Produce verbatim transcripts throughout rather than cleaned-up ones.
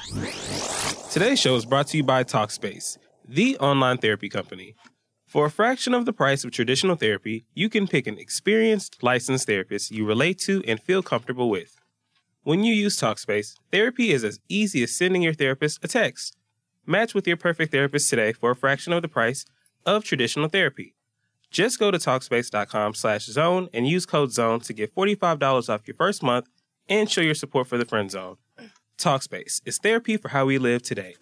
Today's show is brought to you by Talkspace, the online therapy company. For a fraction of the price of traditional therapy, you can pick an experienced, licensed therapist you relate to and feel comfortable with. When you use Talkspace, therapy is as easy as sending your therapist a text. Match with your perfect therapist today for a fraction of the price of traditional therapy. Just go to Talkspace.com slash zone and use code ZONE to get forty-five dollars off your first month and show your support for the Friend Zone. Talkspace is therapy for how we live today.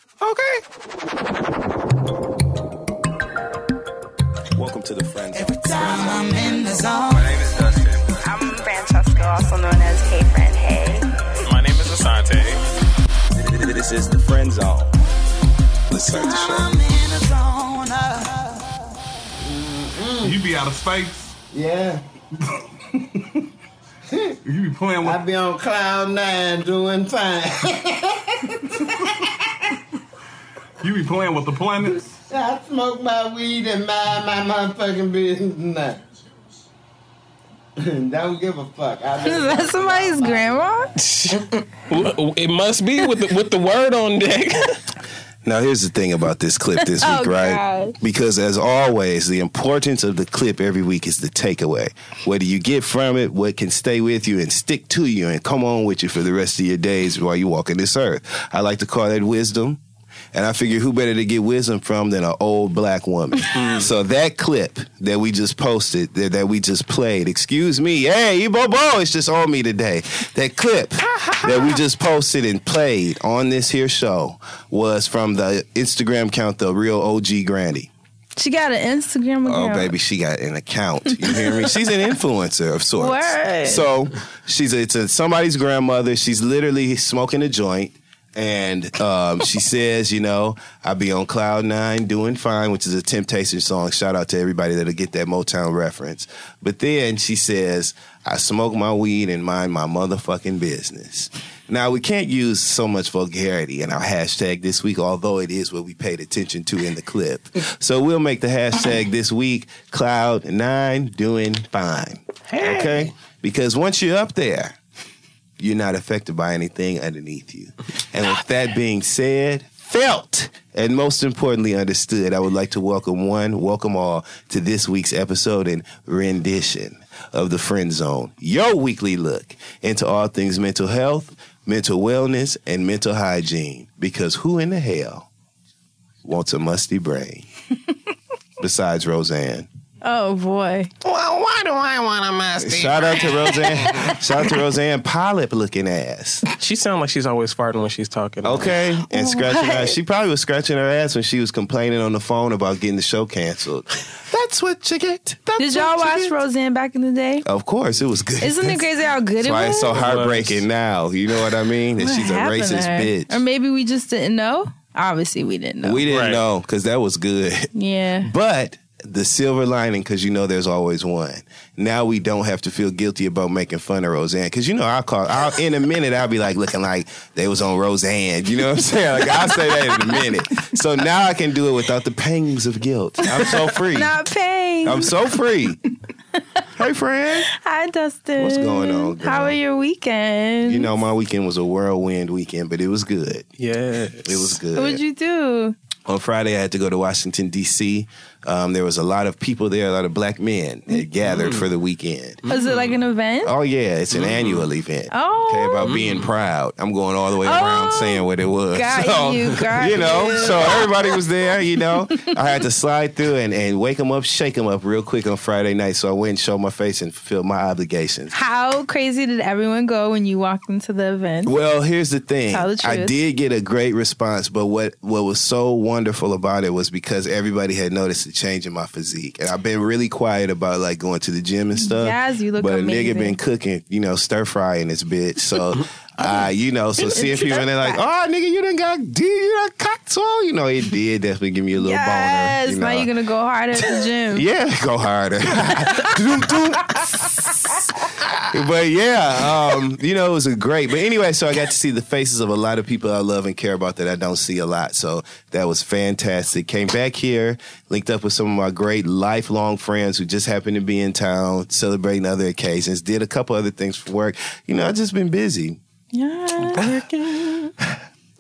Okay. Welcome to the Friend Zone. Every time I'm in the zone. My name is Dustin. I'm Francesca, also known as Hey Friend Hey. My name is Asante. This is the Friend Zone. Let's start the show. I'm in the zone. Uh, You be out of space. Yeah. You be playing with. I be on cloud nine doing fine. You be playing with the planets. I smoke my weed and mind my motherfucking business now. Don't give a fuck. I Is that somebody's grandma? It must be with the, with the word on deck. Now, here's the thing about this clip this Oh, week, right? God. Because, as always, the importance of the clip every week is the takeaway. What do you get from it, what can stay with you and stick to you and come on with you for the rest of your days while you walk in this earth. I like to call that wisdom. And I figure who better to get wisdom from than an old black woman. So that clip that we just posted, that, that we just played, excuse me, hey, Ebobo, it's just on me today. That clip that we just posted and played on this here show was from the Instagram account, The Real O G Granny. She got an Instagram account. Oh, baby, she got an account. You hear me? She's an influencer of sorts. Word. So she's a, it's a, somebody's grandmother. She's literally smoking a joint. And um, she says, you know, I be on cloud nine doing fine, which is a Temptation song. Shout out to everybody that'll get that Motown reference. But then she says, I smoke my weed and mind my motherfucking business. Now, we can't use so much vulgarity in our hashtag this week, although it is what we paid attention to in the clip. So we'll make the hashtag this week, cloud nine doing fine. Hey. Okay? Because once you're up there, you're not affected by anything underneath you. And with that being said, felt, and most importantly understood, I would like to welcome one, welcome all to this week's episode and rendition of The Friend Zone, your weekly look into all things mental health, mental wellness, and mental hygiene. Because who in the hell wants a musty brain? Besides Roseanne. Oh, boy. Well, why do I want a musty? Shout out to Roseanne. Shout out to Roseanne Polyp looking ass. She sounds like she's always farting when she's talking. Okay, and scratching her. What? She probably was scratching her ass when she was complaining on the phone about getting the show canceled. That's what you get. That's Did y'all what you watch get. Roseanne back in the day? Of course, it was good. Isn't it crazy how good That's it why was? it's so heartbreaking now. You know what I mean? That What she's a happened to racist her? bitch. Or maybe we just didn't know. Obviously, we didn't know. We didn't Right. know because that was good. Yeah. But the silver lining, because you know there's always one. Now we don't have to feel guilty about making fun of Roseanne. Because you know I'll call, I'll, in a minute I'll be like looking like they was on Roseanne. You know what I'm saying? Like I'll say that in a minute. So now I can do it without the pangs of guilt. I'm so free. Not paying. I'm so free. Hey, friend. Hi, Dustin. What's going on, girl? How are your weekends? You know my weekend was a whirlwind weekend, but it was good. Yeah. It was good. What'd you do? On Friday, I had to go to Washington, D C Um, there was a lot of people there, a lot of black men that gathered for the weekend. Was it like an event? Oh, yeah, it's an annual event. Oh. Okay, about being proud. I'm going all the way around Oh, saying what it was. got so, you, got you know, you. so everybody was there, you know. I had to slide through and, and wake them up, shake them up real quick on Friday night. So I went and showed my face and fulfilled my obligations. How crazy did everyone go when you walked into the event? Well, here's the thing. Tell the I truth. did get a great response, but what, what was so wonderful about it was because everybody had noticed a change in my physique. And I've been really quiet about like going to the gym and stuff. Yes, you look But amazing. a nigga been cooking, you know, stir frying this bitch. So, uh, you know, so seeing people and they're like, oh, nigga, you done got, did you done cocked so? You know, it did definitely give me a little Yes, boner. You now know. you're going to go harder at the gym. Yeah, go harder. Doom, doom. But yeah, um, you know, it was a great. But anyway, so I got to see the faces of a lot of people I love and care about that I don't see a lot. So that was fantastic. Came back here, linked up with some of my great lifelong friends who just happened to be in town, celebrating other occasions. Did a couple other things for work. You know, I've just been busy. Yeah.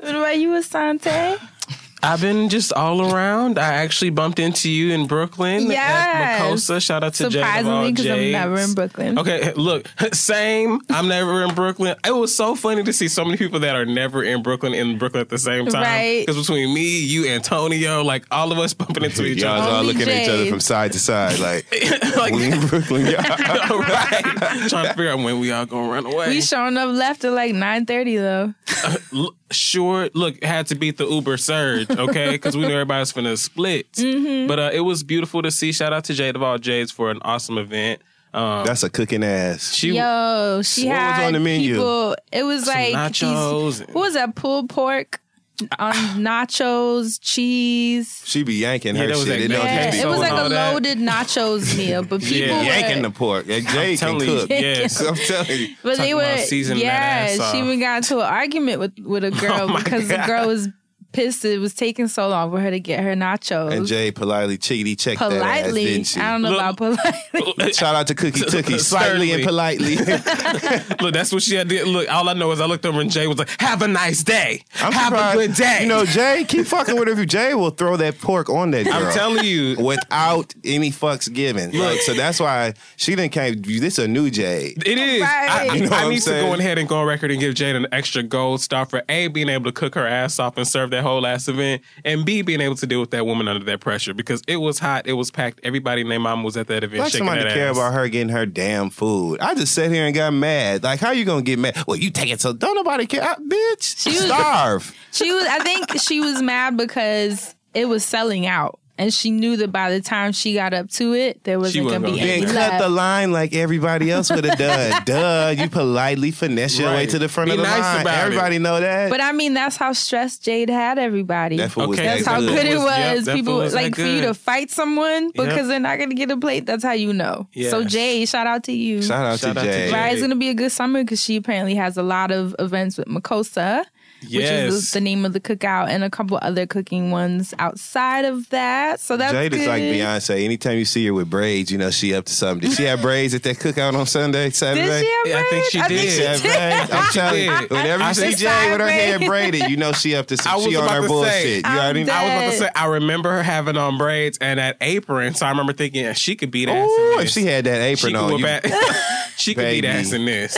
What about you, Asante? I've been just all around. I actually bumped into you in Brooklyn Yes. at Makosa. Shout out to Jade of all Surprisingly, because I'm Jades. never in Brooklyn. Okay, look, same. I'm never in Brooklyn. It was so funny to see so many people that are never in Brooklyn in Brooklyn at the same time. Right. Because between me, you, Antonio, like all of us bumping into each Y'all was other. all Only looking at each other Jade. from side to side, like, like, we in Brooklyn, y'all. right. Trying to figure out when we all gonna run away. We showing up left at like nine thirty though. L- sure, look, had to beat the Uber surge, okay? Because we knew everybody was finna split. Mm-hmm. But uh, it was beautiful to see. Shout out to Jade of all Jades for an awesome event. Um, That's a cooking ass. she Yo, she What was had on the menu? people. It was Some like nachos these- and- what was that? Pulled pork on nachos, cheese. She be yanking Yeah, her that was shit. that- It don't Yeah, just be it was so like and a all that. loaded nachos meal, but people Yeah. were, yanking the pork. That Jay can telling you, cook. yes. I'm telling you. But they Talking were, about seasoning yeah. that ass She off. even got into an argument with with a girl Oh my because God. the girl was pissed it was taking so long for her to get her nachos. And Jay politely cheaty checked that ass, politely, didn't she? I don't know Look- about politely. Shout out to Cookie Tookie, slightly and politely. Look, that's what she had to look. All I know is I looked over and Jay was like, "Have a nice day. I'm Have surprised- a good day." You know, Jay, keep fucking with her. Jay will throw that pork on that girl. I'm telling you. Without any fucks given. Like, so that's why she didn't came. This a new Jay. It is. I, I, Right. You know what I I'm need to saying? go ahead and go on record and give Jade an extra gold star for A, being able to cook her ass off and serve that whole ass event, and B, being able to deal with that woman under that pressure because it was hot, it was packed. Everybody and their mom was at that event Like shaking somebody that care ass. about her getting her damn food. I just sat here and got mad. Like, how you gonna get mad? Well, you take it so don't nobody care, I, bitch. was- Starve. She was. I think she was mad because it was selling out, and she knew that by the time she got up to it, there wasn't wasn't going to be gonna any Then left. cut the line like everybody else would have done. Duh, you politely finesse your way Right. to the front Be of the nice line. about it. Everybody know that. But I mean, that's how stressed Jade had everybody. that food was Okay, that That's how good. good it was- was. yep, that People food was that like for you good. to fight someone because they're not going to get a plate. That's how you know. So Yes. Jade, shout out to you. Shout out Shout to out to Jay. Jay. Right, it's gonna be a good summer because she apparently has a lot of events with Makosa, which Yes. is the, the name of the cookout, and a couple other cooking ones outside of that. So that's Jade good. is like Beyonce. Anytime you see her with braids, you know she up to something. Did she have braids at that cookout on Sunday, Saturday? Did she have Yeah, I think braids? she I did. think She she had did. braids. I'm telling you, did. whenever I you see think- Jay with her hair Side braided, you know she up to I some. was She on about her to bullshit. say, You I'm already know. I was about to dead. say, I remember her having on braids and that apron, so I remember thinking yeah, she could beat ass Ooh, in if this. she had that She apron could on, whoop you ass- she could beat Baby. ass in this.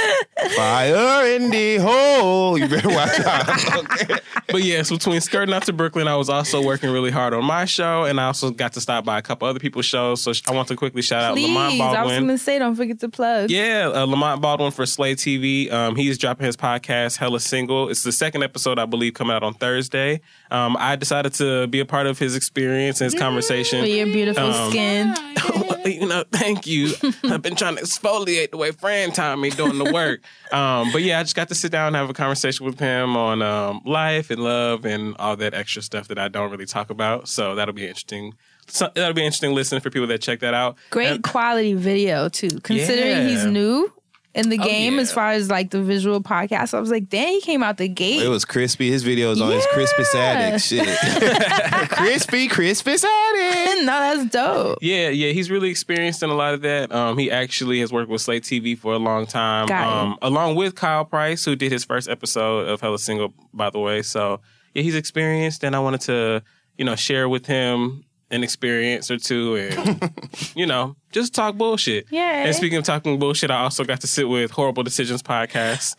fire in the hole. You better watch out. Okay. But yes, between skirting out to Brooklyn, I was also working really hard on my show, and I also got to stop by a couple other people's shows. So I want to quickly shout out Please, Lamont I was Baldwin. gonna say, don't forget to plug. Yeah, uh, Lamont Baldwin for Slay T V. Um, he's dropping his podcast, Hella Single. It's the second episode, I believe, coming out on Thursday. Um, I decided to be a part of his experience and his conversation. For your beautiful Um, skin. You know, thank you. I've been trying to exfoliate the way Fran taught me doing the work. Um, but yeah, I just got to sit down and have a conversation with him on um, life and love and all that extra stuff that I don't really talk about. So that'll be interesting. So that'll be interesting listening for people that check that out. Great And- quality video too. Considering he's Yeah. new in the Oh, game yeah. as far as like the visual podcast, I was like, damn, he came out the gate. It was crispy. His videos on his Yeah. Crispus Addict shit. Crispy, Crispus Addict. no, that's dope. Yeah, yeah, he's really experienced in a lot of that. Um, he actually has worked with Slate T V for a long time, Got it. um, along with Kyle Price, who did his first episode of Hella Single, by the way. So yeah, he's experienced, and I wanted to, you know, share with him an experience or two, and you know, just talk bullshit. Yay. And speaking of talking bullshit, I also got to sit with Horrible Decisions podcast.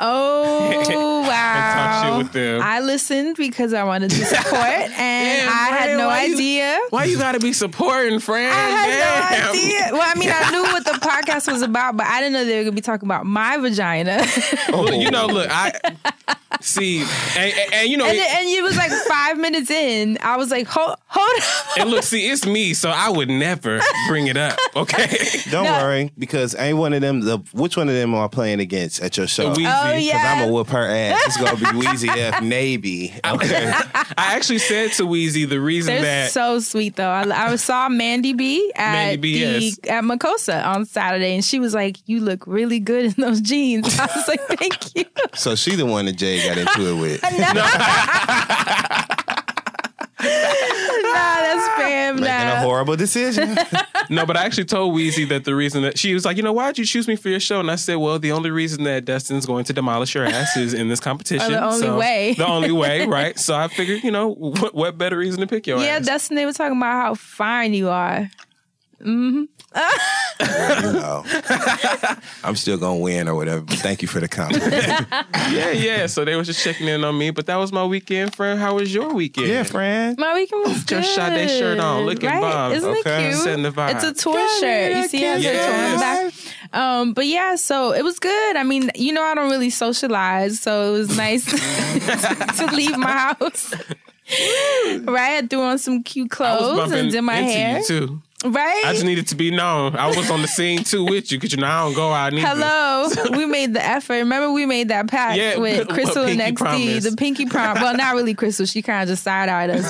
Oh wow! talk shit with them. I listened because I wanted to support, and Damn, I had Fran, no why you- idea. Why you gotta be supporting, friend? I had Damn. no idea. Well, I mean, I knew what the podcast was about, but I didn't know they were gonna be talking about my vagina. Look, you know, look, I see, and, and, and you know, and, and it was like five minutes in. I was like, hold, hold on. and look, see, it's me, so I would never bring it up. Okay, Don't No. worry, because ain't one of them. The which one of them am I playing against at your show? Weezy. Oh, Because yeah. I'm gonna whoop her ass. It's gonna be Weezy F Navy. Okay. I actually said to Weezy the reason They're that so sweet though. I, I saw Mandy B at Mandy B, the yes. at Makosa on Saturday, and she was like, "You look really good in those jeans." I was like, "Thank you." So she the one that Jay got into it with. Nah, that's fam Making a now. horrible decision. No, but I actually told Weezy that the reason that she was like, you know, why'd you choose me for your show? And I said, well, the only reason that Dustin's going to demolish your ass is in this competition. Or the only so, way. The only way, right? So I figured, you know, what, what better reason to pick your Yeah, ass? Dustin, they were talking about how fine you are. Mm-hmm. You know, I'm still gonna win or whatever. But thank you for the compliment. Yeah, yeah. So they was just checking in on me, but that was my weekend, friend. How was your weekend? Yeah, friend. My weekend was Just good. shot that shirt on, looking right? bomb. Isn't Okay. it cute? Setting the vibe. It's a tour shirt. You see it has a tour on the back. Um, but yeah, so it was good. I mean, you know, I don't really socialize, so it was nice to leave my house. Right? I threw on some cute I was clothes bumping and did my into hair. you too. Right? I just needed to be known. I was on the scene too with you because you know I don't go out. Either. Hello, we made the effort. Remember, we made that pact Yeah, with what Crystal and pinky X D, promise? the pinky prom. Well, not really Crystal. She kind of just side eyed us,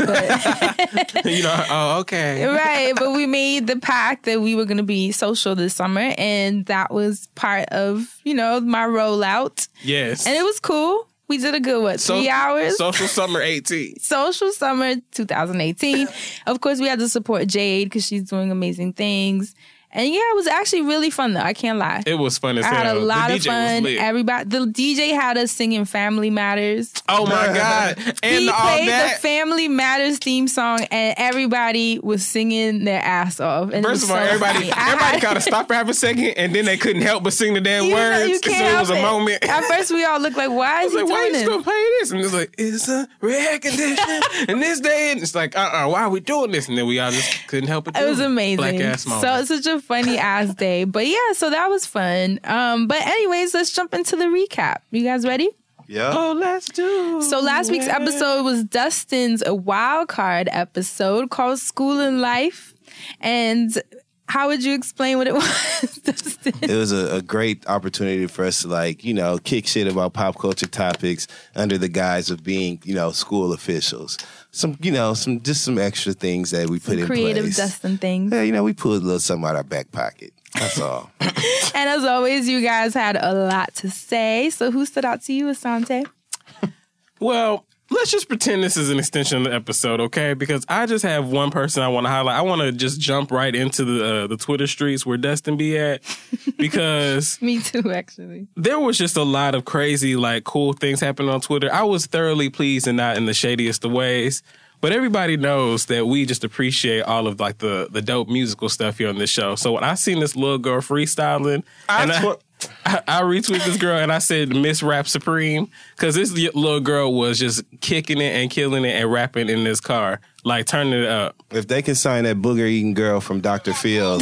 but You know, oh, okay. right. But we made the pact that we were going to be social this summer, and that was part of you know my rollout, Yes. and it was cool. We did a good what So- three hours. Social Summer eighteen. Social Summer twenty eighteen. Of course, we had to support Jade because she's doing amazing things. And yeah, it was actually really fun though. I can't lie. It was fun as I had hell. a lot the of D J was fun. lit. Everybody, the D J had us singing "Family Matters." Oh my God. And he all played that. the "Family Matters" theme song, and everybody was singing their ass off. And it First was of all, so everybody funny. I everybody had- kind of stopped for half a second, and then they couldn't help but sing the damn You know, words. you so can't it was help a it. moment. At first, we all looked like, "Why I is was he like, why are doing you this?" still playing this? And it's like, it's a rare condition in this day. And it's like, uh-uh, why are we doing this? And then we all just couldn't help it. It was amazing. Black ass moment. So it's such a funny ass day. But yeah, so that was fun. Um, but anyways, let's jump into the recap. You guys ready? Yeah. oh, let's do So last week's it. episode was Dustin's a wild card episode called School and Life. And how would you explain what it was, Dustin? It was a, a great opportunity for us to, like, you know, kick shit about pop culture topics under the guise of being, you know, school officials. Some, you know, some just some extra things that we put in Creative place. Dustin things. Yeah, you know, we pulled a little something out our back pocket. That's all. And as always, you guys had a lot to say. So who stood out to you, Asante? Well, let's just pretend this is an extension of the episode, okay? Because I just have one person I want to highlight. I want to just jump right into the uh, the Twitter streets where Dustin be at, because Me too, actually. there was just a lot of crazy, like, cool things happening on Twitter. I was thoroughly pleased and not in the shadiest of ways. But everybody knows that we just appreciate all of, like, the, the dope musical stuff here on this show. So when I seen this little girl freestyling, and I, I, I retweeted this girl and I said Miss Rap Supreme, because this little girl was just kicking it and killing it and rapping in this car, like turning it up. If they can sign that booger eating girl from Doctor Phil,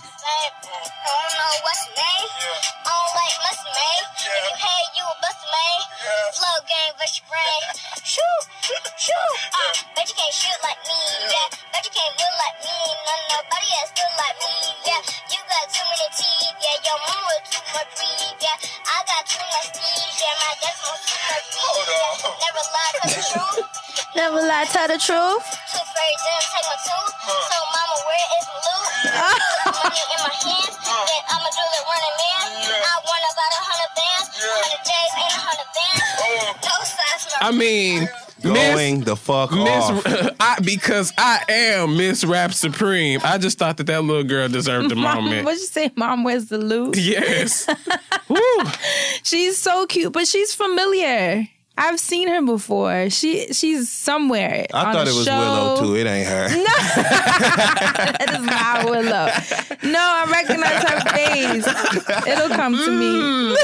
Bet you can't shoot like me, yeah. Bet you can't look like me, no, nobody else look like me, yeah. You got too many teeth, yeah. Your mama too much breathe, yeah. I got too much speed, yeah. My dad's more too much breathe, yeah. Never lie, tell the truth. Never lie, tell the truth. Tooth fairy didn't take my tooth. So mama, where is my loot? Put money in my hands, then I'ma do it running man. I want about a hundred bands, hundred J's and a hundred bands. No size, no. I mean, going Miss, the fuck Miss, off. I, because I am Miss Rap Supreme. I just thought that that little girl deserved the Mom, moment. what'd you say? Mom, where's the loot? Yes. Woo. She's so cute, but she's familiar. I've seen her before. She she's somewhere. I on thought a it was show. Willow too. It ain't her. That is not Willow. No, I recognize her face. It'll come to me.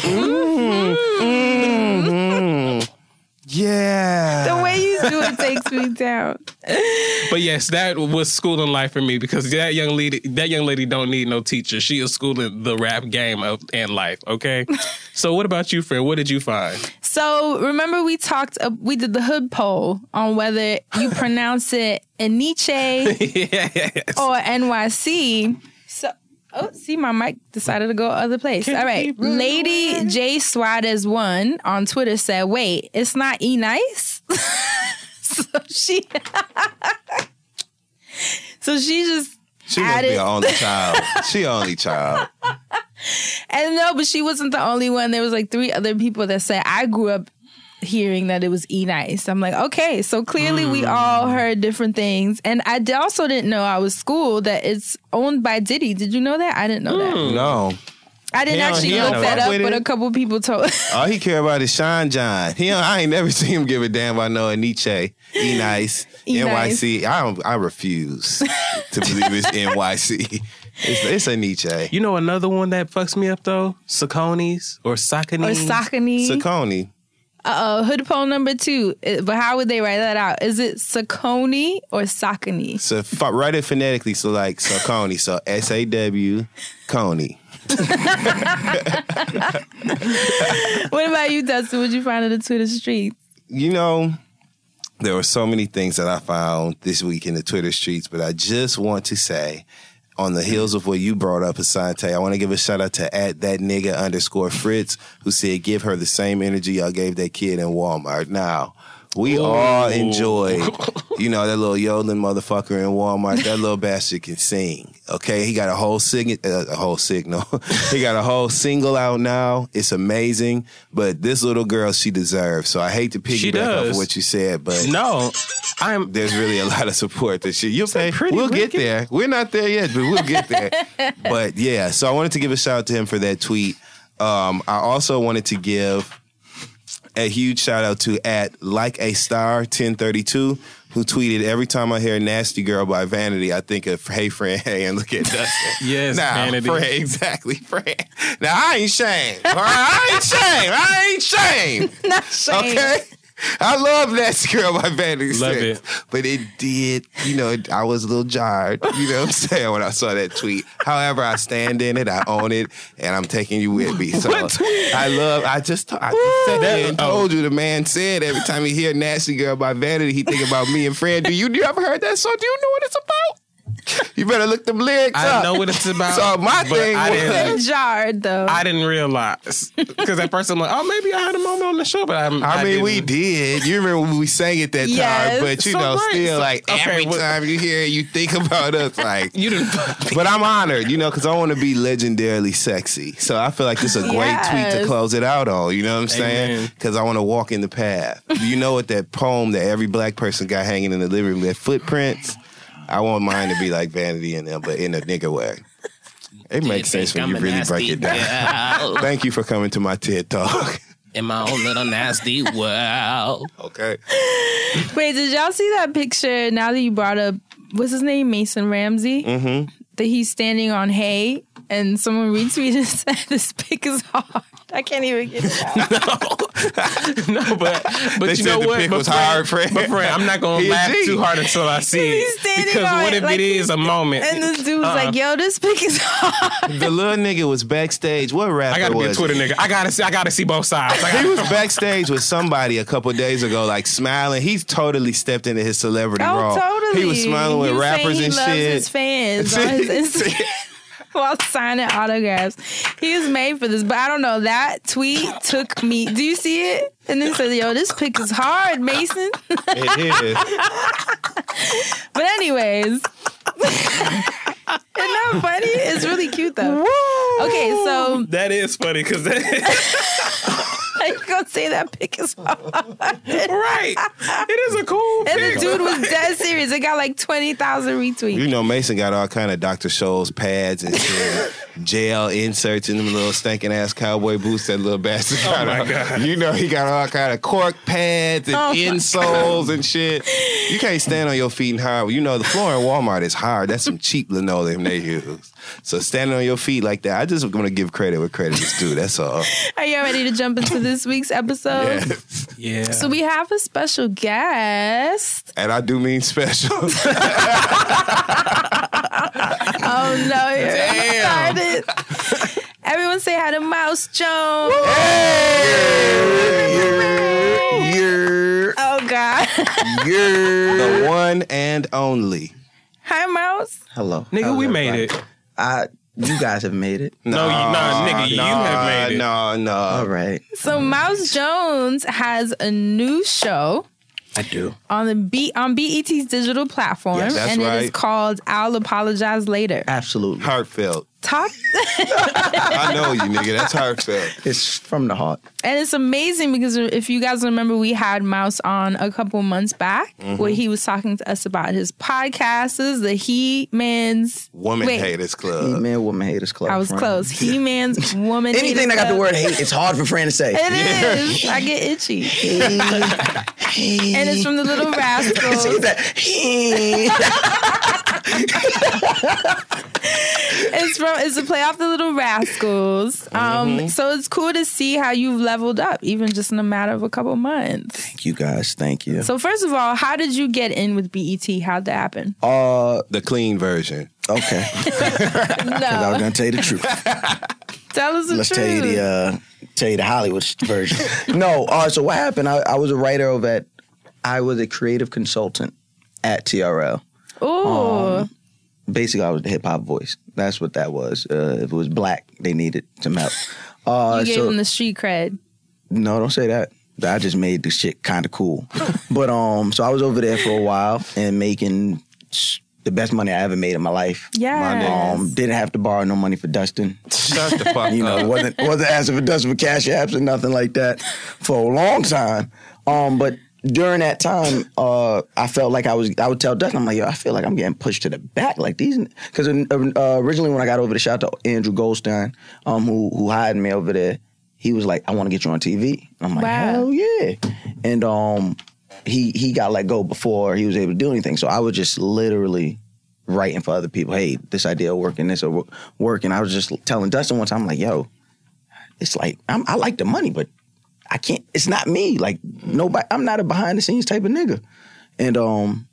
Mm-hmm. Yeah. The way you do it takes me down. But yes, that was schooling life for me, because that young lady, that young lady don't need no teacher. She is schooling the rap game of and life. Okay. So what about you, friend? What did you find? So remember we talked, uh, we did the hood poll on whether you pronounce it Eniche Yes. or N Y C. So, oh, see, my mic decided to go other place. Can't All right. keep running Lady away. J Suarez one on Twitter said, wait, it's not E Nice? So she, so she just She must added, be an only child. She only child. and no, but she wasn't the only one. There was like three other people that said, I grew up hearing that it was E Nice. I'm like, okay, so clearly mm. we all heard different things. And I d- also didn't know I was schooled that it's owned by Diddy. Did you know that? I didn't know mm. that. No. I didn't he actually he look that up, but it. a couple people told. All he care about is Sean John. He don't, I ain't never seen him give a damn about no Nietzsche, E Nice, E-Nice. N Y C. I don't, I refuse to believe it's N Y C. It's, it's a Nietzsche. You know another one that fucks me up though? Saucony's or Saucony. Or Saucony. Saucony. Uh oh, hood poll number two. But how would they write that out? Is it Saucony or Saucony? So write it phonetically, so like Saucony. So S A W Coney. What about you, Dustin? What'd you find in the Twitter streets? You know, there were so many things that I found this week in the Twitter streets, but I just want to say, on the heels of what you brought up, Asante, I want to give a shout out to at that nigga underscore Fritz, who said, give her the same energy y'all gave that kid in Walmart. Now, we Ooh. all enjoy, you know, that little yodeling motherfucker in Walmart. That little bastard can sing. Okay, he got a whole sing, uh, a whole signal. He got a whole single out now. It's amazing. But this little girl, she deserves. So I hate to piggyback off of what you said, but no, I'm. There's really a lot of support that she. You'll say we'll get there. We're not there yet, but we'll get there. But yeah, so I wanted to give a shout out to him for that tweet. Um, I also wanted to give a huge shout out to at like a star ten thirty-two, who tweeted, every time I hear Nasty Girl by Vanity, I think of Hey Friend Hey and look at Dustin. Yes, now, Vanity. Friend, exactly, Friend. Now, I ain't shamed. All right? I ain't shamed. I ain't shamed. Not shamed. Okay? I love Nasty Girl by Vanity. Love Six, it. But it did, you know, I was a little jarred, you know what I'm saying, when I saw that tweet. However, I stand in it, I own it, and I'm taking you with me. So what tweet? I love, I just, I just sat there and told you, the man said every time he hear Nasty Girl by Vanity, he think about me and Friend. Do you, do you ever heard that song? Do you know what it's about? You better look them lyrics I up. I know what it's about. So my thing I was... didn't, jarred, though. I didn't realize. Because at first I'm like, oh, maybe I had a moment on the show, but I'm, I, I mean, didn't. we did. You remember when we sang it that Yes. time, but you So know, right. still So- like okay, every what- time you hear it, you think about us. Like, You didn't. but I'm honored, you know, because I want to be legendarily sexy. So I feel like this is a great Yes. tweet to close it out on. You know what I'm saying? Amen. Because I want to walk in the path. Do you know what that poem that every black person got hanging in the living room, that footprints? I want mine to be like Vanity and them, but in a nigga way. It makes sense when you really break it down. Thank you for coming to my TED Talk. In my own little nasty world. Okay. Wait, did y'all see that picture now that you brought up, what's his name? Mason Ramsey? Mm-hmm. That he's standing on hay and someone retweeted and said, this pic is hard. I can't even get it out. No, but but They you said know the what? pic But was friend- hard, friend. But friend, I'm not gonna He a laugh G. too hard until I see He's it. standing Because on what it if like it is a moment? And this dude's Uh-uh. like, yo, this pic is hard. The little nigga was backstage. What rapper I gotta be a was Twitter it? nigga. I gotta see. I gotta see both sides. I He gotta, was backstage with somebody a couple days ago, like smiling. He's totally stepped into his celebrity Oh, role. totally. He was smiling with He was rappers saying and he loves shit. his fans on his Instagram while signing autographs. He was made for this, but I don't know. That tweet took me. Do you see it? And then said, "Yo, this pic is hard, Mason." It is. But anyways, isn't that funny? It's really cute though. Okay, so that is funny because that I was gonna say that pic is hard. right. It is a cool. And the pic. dude was dead serious. It got like twenty thousand retweets. You know, Mason got all kind of Doctor Scholl's pads and shit, gel inserts in them little stinking ass cowboy boots that little bastard got. my on. God. You know, he got all kind of cork pads and Oh, my insoles and shit. You can't stand on your feet and hard. You know, the floor in Walmart is hard. That's some cheap linoleum they use. So standing on your feet like that, I just want to give credit where credit is due. That's all. Are you ready to jump into this week's episode? Yes. Yeah. So we have a special guest. And I do mean special. Oh no, you're Damn. started. Everyone say hi to Mouse Jones. You're, Oh God. you're the one and only. Hi Mouse. Hello. Nigga, How's we made everybody? it. I, you guys have made it. No, you- nah, nigga, you have made it. No, no. All right. So Mouse Jones has a new show I do. on the B on B E T's digital platform, Yes, that's and it is right. called "I'll Apologize Later." Absolutely. Heartfelt. talk. I know you, nigga. That's heartfelt. It's from the heart. And it's amazing because if you guys remember, we had Mouse on a couple months back Mhm. where he was talking to us about his podcasts, the He Man's Woman wait, Haters Club. He-Man Woman Haters Club. I was friend. close. He Man's Woman. Anything that got the word hate, it's hard for Fran to say. It is. I get itchy. And it's from the Little Rascals. See that? It's from it's a play off the Little Rascals. Um, Mhm. so it's cool to see how you've leveled up, even just in a matter of a couple months. Thank you guys. Thank you. So first of all, how did you get in with B E T? How'd that happen? Uh, the clean version. Okay. No. I was gonna tell you the truth. Tell us the Let's truth. tell you the uh, tell you the Hollywood version. No. Uh, so what happened? I, I was a writer over at. I was a creative consultant at T R L. Ooh. Um, basically, I was the hip hop voice. That's what that was. Uh, if it was black, they needed some help. Uh, you gave so, him the street cred. No, don't say that. I just made the shit kind of cool. But um, so I was over there for a while and making the best money I ever made in my life. Yes. Um, didn't have to borrow no money for Dustin. Shut the fuck You know, up. wasn't wasn't asking for Dustin for cash apps or nothing like that for a long time. Um, but during that time, uh, I felt like I was. I would tell Dustin, I'm like, yo, I feel like I'm getting pushed to the back, like these. Because uh, originally, when I got over there, shout out to Andrew Goldstein, um, who who hired me over there. He was like, I want to get you on T V. I'm like, Wow. hell yeah. And um, he he got let go before he was able to do anything. So I was just literally writing for other people. Hey, this idea will work and this will work. And I was just telling Dustin one time, I'm like, yo, it's like I'm, I like the money, but I can't. It's not me. Like nobody. I'm not a behind the scenes type of nigga. And um,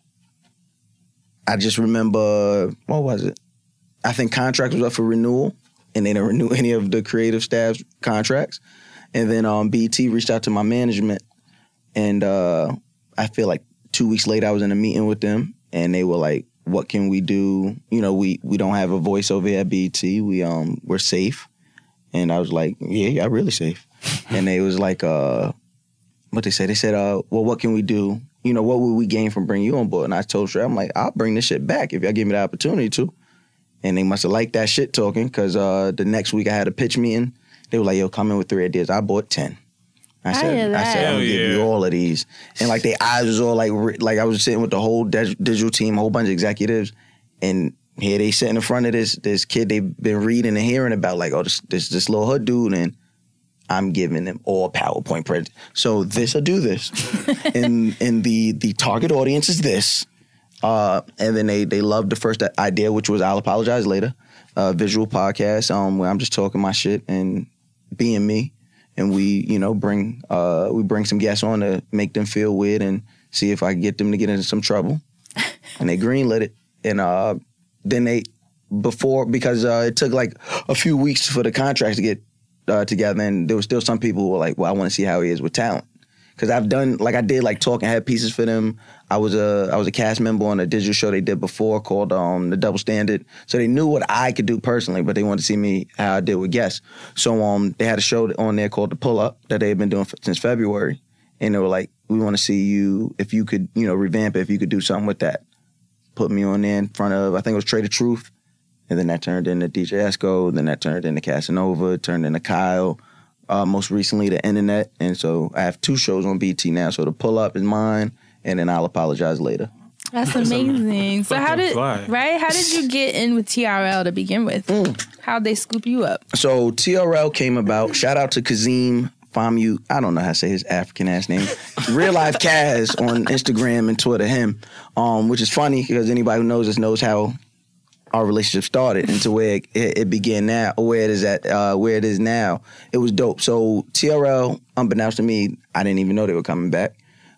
I just remember what was it? I think contract was up for renewal, and they didn't renew any of the creative staff's contracts. And then um, B E T reached out to my management, and uh, I feel like two weeks later I was in a meeting with them, and they were like, "What can we do? You know, we we don't have a voice over here at B E T. We um we're safe." And I was like, "Yeah, yeah, really safe." And they was like, uh, what they said? They said, uh, "Well, what can we do? You know, what would we gain from bringing you on board?" And I told Shrey, I'm like, "I'll bring this shit back if y'all give me the opportunity to." And they must have liked that shit talking, because uh, the next week I had a pitch meeting. They were like, yo, come in with three ideas. I bought ten. I I said, hear I, that. said, I'm gonna Hell give you yeah. all of these. And like their eyes was all like, ri- like I was sitting with the whole dig- digital team, a whole bunch of executives. And here they sitting in front of this this kid they've been reading and hearing about, like, oh, this this, this little hood dude. And I'm giving them all PowerPoint present. So this will do this. and and the the target audience is this. Uh, and then they they loved the first idea, which was I'll Apologize Later, uh, visual podcast, um, where I'm just talking my shit and being me, and we you know bring uh we bring some guests on to make them feel weird and see if I can get them to get into some trouble. And they greenlit it, and uh, then they before because uh, it took like a few weeks for the contracts to get uh, together, and there was still some people who were like, well, I want to see how he is with talent. Because I've done, like I did like talking head pieces for them. I was a I was a cast member on a digital show they did before called um, The Double Standard. So they knew what I could do personally, but they wanted to see me how I did with guests. So um, they had a show on there called The Pull Up that they've been doing for, since February. And they were like, we want to see you, if you could, you know, revamp it, if you could do something with that. Put me on there in front of, I think it was Trader Truth. And then that turned into D J Esco. Then that turned into Casanova, turned into Kyle. Uh, most recently, the internet. And so I have two shows on B E T now. So The Pull Up is mine, and then I'll Apologize Later. That's amazing. So how fucking did fly. right? How did you get in with T R L to begin with? How'd they scoop you up? So T R L came about. Shout out to Kazim Famu. I don't know how to say his African ass name. Real Life Kaz on Instagram and Twitter. Him, um, which is funny because anybody who knows us knows how our relationship started and to where it, it began now, or where it is at, uh, where it is now. It was dope. So T R L, unbeknownst to me, I didn't even know they were coming back.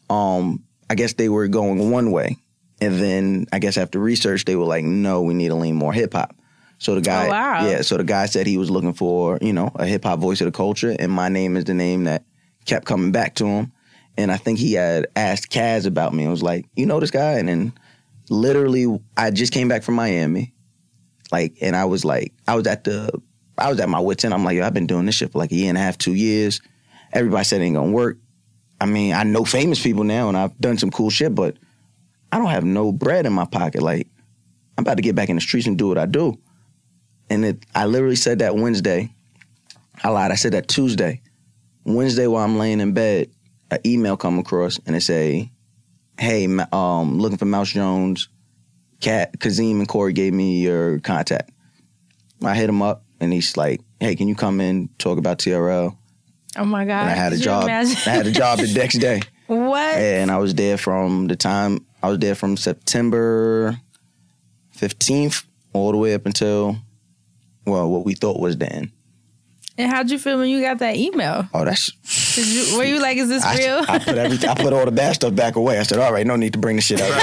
Um, I guess they were going one way, and then I guess after research, they were like, "No, we need to lean more hip hop." So the guy, Oh, wow. yeah. So the guy said he was looking for, you know, a hip hop voice of the culture, and my name is the name that kept coming back to him. And I think he had asked Kaz about me. I was like, "You know this guy?" And then literally, I just came back from Miami. Like, and I was like, I was at the, I was at my wit's end. I'm like, yo, I've been doing this shit for like a year and a half, two years. Everybody said it ain't gonna work. I mean, I know famous people now and I've done some cool shit, but I don't have no bread in my pocket. Like, I'm about to get back in the streets and do what I do. and it, I literally said that Wednesday. I lied. I said that Tuesday. Wednesday, while I'm laying in bed, an email come across and it say, "Hey, um, looking for Mouse Jones. Kat, Kazim, and Corey gave me your contact." I hit him up and he's like, "Hey, can you come in talk about T R L?" Oh my God! And I had a Could you job. imagine? I had a job the next day. What? And I was there from the time I was there from September fifteenth all the way up until, well, what we thought was the end. And how'd you feel when you got that email? Oh, that's. Did you, were you like, "Is this I, real?" I put everything. I put all the bad stuff back away. I said, "All right, no need to bring the shit up."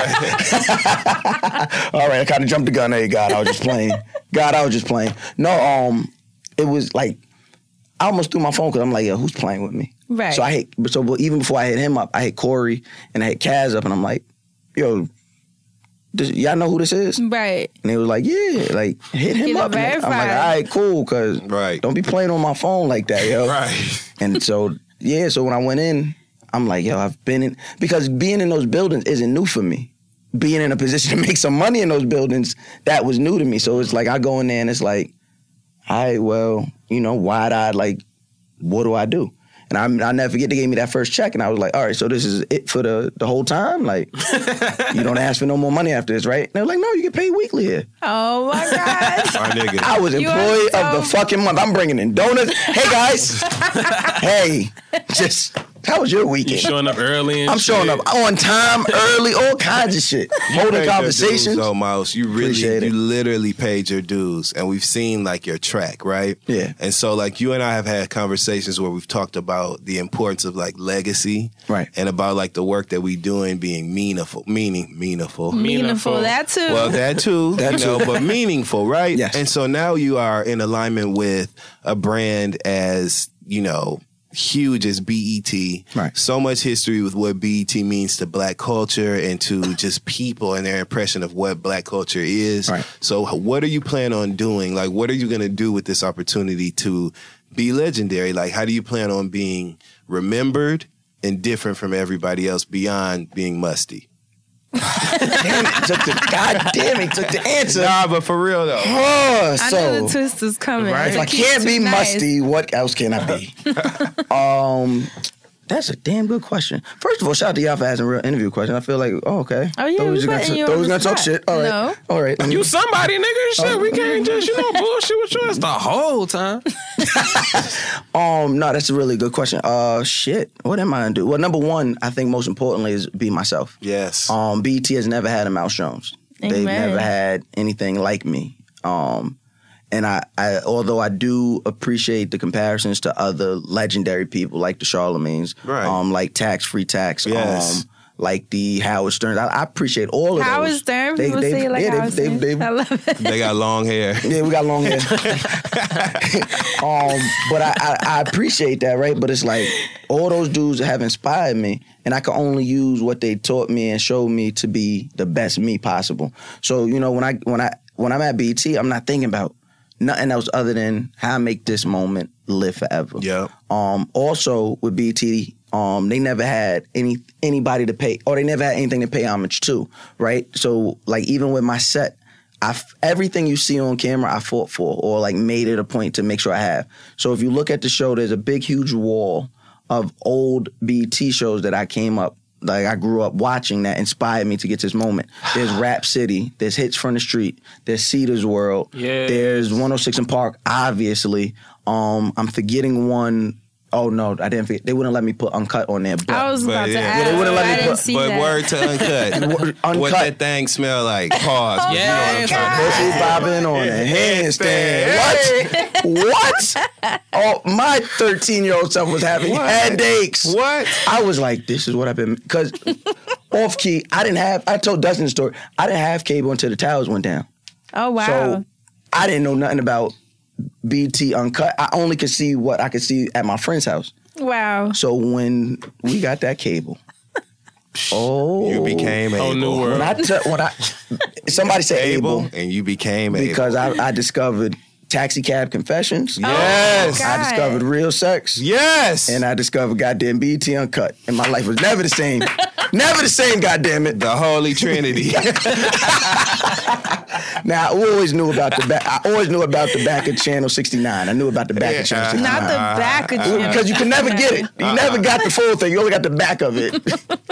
All right, I kind of jumped the gun. Hey, God, I was just playing. God, I was just playing. No, um, it was like I almost threw my phone because I'm like, "Yo, who's playing with me?" Right. So I hit. So even before I hit him up, I hit Corey and I hit Kaz up, and I'm like, "Yo, this, y'all know who this is?" Right. And they was like, "Yeah, like hit him Get it up." And I'm like, "All verified. right, cool, cause Right. don't be playing on my phone like that, yo." Right. And so yeah, so when I went in, I'm like, "Yo, I've been in," because being in those buildings isn't new for me. Being in a position to make some money in those buildings, that was new to me. So it's like I go in there and it's like, all right, well, you know, wide eyed, like, what do I do? And I I never forget they gave me that first check, and I was like, all right, so this is it for the, the whole time? Like, you don't ask for no more money after this, right? And they were like, no, you get paid weekly here. Oh my God! My nigga. I was You are employee of the so- fucking month. I'm bringing in donuts. Hey, guys. Hey, just, how was your You weekend? showing up early and I'm showing shit. up on time, early, all kinds of shit. Holding paid your conversations. dues, though, Mouse. You really, Appreciate you it. literally paid your dues, and we've seen like your track, right? Yeah. And so, like, you and I have had conversations where we've talked about the importance of like legacy, Right. and about like the work that we doing being meaningful, meaning meaningful. Meaningful. That too. Well, that too, That you know, too. but meaningful, right? Yes. And so now you are in alignment with a brand as, you know, huge as B E T. Right. So much history with what B E T means to black culture and to just people and their impression of what black culture is. Right. So what are you planning on doing? Like, what are you going to do with this opportunity to be legendary? Like, how do you plan on being remembered and different from everybody else beyond being musty? Damn it, took the, God damn it, took the answer. Nah, but for real though. Oh, I so knew the twist is coming. Right. if I Keep can't too be nice. musty, what else can I be? um, that's a damn good question. First of all, shout out to y'all for asking a real interview question. I feel like, oh, okay. Oh, yeah, Thought we was just putting gonna, you thought on we was the gonna talk spot. shit. All right, No. all right. let me- You somebody, nigga. Shit, we can't just, you know, bullshit with yours the whole time. Um, no, that's a really good question. Uh, shit, what am I gonna do? Well, number one, I think most importantly is be myself. Yes. Um, B E T has never had a Mouse Jones. They've Amen. never had anything like me. Um, and I, I, although I do appreciate the comparisons to other legendary people like the Charlemagne's, Right. um, like Tax Free Tax, Yes. um, like the Howard Sterns. I, I appreciate all of Howard those. Stern. They- People they- say it like yeah, they- Howard they- Stern. they- I love it. They got long hair. Yeah, we got long hair. um, but I, I, I appreciate that, right? But it's like all those dudes have inspired me, and I can only use what they taught me and showed me to be the best me possible. So you know, when I when I when I'm at B E T, I'm not thinking about nothing else other than how I make this moment live forever. Yeah. Um, also with B E T, um, they never had any anybody to pay, or they never had anything to pay homage to, right? So like even with my set, I f- everything you see on camera, I fought for, or like made it a point to make sure I have. So if you look at the show, there's a big, huge wall of old B E T shows that I came up, like I grew up watching that inspired me to get to this moment. There's Rap City, there's Hits from the Street, there's Cedar's World, Yes. there's one oh six in Park, obviously. Um, I'm forgetting one. Oh no, I didn't forget. They wouldn't let me put Uncut on there. But I was But about to yeah. ask. Yeah, they wouldn't let me I didn't put- see But that. word to Uncut. Uncut. What that thing smell like? Pause. But you know what I'm talking about. Pussy bobbing on a handstand. What? What? Oh, my thirteen-year-old self was having What? headaches. What? I was like, this is what I've been, because off key, I didn't have, I told Dustin the story, I didn't have cable until the towers went down. Oh wow. So I didn't know nothing about B T Uncut. I only could see what I could see at my friend's house. wow. So when we got that cable, oh. You became Whole able. new world. When I, t- when I, somebody said able, able, and you became able. because I, I discovered Taxi Cab Confessions. Yes. Oh, I God. discovered Real Sex. Yes. And I discovered goddamn B E T Uncut. And my life was never the same. Never the same, goddammit. The Holy Trinity. Now, I always knew about the back. I always knew about the back of Channel sixty-nine. I knew about the back of Channel sixty-nine. Not the back of Channel Because you can never get it. You Uh-uh. never got the full thing. You only got the back of it.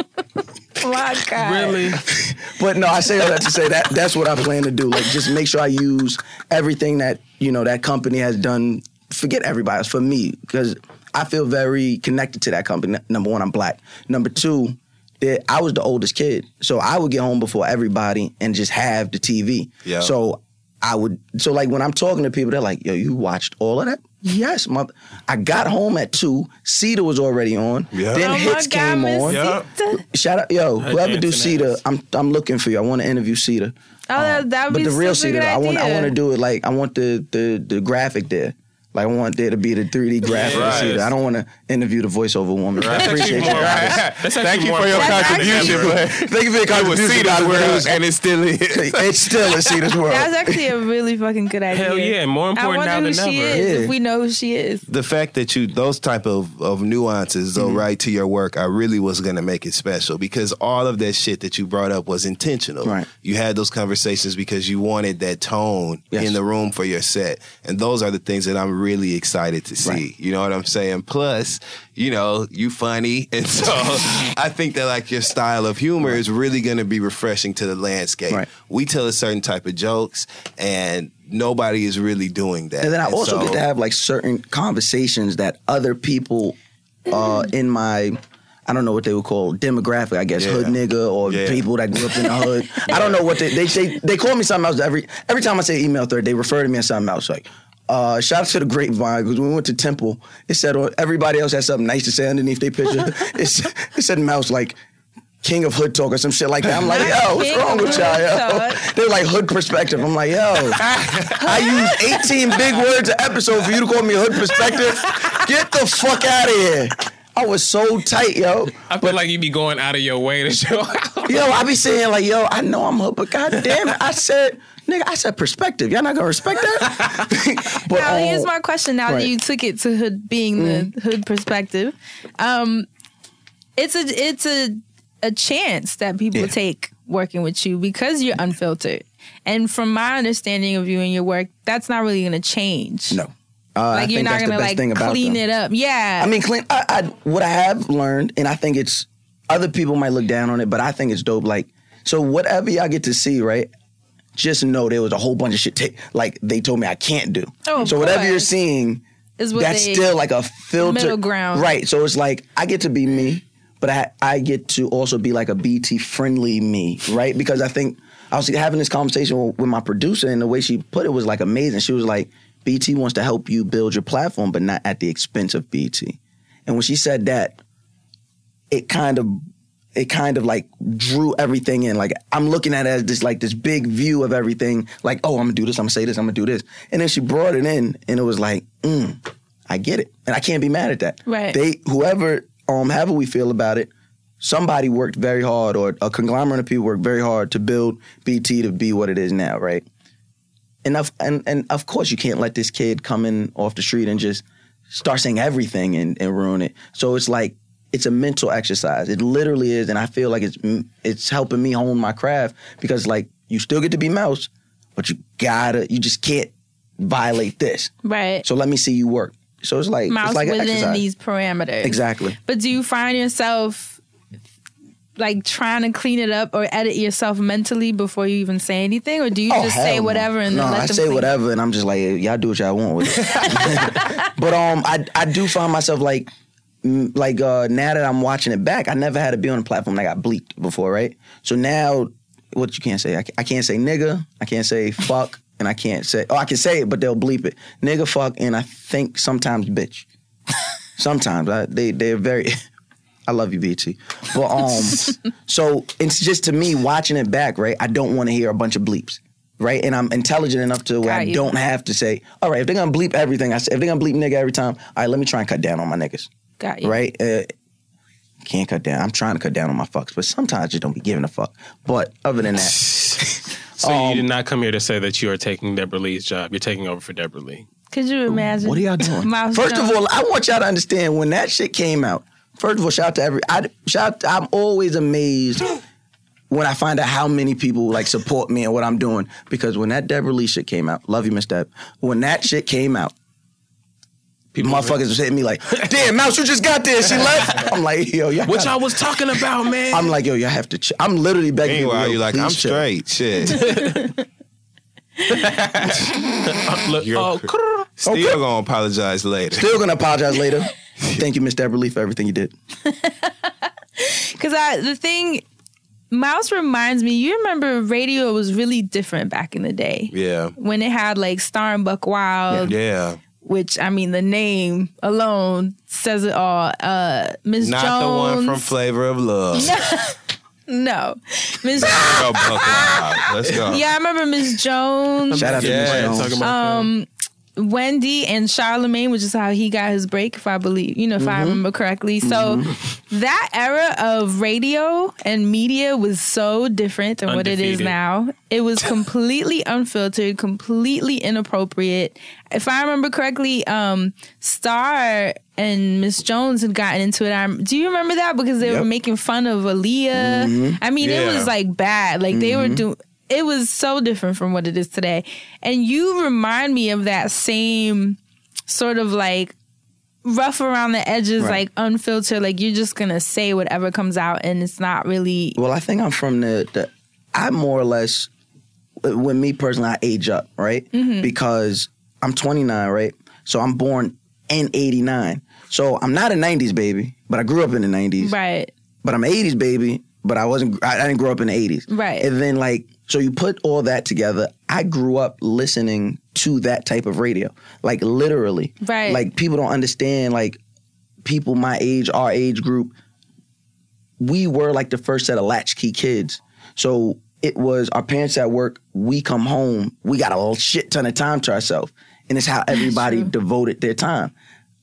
My God. Really? But no, I say all that to say that that's what I plan to do. Like, just make sure I use everything that, you know, that company has done. Forget everybody else, for me, because I feel very connected to that company. N- Number one, I'm black. Number two, that I was the oldest kid. So I would get home before everybody and just have the T V. Yeah. So I would, so like when I'm talking to people, they're like, yo, you watched all of that? Yes, mother. I got home at two. Cedar was already on. Yeah. Then Oh my Hits God, came Miss on. Yeah. Sita. Shout out, yo, Her whoever do dancing Cedar, ass. I'm I'm looking for you. I want to interview Cedar. Oh, that that would But be the real such a Cedar, good I want I idea. want to do it like I want the the the graphic there. Like I want there to be the three D graphic. Right. Cedar. I don't want to interview the voiceover woman. I appreciate you. More, guys. that's Thank actually you more for your important. That's contribution, actually- man. Thank you for your It was contribution. Cedar's guys. world, and it still is. It's still in Cedar's world. That's actually a really fucking good idea. Hell yeah, more I important wonder now who than she ever. is. Yeah. If we know who she is. The fact that you those type of, of nuances though, right, to your work, I really was gonna make it special because all of that shit that you brought up was intentional. Right. You had those conversations because you wanted that tone Yes. in the room for your set. And those are the things that I'm really excited to see. Right. You know what I'm saying? Plus, you know, you funny. And so I think that like your style of humor is really gonna be refreshing to the landscape. Right. We tell a certain type of jokes and nobody is really doing that. And then I also so- get to have like certain conversations that other people uh, in my, I don't know what they would call demographic, I guess, Yeah. hood nigga or Yeah. people that grew up in the hood. I don't know what they, they say. They call me something else every every time I say email thread, they refer to me as something else. Like, uh, shout out to the Grapevine, because when we went to Temple, it said uh, everybody else had something nice to say underneath their picture. It's, it said Mouse like, King of Hood Talk or some shit like that. I'm like, yo, what's King wrong of with y'all, Hood yo? Talk. They're like hood perspective. I'm like, yo, I use eighteen big words an episode for you to call me hood perspective. Get the fuck out of here. I was so tight, yo. I feel like you be going out of your way to show out. Yo, I be saying like, yo, I know I'm hood, but god damn it, I said, nigga, I said perspective. Y'all not gonna respect that? But Now, um, here's my question. Now right. that you took it to hood, being Mm-hmm. the hood perspective, um, it's a it's a a chance that people Yeah. take working with you because you're unfiltered. And from my understanding of you and your work, that's not really going to change. no. Uh, I Like you're think not that's the going to best like thing about clean them. it up. Yeah. I mean, clean. I, I what I have learned, and I think it's other people might look down on it, but I think it's dope. Like, so whatever y'all get to see, right? Just know there was a whole bunch of shit. Ta- like they told me I can't do. Oh, of so whatever you're course. seeing, is what that's they, still like a filter, middle ground. right? So it's like I get to be me, but I I get to also be like a B T friendly me, right? Because I think I was having this conversation with my producer, and the way she put it was like amazing. She was like, B T wants to help you build your platform, but not at the expense of B T. And when she said that, it kind of it kind of like drew everything in. Like I'm looking at it as this like this big view of everything. Like, oh, I'm gonna do this, I'm gonna say this, I'm gonna do this. And then she brought it in, and it was like, mm, I get it, and I can't be mad at that. Right. They whoever um however we feel about it, somebody worked very hard, or a conglomerate of people worked very hard to build B T to be what it is now, right? And of, and, and of course, you can't let this kid come in off the street and just start saying everything and, and ruin it. So it's like, it's a mental exercise. It literally is. And I feel like it's it's helping me hone my craft because, like, you still get to be Mouse, but you gotta, you just can't violate this. Right. So let me see you work. So it's like, Mouse it's like an within exercise. these parameters. Exactly. But do you find yourself like trying to clean it up or edit yourself mentally before you even say anything, or do you Oh, just hell say no. whatever and no, then let I them say clean it? whatever, and I'm just like, y'all do what y'all want with it. But um, I I do find myself like, mm, like uh, now that I'm watching it back, I never had to be on a platform that got bleeped before, right? So now, what you can't say, I, I can't say nigga, I can't say fuck, and I can't say, oh, I can say it, but they'll bleep it, nigga, fuck, and I think sometimes bitch. Sometimes I, they they're very. I love you, B T. But um, so it's just to me watching it back, right? I don't want to hear a bunch of bleeps, right? And I'm intelligent enough to where Got I you. don't have to say, all right, if they're gonna bleep everything, I say, if they're gonna bleep nigga every time, all right, let me try and cut down on my niggas, Got you. right? Uh, can't cut down. I'm trying to cut down on my fucks, but sometimes I just don't be giving a fuck. But other than that, So Um, you did not come here to say that you are taking Deborah Lee's job. You're taking over for Deborah Lee. Could you imagine? what are y'all doing? Mouse First Jones. of all, I want y'all to understand when that shit came out. First of all, shout out to every. I shout. Out to, I'm always amazed when I find out how many people like support me and what I'm doing. Because when that Deborah Lee shit came out, love you, Miss Deb. When that shit came out, people motherfuckers was hitting me like, "Damn, Mouse, you just got there. She left." I'm like, "Yo, y'all." What y'all was talking about, man? I'm like, "Yo, y'all have to." Ch-. I'm literally begging. Meanwhile, you, you're like, please I'm chill. straight. Shit. Look, You're oh, cr- still Okay. gonna apologize later. Still gonna apologize later. Thank you, Miss Deborah Lee, for everything you did. Because I the thing, Mouse reminds me. You remember radio was really different back in the day Yeah. when it had like Star and Buck Wild. Yeah. Which, I mean, the name alone says it all. Uh, Miss Not Jones. the one from Flavor of Love. No. Miss Let's go, Buck Wild. Let's go. Yeah, I remember Miss Jones. Shout out to Miss Yeah, Jones. talking about Um, Wendy and Charlemagne, which is how he got his break, if I believe, you know, if I remember correctly. So that era of radio and media was so different than what it is Undefeated. now. It was completely unfiltered, completely inappropriate. If I remember correctly, um, Star and Miss Jones had gotten into it. I'm, do you remember that? Because they Yep. were making fun of Aaliyah. I mean, it Yeah. was like bad. Like they were doing. It was so different from what it is today. And you remind me of that same sort of like rough around the edges, Right. like unfiltered, like you're just going to say whatever comes out and it's not really. Well, I think I'm from the, the I more or less, with me personally, I age up, right? Because I'm twenty-nine, right? So I'm born in eighty-nine. So I'm not a nineties baby, but I grew up in the nineties. Right. But I'm an eighties baby, but I wasn't, I, I didn't grow up in the eighties. Right. And then like, so you put all that together, I grew up listening to that type of radio. Like literally. Right. Like people don't understand, like people my age, our age group, we were like the first set of latchkey kids. So it was our parents at work, we come home, we got a shit ton of time to ourselves. And it's how everybody devoted their time.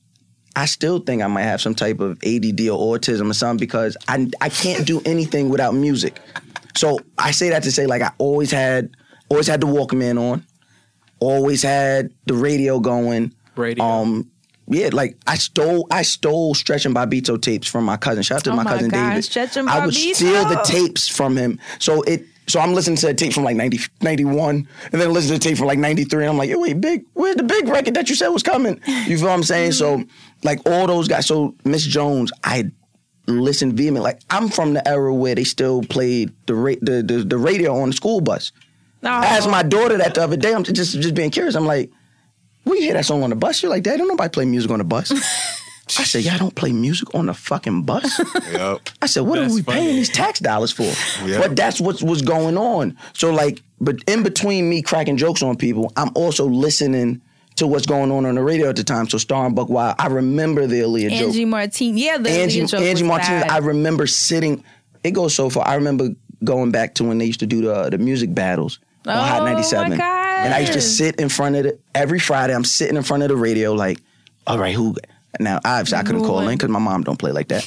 I still think I might have some type of A D D or autism or something because I I can't do anything without music. So I say that to say like I always had always had the Walkman on, always had the radio going. Radio. Um, yeah, like I stole I stole Stretch and Bobbito tapes from my cousin. Shout out to Oh my, my cousin gosh, David. Stretch and I would Bobbito. steal the tapes from him. So it so I'm listening to a tape from like ninety, ninety-one, and then listen to a tape from like ninety-three. And I'm like, yo, wait, big, where's the big record that you said was coming? You feel what I'm saying? So like all those guys. So Miss Jones, I listened vehemently. Like I'm from the era where they still played the ra- the, the the radio on the school bus. Oh. I asked my daughter that the other day. I'm just just being curious. I'm like, we hear that song on the bus. You're like, Dad, don't nobody play music on the bus. I said, yeah, I don't play music on the fucking bus. Yep. I said, what That's are we funny. paying these tax dollars for? Yeah. But that's what was going on. So like, but in between me cracking jokes on people, I'm also listening to what's going on on the radio at the time. So Star and Buck Wild, I remember the Aaliyah joke. Angie Martinez. Yeah, the Angie, Aaliyah joke Angie was Martinez. bad. I remember sitting. It goes so far. I remember going back to when they used to do the the music battles on Hot Oh, my ninety-seven, and I used to gosh. sit in front of it every Friday. I'm sitting in front of the radio, like, all right, who? Now, obviously, I couldn't Who call won? in because my mom don't play like that.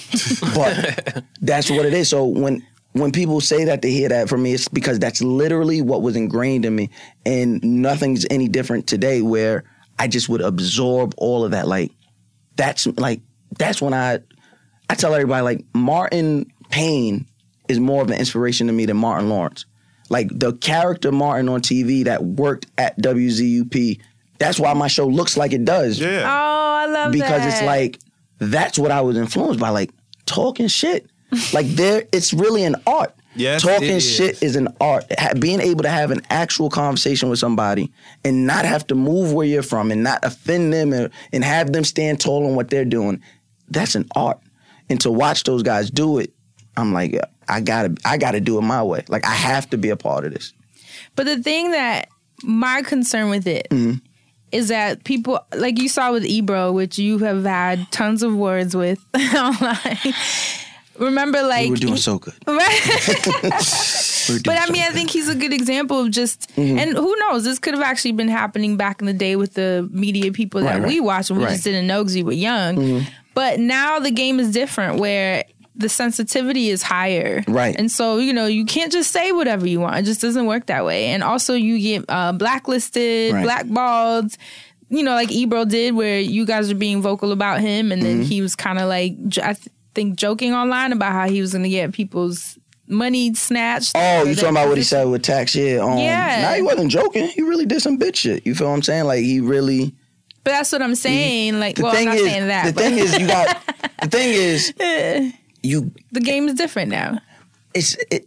But that's what it is. So when when people say that they hear that from me, it's because that's literally what was ingrained in me, and nothing's any different today. Where I just would absorb all of that. Like that's like that's when I I tell everybody like Martin Payne is more of an inspiration to me than Martin Lawrence. Like the character Martin on T V that worked at W Z U P. That's why my show looks like it does. Oh, Yeah. I love Because that. it's like that's what I was influenced by, like talking shit. Like there, it's really an art. Yes, talking it is. shit is an art. Ha- being able to have an actual conversation with somebody and not have to move where you're from and not offend them and, and have them stand tall on what they're doing. That's an art. And to watch those guys do it, I'm like, I gotta, I gotta do it my way. Like I have to be a part of this. But the thing that my concern with it Mm-hmm. is that people, like you saw with Ebro, which you have had tons of words with online. Remember, like We were doing so good. right? We were doing But I so mean, I good. think he's a good example of just, Mm-hmm. and who knows, this could have actually been happening back in the day with the media people that Right, right. we watched when we Right. just didn't know because we were young. Mm-hmm. But now the game is different where the sensitivity is higher. Right. And so, you know, you can't just say whatever you want. It just doesn't work that way. And also you get uh, blacklisted, Right. blackballed, you know, like Ebro did where you guys are being vocal about him and then Mm-hmm. he was kind of like, I th- think, joking online about how he was going to get people's money snatched. Oh, you talking about what he said with tax? Yeah. Um, Yeah. Nah, he wasn't joking. He really did some bitch shit. You feel what I'm saying? Like, he really... But that's what I'm saying. Like, The well, I'm thing not is, saying that. the but thing is, you got... The thing is, you... the game is different now. It's... It,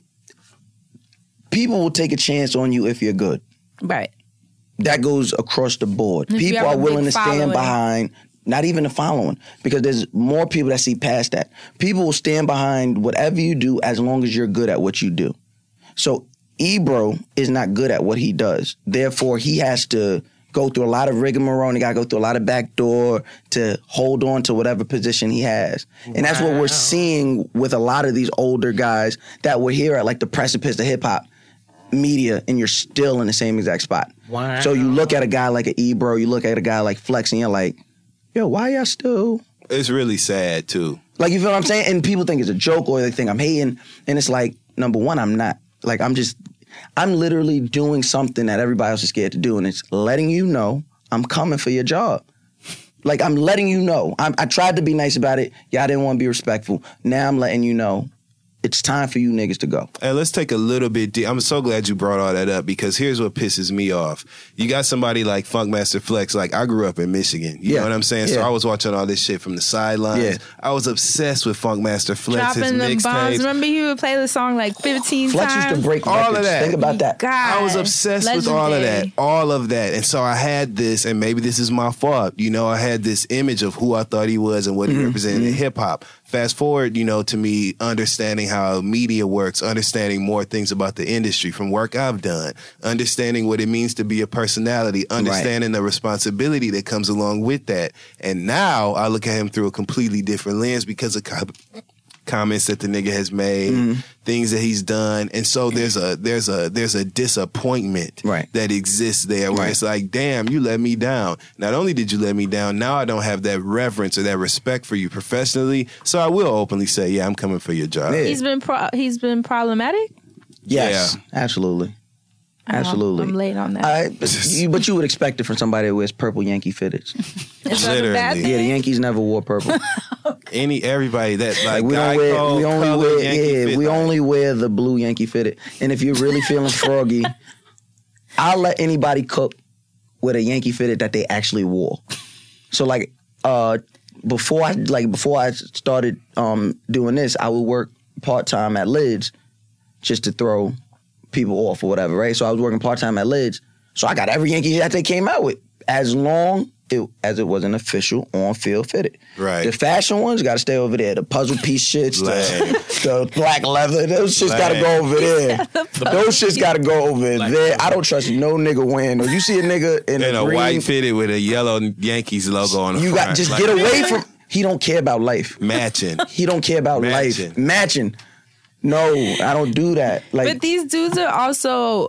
people will take a chance on you if you're good. Right. That goes across the board. If you People have are a willing big to stand following. behind, not even the following, because there's more people that see past that. People will stand behind whatever you do as long as you're good at what you do. So Ebro is not good at what he does. Therefore, he has to go through a lot of rigmarole. He got to go through a lot of backdoor to hold on to whatever position he has. And that's what we're seeing with a lot of these older guys that were here at like the precipice of hip hop media, and you're still in the same exact spot. Wow. So you look at a guy like an Ebro, you look at a guy like Flex, and you're like, yo, why y'all still... It's really sad, too. Like, you feel what I'm saying? And people think it's a joke or they think I'm hating. And it's like, number one, I'm not. Like, I'm just... I'm literally doing something that everybody else is scared to do, and it's letting you know I'm coming for your job. Like, I'm letting you know. I'm, I tried to be nice about it. Y'all didn't want to be respectful. Now I'm letting you know it's time for you niggas to go. And let's take a little bit deep. I'm so glad you brought all that up, because here's what pisses me off. You got somebody like Funkmaster Flex. Like, I grew up in Michigan. You Yeah. know what I'm saying? So Yeah. I was watching all this shit from the sidelines. Yeah. I was obsessed with Funkmaster Flex, his Dropping the bombs. mixtapes. Remember he would play the song like fifteen Flex times? used to break All of records. that. Think about that. God. I was obsessed with all of that, Legendary. all of that. And so I had this, and maybe this is my fault, you know, I had this image of who I thought he was and what he represented in hip hop. Fast forward, you know, to me understanding how media works, understanding more things about the industry from work I've done, understanding what it means to be a personality, understanding the responsibility that comes along with that. And now I look at him through a completely different lens because of co- comments that the nigga has made, Mm-hmm. things that he's done. And so there's a there's a there's a disappointment Right. that exists there where Right. it's like, damn, you let me down. Not only did you let me down, now I don't have that reverence or that respect for you professionally. So I will openly say, yeah, I'm coming for your job. Yeah. He's been pro- he's been problematic. Yes, absolutely. Absolutely. I'm late on that. I, but, you, but you would expect it from somebody that wears purple Yankee fitteds. Is that a bad Literally. thing? Yeah, the Yankees never wore purple. Any everybody that like, Like we guy don't wear, code, we only color, wear, Yankee yeah, fit, we like, only wear the blue Yankee fitted. And if you're really feeling froggy, I'll let anybody cook with a Yankee fitted that they actually wore. So like, uh, before I like before I started um doing this, I would work part time at Lids just to throw people off or whatever, right? So I was working part time at Lids, so I got every Yankee that they came out with, as long it, as it was an official on field fitted. Right. The fashion ones got to stay over there. The puzzle piece shits, the, the black leather, those shits got to go over there. Those shits got to go over there. I don't trust no nigga wearing those. You see a nigga in and a a green, white fitted with a yellow Yankees logo on the you front. got just Like, get away from. He don't care about life. matching. He don't care about Matching. life. Matching. No, I don't do that. Like, But these dudes are also.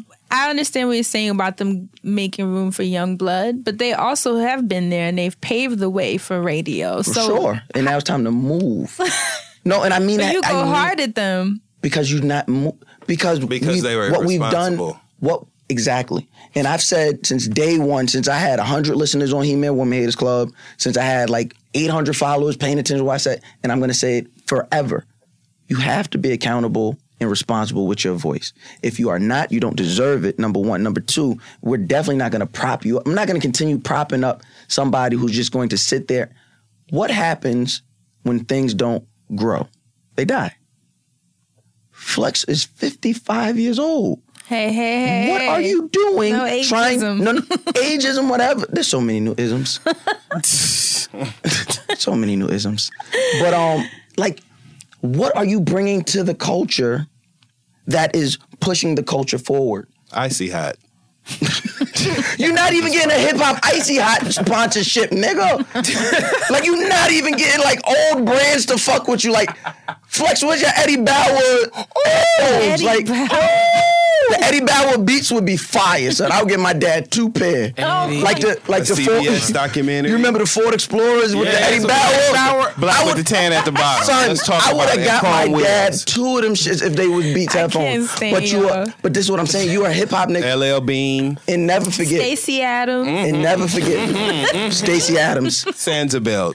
I understand what you're saying about them making room for young blood, but they also have been there and they've paved the way for radio. for so sure. And now it's time to move. No, and I mean but that. you go I mean, hard at them. because you not mo- because Because we- they were what we've done. responsible. What exactly? And I've said since day one, since I had one hundred listeners on He-Man Women Haters Club, since I had like eight hundred followers paying attention to what I said, and I'm going to say it forever. You have to be accountable and responsible with your voice. If you are not, you don't deserve it, number one. Number two, we're definitely not going to prop you up. I'm not going to continue propping up somebody who's just going to sit there. What happens when things don't grow? They die. Flex is fifty-five years old. Hey, hey, hey. What are you doing? No ageism. Trying, no, no, ageism, whatever. There's so many new isms. So many new isms. But um, like, what are you bringing to the culture that is pushing the culture forward? Icy hot. You're not even getting a hip hop icy hot sponsorship, nigga. Like, you're not even getting like old brands to fuck with you. Like, Flex, where's your Eddie Bauer? Oh, Eddie like, Bauer. oh, The Eddie Bauer beats would be fire, son. I would get my dad two pair. Eddie. Like the like A the C Ford. B S documentary. You remember the Ford Explorers with the Yeah, Eddie so Bauer? Black I with would- the tan at the bottom. Son, Let's talk I would about have it. got my Chrome dad wheels. two of them shits if they was Beats I headphones. can't stand But you, y'all. are, but this is what I'm saying. You are a hip hop nigga, L L Bean, and never forget, Stacey Adams. and never forget, Stacey Adams. Sansa belt.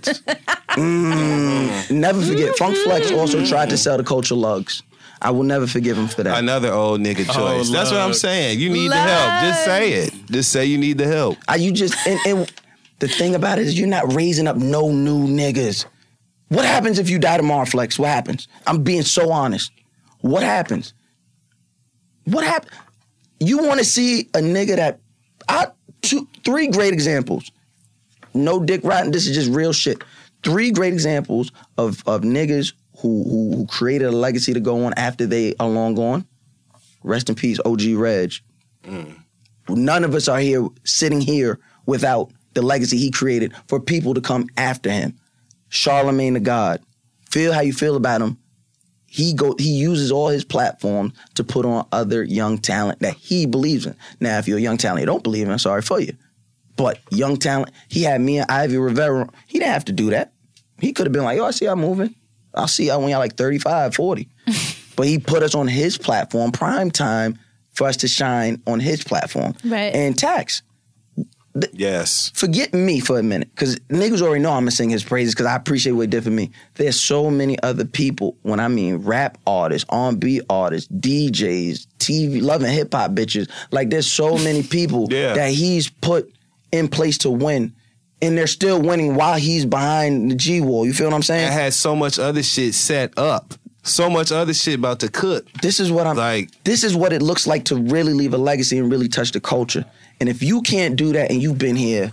Mm, never forget. Funk Flex also tried to sell the culture lugs. I will never forgive him for that. Another old nigga choice. That's what I'm love. saying. You need the help. Just say it. Just say you need the help. I, you just and, and the thing about it is you're not raising up no new niggas. What happens if you die tomorrow, Flex? What happens? I'm being so honest. What happens? What happens? You want to see a nigga that I two three great examples. No dick riding. This is just real shit. Three great examples of of niggas who who, who created a legacy to go on after they are long gone. Rest in peace, O G Reg. Mm. None of us are here sitting here without the legacy he created for people to come after him. Charlemagne the God. Feel how you feel about him. He go. He uses all his platforms to put on other young talent that he believes in. Now, if you're a young talent you don't believe in, I'm sorry for you. But young talent, he had me and Ivy Rivera. He didn't have to do that. He could have been like, yo, I see y'all moving. I'll see y'all when y'all like thirty-five, forty. But he put us on his platform, prime time, for us to shine on his platform. Right. And Tax. Yes. Forget me for a minute, because niggas already know I'm going to sing his praises because I appreciate what he did for me. There's so many other people, when I mean rap artists, R and B artists, D Js, T V, loving hip-hop bitches. Like, there's so many people Yeah. that he's put in place to win, and they're still winning while he's behind the G-Wall. You feel what I'm saying? I had so much other shit set up. So much other shit about to cook. This is what I'm like. This is what it looks like to really leave a legacy and really touch the culture. And if you can't do that, and you've been here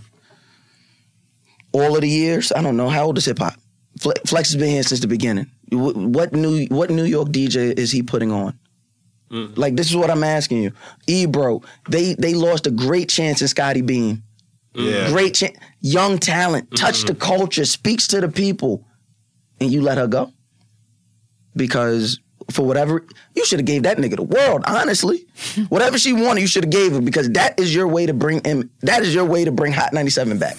all of the years, I don't know how old is hip hop. Flex has been here since the beginning. What new What New York D J is he putting on? Mm. Like, this is what I'm asking you, Ebro. They they lost a great chance in Scotty Beam. Yeah. Great chance, young talent, touch mm-hmm. the culture, speaks to the people, and you let her go. Because for whatever, you should have gave that nigga the world, honestly. Whatever she wanted, you should have gave her, because that is your way to bring him, that is your way to bring Hot ninety-seven back.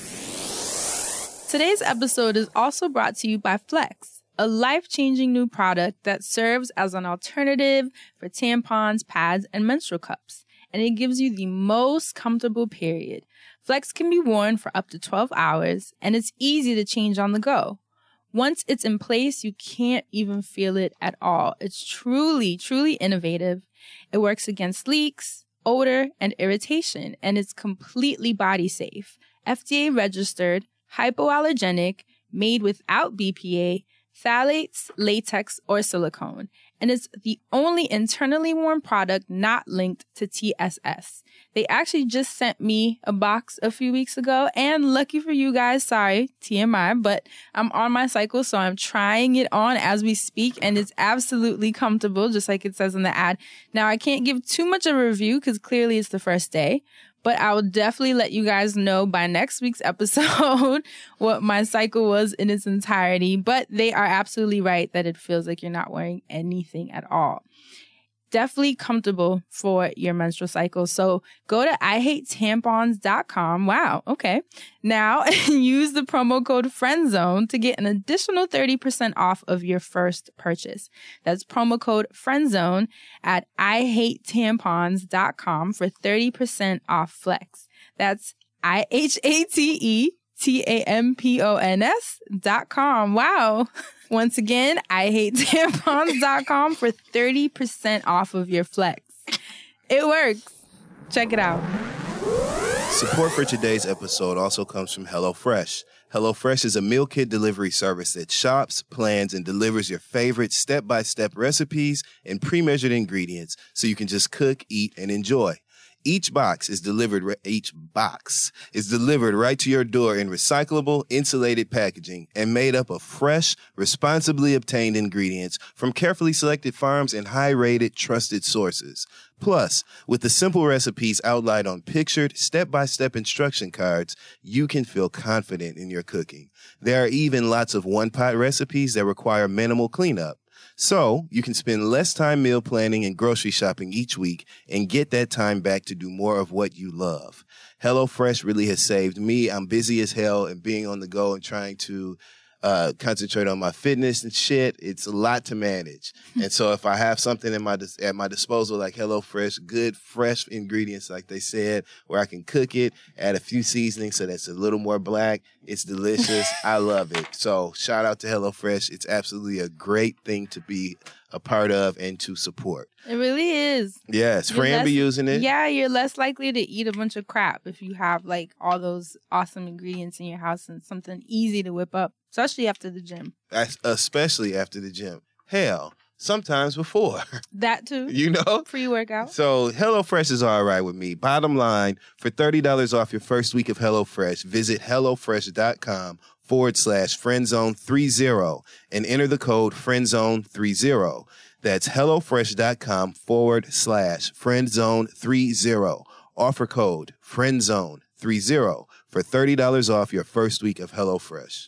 Today's episode is also brought to you by Flex, a life-changing new product that serves as an alternative for tampons, pads, and menstrual cups. And it gives you the most comfortable period. Flex can be worn for up to twelve hours, and it's easy to change on the go. Once it's in place, you can't even feel it at all. It's truly, truly innovative. It works against leaks, odor, and irritation, and it's completely body safe. F D A registered, hypoallergenic, made without B P A, phthalates, latex, or silicone. And it's the only internally worn product not linked to T S S. They actually just sent me a box a few weeks ago, and lucky for you guys, sorry, T M I, but I'm on my cycle, so I'm trying it on as we speak, and it's absolutely comfortable, just like it says in the ad. Now, I can't give too much of a review because clearly it's the first day, but I will definitely let you guys know by next week's episode what my cycle was in its entirety. But they are absolutely right that it feels like you're not wearing anything at all. Definitely comfortable for your menstrual cycle. So go to I hate tampons dot com. Wow. Okay. Now use the promo code FRIENDZONE to get an additional thirty percent off of your first purchase. That's promo code FRIENDZONE at I hate tampons dot com for thirty percent off Flex. That's I H A T E T A M P O N S dot com. Wow. Once again, I hate tampons dot com for thirty percent off of your Flex. It works. Check it out. Support for today's episode also comes from HelloFresh. HelloFresh is a meal kit delivery service that shops, plans, and delivers your favorite step-by-step recipes and pre-measured ingredients so you can just cook, eat, and enjoy. Each box is delivered. Each box is delivered right to your door in recyclable, insulated packaging and made up of fresh, responsibly obtained ingredients from carefully selected farms and high-rated, trusted sources. Plus, with the simple recipes outlined on pictured, step-by-step instruction cards, you can feel confident in your cooking. There are even lots of one-pot recipes that require minimal cleanup. So you can spend less time meal planning and grocery shopping each week and get that time back to do more of what you love. HelloFresh really has saved me. I'm busy as hell and being on the go and trying to uh, concentrate on my fitness and shit. It's a lot to manage. And so if I have something in my dis- at my disposal like HelloFresh, good, fresh ingredients like they said, where I can cook it, add a few seasonings so that's a little more black, it's delicious. I love it. So shout out to HelloFresh. It's absolutely a great thing to be a part of and to support. It really is. Yes, You're Fran less- be using it. Yeah, you're less likely to eat a bunch of crap if you have like all those awesome ingredients in your house and something easy to whip up, especially after the gym. As- Especially after the gym. Hell, sometimes before. That too. You know? Pre-workout. So HelloFresh is all right with me. Bottom line, for thirty dollars off your first week of HelloFresh, visit HelloFresh.com forward slash friendzone30 and enter the code friendzone30. That's HelloFresh.com forward slash friendzone30. Offer code friendzone30 for thirty dollars off your first week of HelloFresh.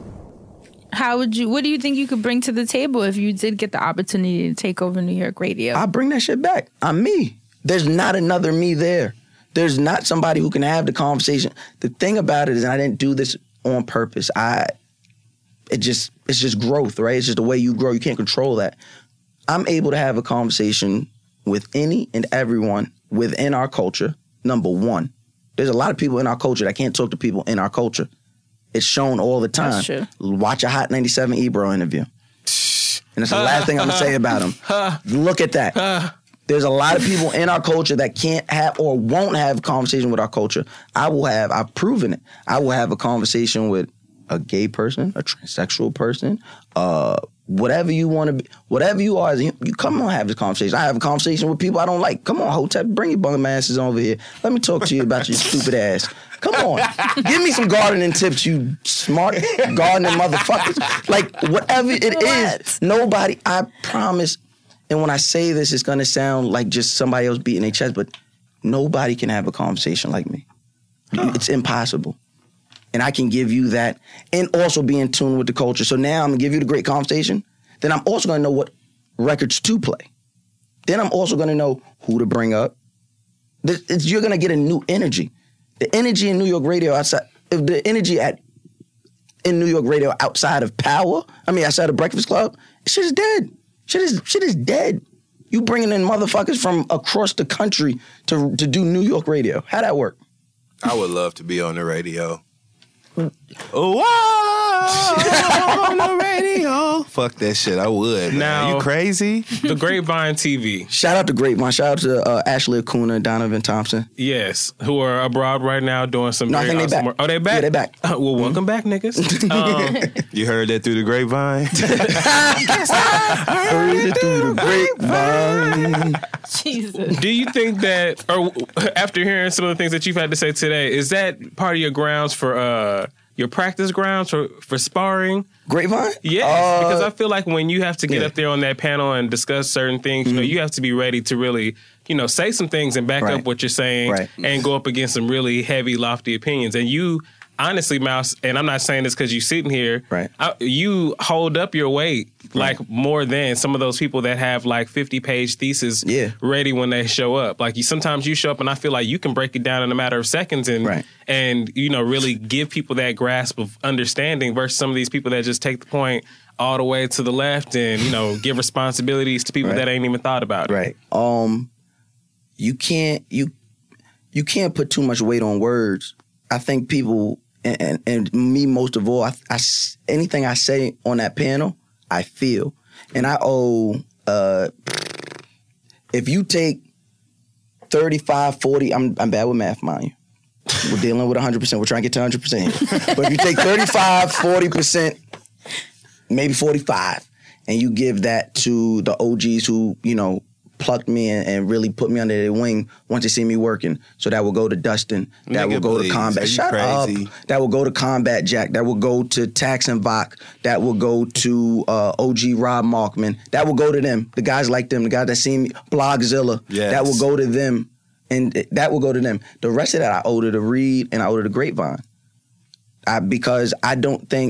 How would you, what do you think you could bring to the table if you did get the opportunity to take over New York radio? I bring that shit back. I'm me. There's not another me there. There's not somebody who can have the conversation. The thing about it is, and I didn't do this on purpose. I, it just, it's just growth, right? It's just the way you grow. You can't control that. I'm able to have a conversation with any and everyone within our culture. Number one, there's a lot of people in our culture that can't talk to people in our culture. It's shown all the time. That's true. Watch a Hot ninety-seven Ebro interview. And that's the last thing I'm going to say about him. Look at that. There's a lot of people in our culture that can't have or won't have a conversation with our culture. I will have, I've proven it. I will have a conversation with a gay person, a transsexual person, uh, whatever you want to be, whatever you are, you, you come on, have this conversation. I have a conversation with people I don't like. Come on, Hotep, bring your bum asses over here. Let me talk to you about your stupid ass. Come on, give me some gardening tips, you smart gardening motherfuckers. Like, whatever it what? is, nobody, I promise, and when I say this, it's going to sound like just somebody else beating their chest, but nobody can have a conversation like me. Huh. It's impossible. And I can give you that and also be in tune with the culture. So now I'm going to give you the great conversation. Then I'm also going to know what records to play. Then I'm also going to know who to bring up. It's, you're going to get a new energy. The energy in New York radio outside, if the energy at in New York radio outside of Power, I mean outside of Breakfast Club, shit is dead. Shit is shit is dead. You bringing in motherfuckers from across the country to to do New York radio. How'd that work? I would love to be on the radio. Whoa! On the radio. Fuck that shit. I would. Now, man. You crazy? The Grapevine T V. Shout out to Grapevine. Shout out to uh, Ashley Acuna and Donovan Thompson. Yes, who are abroad right now doing some. No, I very think they awesome back. work. Oh, they back. Yeah, they back. Uh, well, welcome back, niggas. Um, You heard that through the grapevine? Heard it through the grapevine. Jesus. do you think that, or after hearing some of the things that you've had to say today, is that part of your grounds for uh, your practice grounds for for sparring? Grapevine? Yes, Uh, because I feel like when you have to get yeah. up there on that panel and discuss certain things, you know, you have to be ready to really, you know, say some things and back Right. up what you're saying Right. and go up against some really heavy, lofty opinions. And you, honestly, Mouse, and I'm not saying this because you're sitting here, Right. I, you hold up your weight like Right. more than some of those people that have like fifty page theses Yeah. ready when they show up. Like you, sometimes you show up and I feel like you can break it down in a matter of seconds and Right. and you know really give people that grasp of understanding versus some of these people that just take the point all the way to the left and you know give responsibilities to people Right. that ain't even thought about it. Right. Um, you can't you you can't put too much weight on words. I think people and and, and me most of all, I, I s- anything I say on that panel, I feel, and I owe. Uh, if you take thirty-five, forty, I'm I'm bad with math, mind you. We're dealing with one hundred percent. We're trying to get to one hundred percent. But if you take thirty-five, forty percent, maybe forty-five, and you give that to the O Gs who, you know, plucked me and, and really put me under their wing once they see me working. So that will go to Dustin. That Nigga, will go please. to Combat. Are you Shut crazy? up. That will go to Combat Jack. That will go to Tax and Bach. That will go to uh, O G Rob Markman. That will go to them. The guys like them. The guys that see me. Blogzilla. Yes. That will go to them. And that will go to them. The rest of that I owe to the Reed and I owe to the Grapevine. I, because I don't think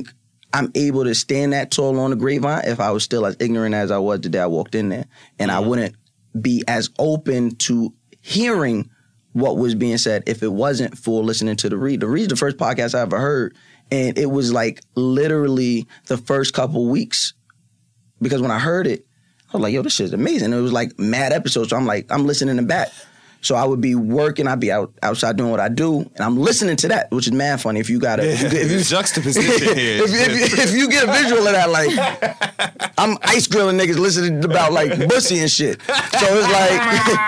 I'm able to stand that tall on the grapevine if I was still as ignorant as I was the day I walked in there. And I wouldn't be as open to hearing what was being said if it wasn't for listening to the Read. The Read's the first podcast I ever heard. And it was like literally the first couple weeks. Because when I heard it, I was like, yo, this shit's amazing. It was like mad episodes. So I'm like, I'm listening to back. So I would be working, I'd be out outside doing what I do, and I'm listening to that, which is mad funny. If you got a Yeah, if you, if you, juxtaposition here. if, if, if you get a visual of that, like I'm ice grilling niggas listening about like Bussy and shit. So it's like,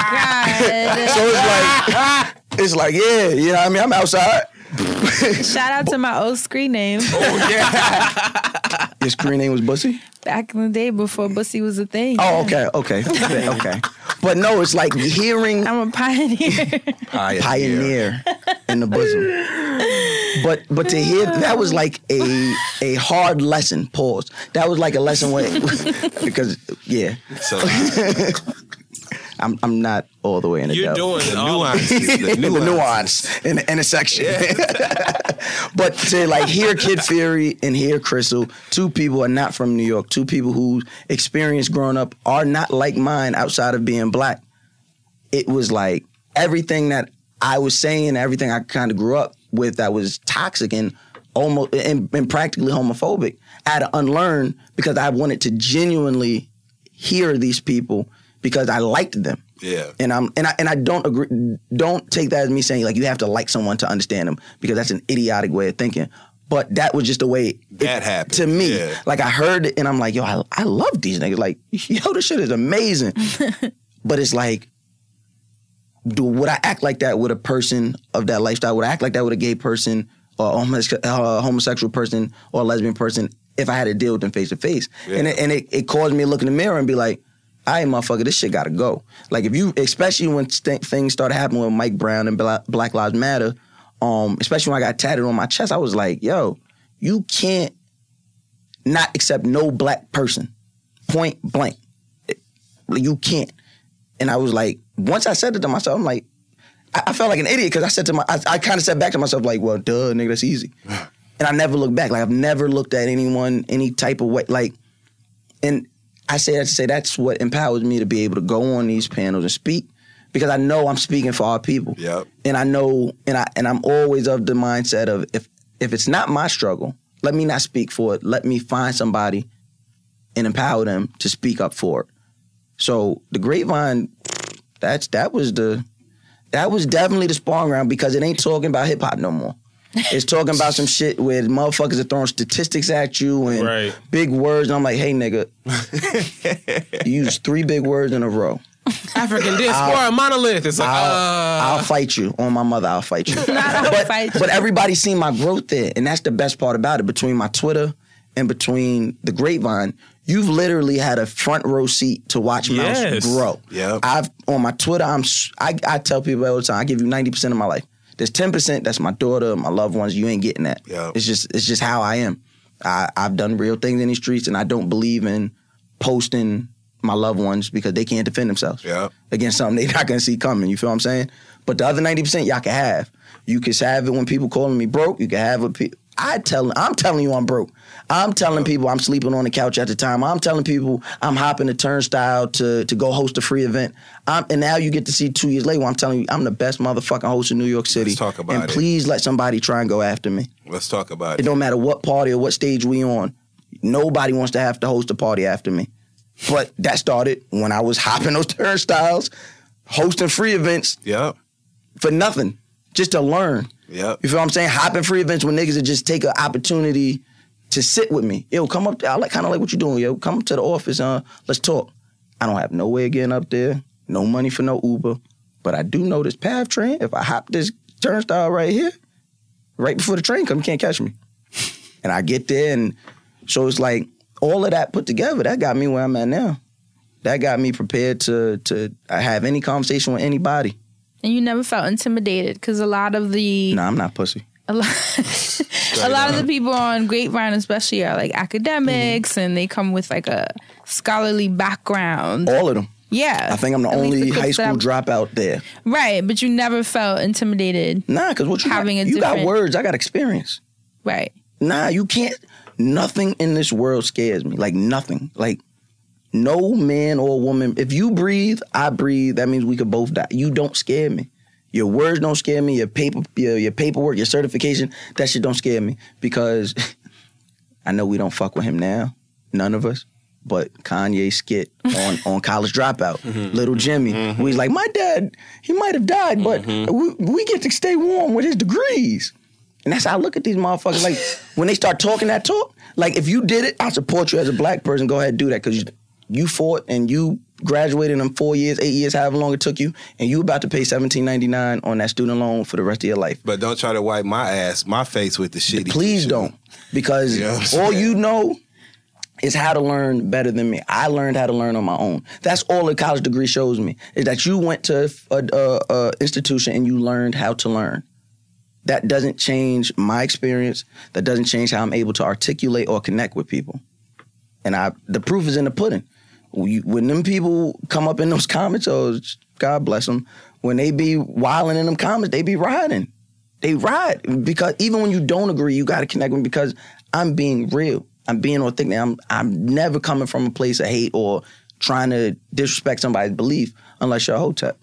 so it's like, it's like, yeah, you know what I mean? I'm outside. Shout out to my old screen name. Oh yeah, your screen name was Bussy? Back in the day before Bussy was a thing. Oh, okay, okay, okay, okay. But no, it's like hearing. I'm a pioneer. Pioneer, pioneer in the bosom. But but to hear that was like a a hard lesson. Pause. That was like a lesson where because yeah. So I'm I'm not all the way in the You're depth. doing the all of nuances, the the nuances. nuance in the intersection. But to like hear Kid Fury and hear Crystal, two people who are not from New York, two people whose experience growing up are not like mine outside of being black. It was like everything that I was saying, everything I kind of grew up with that was toxic and almost and, and practically homophobic, I had to unlearn because I wanted to genuinely hear these people because I liked them. Yeah. And I'm and I and I don't agree. Don't take that as me saying like you have to like someone to understand them because that's an idiotic way of thinking. But that was just the way that it, happened to me. Yeah. Like I heard it and I'm like, yo, I, I love these niggas. Like, yo, this shit is amazing. But it's like, do would I act like that with a person of that lifestyle? Would I act like that with a gay person or a homose- uh, homosexual person or a lesbian person if I had to deal with them face to face? And it, and it, it caused me to look in the mirror and be like, all right, motherfucker, this shit gotta go. Like if you, especially when st- things started happening with Mike Brown and Bla- Black Lives Matter, um, especially when I got tatted on my chest, I was like, yo, you can't not accept no black person, point blank. You can't. And I was like, once I said it to myself, I'm like, I, I felt like an idiot because I said to my, I, I kind of said back to myself like, well, duh, nigga, that's easy. And I never looked back. Like I've never looked at anyone any type of way. Like, and I say that to say that's what empowers me to be able to go on these panels and speak because I know I'm speaking for our people. Yep. And I know, and I and I'm always of the mindset of if if it's not my struggle, let me not speak for it. Let me find somebody and empower them to speak up for it. So the Grapevine, that's that was the that was definitely the spawn ground because it ain't talking about hip hop no more. It's talking about some shit where motherfuckers are throwing statistics at you and Right. big words. And I'm like, hey, nigga, you use three big words in a row. African diaspora monolith. It's like, I'll, uh, I'll fight you. On my mother, I'll fight you. I'll but, fight you. but everybody's seen my growth there. And that's the best part about it. Between my Twitter and between the Grapevine, you've literally had a front row seat to watch Yes. Mouse grow. Yep. I've on my Twitter, I'm I, I tell people all the time, I give you ninety percent of my life. There's ten percent, that's my daughter, my loved ones. You ain't getting that. Yep. It's just it's just how I am. I, I've done real things in these streets, and I don't believe in posting my loved ones because they can't defend themselves Yep. against something they're not gonna see coming. You feel what I'm saying? But the other ninety percent, y'all can have. You can have it when people calling me broke. You can have it. Pe- I tell, I'm telling you I'm broke. I'm telling people I'm sleeping on the couch at the time. I'm telling people I'm hopping the turnstile to to go host a free event. I'm, and now you get to see two years later. I'm telling you I'm the best motherfucking host in New York City. Let's talk about and it. please let somebody try and go after me. Let's talk about It it. don't matter what party or what stage we on. Nobody wants to have to host a party after me. But that started when I was hopping those turnstiles, hosting free events Yep. for nothing, just to learn. Yep. You feel what I'm saying? Hopping free events when niggas would just take an opportunity to sit with me. Yo, come up. I like kind of like what you're doing. Yo, come up to the office. Uh, let's talk. I don't have no way of getting up there. No money for no Uber, but I do know this PATH train. If I hop this turnstile right here, right before the train comes, you can't catch me. And I get there, and so it's like all of that put together. That got me where I'm at now. That got me prepared to to have any conversation with anybody. And you never felt intimidated because a lot of the Nah, I'm not pussy. a lot, a lot of the people on Grapevine especially are like academics and they come with like a scholarly background. All of them. Yeah. I think I'm the At least only the high clips that school I've- dropout there. Right, but you never felt intimidated. Nah, because what you Having got, a you got different- words, I got experience. Right. Nah, you can't. nothing in this world scares me. Like nothing. Like no man or woman. If you breathe, I breathe. That means we could both die. You don't scare me. Your words don't scare me. Your paper, your, your paperwork, your certification, that shit don't scare me because I know we don't fuck with him now. None of us. But Kanye skit on, on College Dropout, mm-hmm. Little Jimmy, mm-hmm. he's like, my dad, he might have died, but mm-hmm. we, we get to stay warm with his degrees. And that's how I look at these motherfuckers. Like, when they start talking that talk, like, if you did it, I support you as a black person. Go ahead and do that because you, you fought and you graduated in four years, eight years, however long it took you, and you about to pay seventeen ninety-nine on that student loan for the rest of your life. But don't try to wipe my ass, my face with the shit. Please don't. Because you know all you know is how to learn better than me. I learned how to learn on my own. That's all a college degree shows me, is that you went to a, a, a institution and you learned how to learn. That doesn't change my experience. That doesn't change how I'm able to articulate or connect with people. And I, the proof is in the pudding. When them people come up in those comments, oh, God bless them, when they be wilding in them comments, they be riding. They ride. Because even when you don't agree, you got to connect with me because I'm being real. I'm being authentic. I'm I'm never coming from a place of hate or trying to disrespect somebody's belief unless you're a hotep.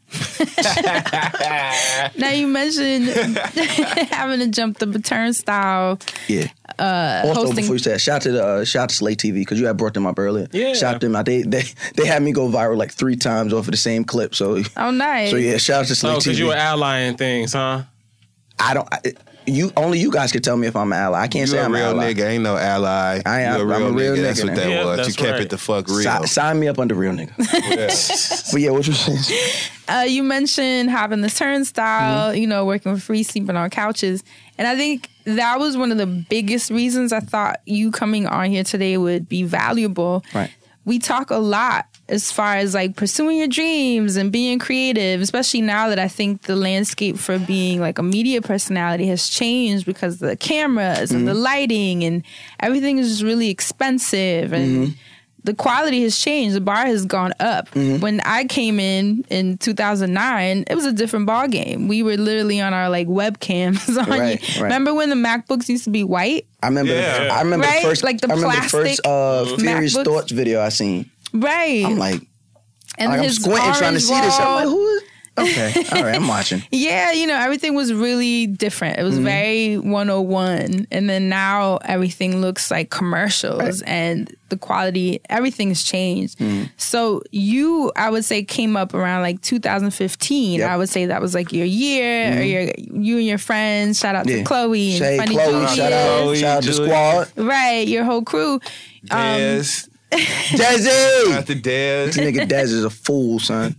Now you mentioned having to jump the turnstile. Yeah. Uh, also, hosting. before you said, shout out to the uh, shout out to Slate T V because you had brought them up earlier. Yeah. Shout out to them out. They they they had me go viral like three times off of the same clip. So oh, nice. So yeah, shout out to Slate oh, T V. because you were allying things, huh? I don't. I, you only you guys can tell me if I'm an ally. I can't you say a I'm real an ally. nigga. Ain't no ally. I am. You a real I'm a real nigga. nigga. That's what that yeah, was. You kept right. it the fuck real. Si- sign me up under real nigga. But yeah, what you saying? Uh, you mentioned having the turnstile, Mm-hmm. you know, working for free, sleeping on couches. And I think that was one of the biggest reasons I thought you coming on here today would be valuable. Right. We talk a lot as far as like pursuing your dreams and being creative, especially now that I think the landscape for being like a media personality has changed because of the cameras Mm-hmm. and the lighting and everything is just really expensive and Mm-hmm. the quality has changed. The bar has gone up. Mm-hmm. When I came in in two thousand nine, it was a different ball game. We were literally on our like webcams. On Right, you. right. Remember when the MacBooks used to be white? I remember. Yeah. The, I remember Right? the first. Like the I remember plastic the first uh, Furious MacBooks. Thoughts video I seen. Right. I'm like, and like I'm his squinting trying to orange see this. I'm wall. like, who is? Okay, all right, I'm watching. Yeah, you know, everything was really different. It was Mm-hmm. very one oh one. And then now everything looks like commercials Right. and the quality, everything's changed. Mm-hmm. So you, I would say, came up around like two thousand fifteen. Yep. I would say that was like your year or your you and your friends. Shout out Yeah. to Chloe and Shay, Funny Chloe, Julius. shout out, Chloe, shout out to Julius. Squad. Right, your whole crew. Um, Dez. Desi. After Dez. This nigga Dez is a fool, son.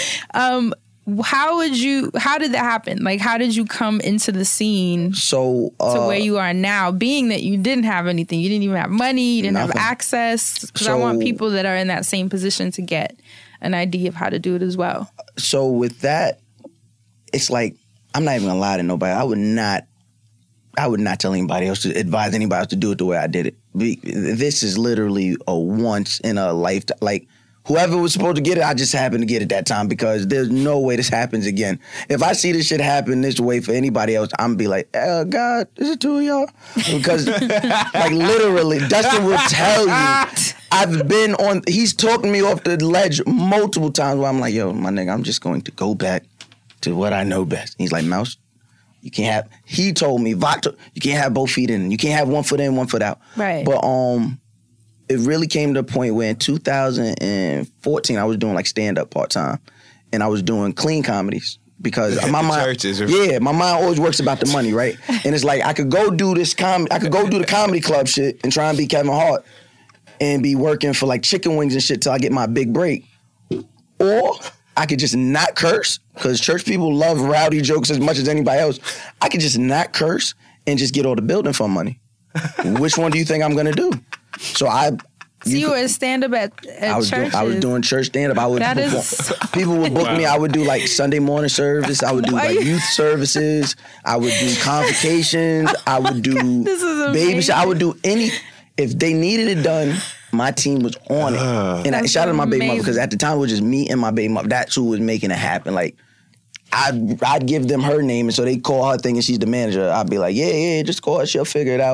How would you, how did that happen? Like, how did you come into the scene So uh, to where you are now, being that you didn't have anything, you didn't even have money, you didn't Nothing. have access? Because I So- want people that are in that same position to get an idea of how to do it as well. so with that, it's like I'm not even gonna lie to nobody. I would not. I would not tell anybody else to advise anybody else to do it the way I did it. Be- This is literally a once in a lifetime. Like whoever was supposed to get it, I just happened to get it that time because there's no way this happens again. If I see this shit happen this way for anybody else, I'm gonna be like, oh God, is it two of y'all? Because like literally, Dustin will tell you. I've been on. He's talking me off the ledge multiple times where I'm like, yo, my nigga, I'm just going to go back to what I know best. He's like, Mouse, you can't have. He told me, Vok, you can't have both feet in. You can't have one foot in, one foot out. Right. But um, it really came to a point where in two thousand fourteen I was doing like stand up part time, and I was doing clean comedies because At my the mind, churches. yeah, my mind always works about the money, right? And it's like I could go do this com, I could go do the comedy club shit and try and be Kevin Hart and be working for like chicken wings and shit till I get my big break, or I could just not curse because church people love rowdy jokes as much as anybody else. I could just not curse and just get all the building fund money. Which one do you think I'm gonna do? So I. So you, could- were a stand up at, at I was churches. doing, I was doing church stand up. I would That perform. is- People would book me. I would do like Sunday morning service. I would do Why like you- youth services. I would do convocations. I would do This is baby amazing. shower. I would do any if they needed it done. My team was on it, and I, That's shout out to my baby mother amazing. because at the time it was just me and my baby mother. That's who was making it happen. Like I'd I'd give them her name, and so they call her thinking she's the manager. I'd be like, yeah, yeah, just call her. She'll figure it out.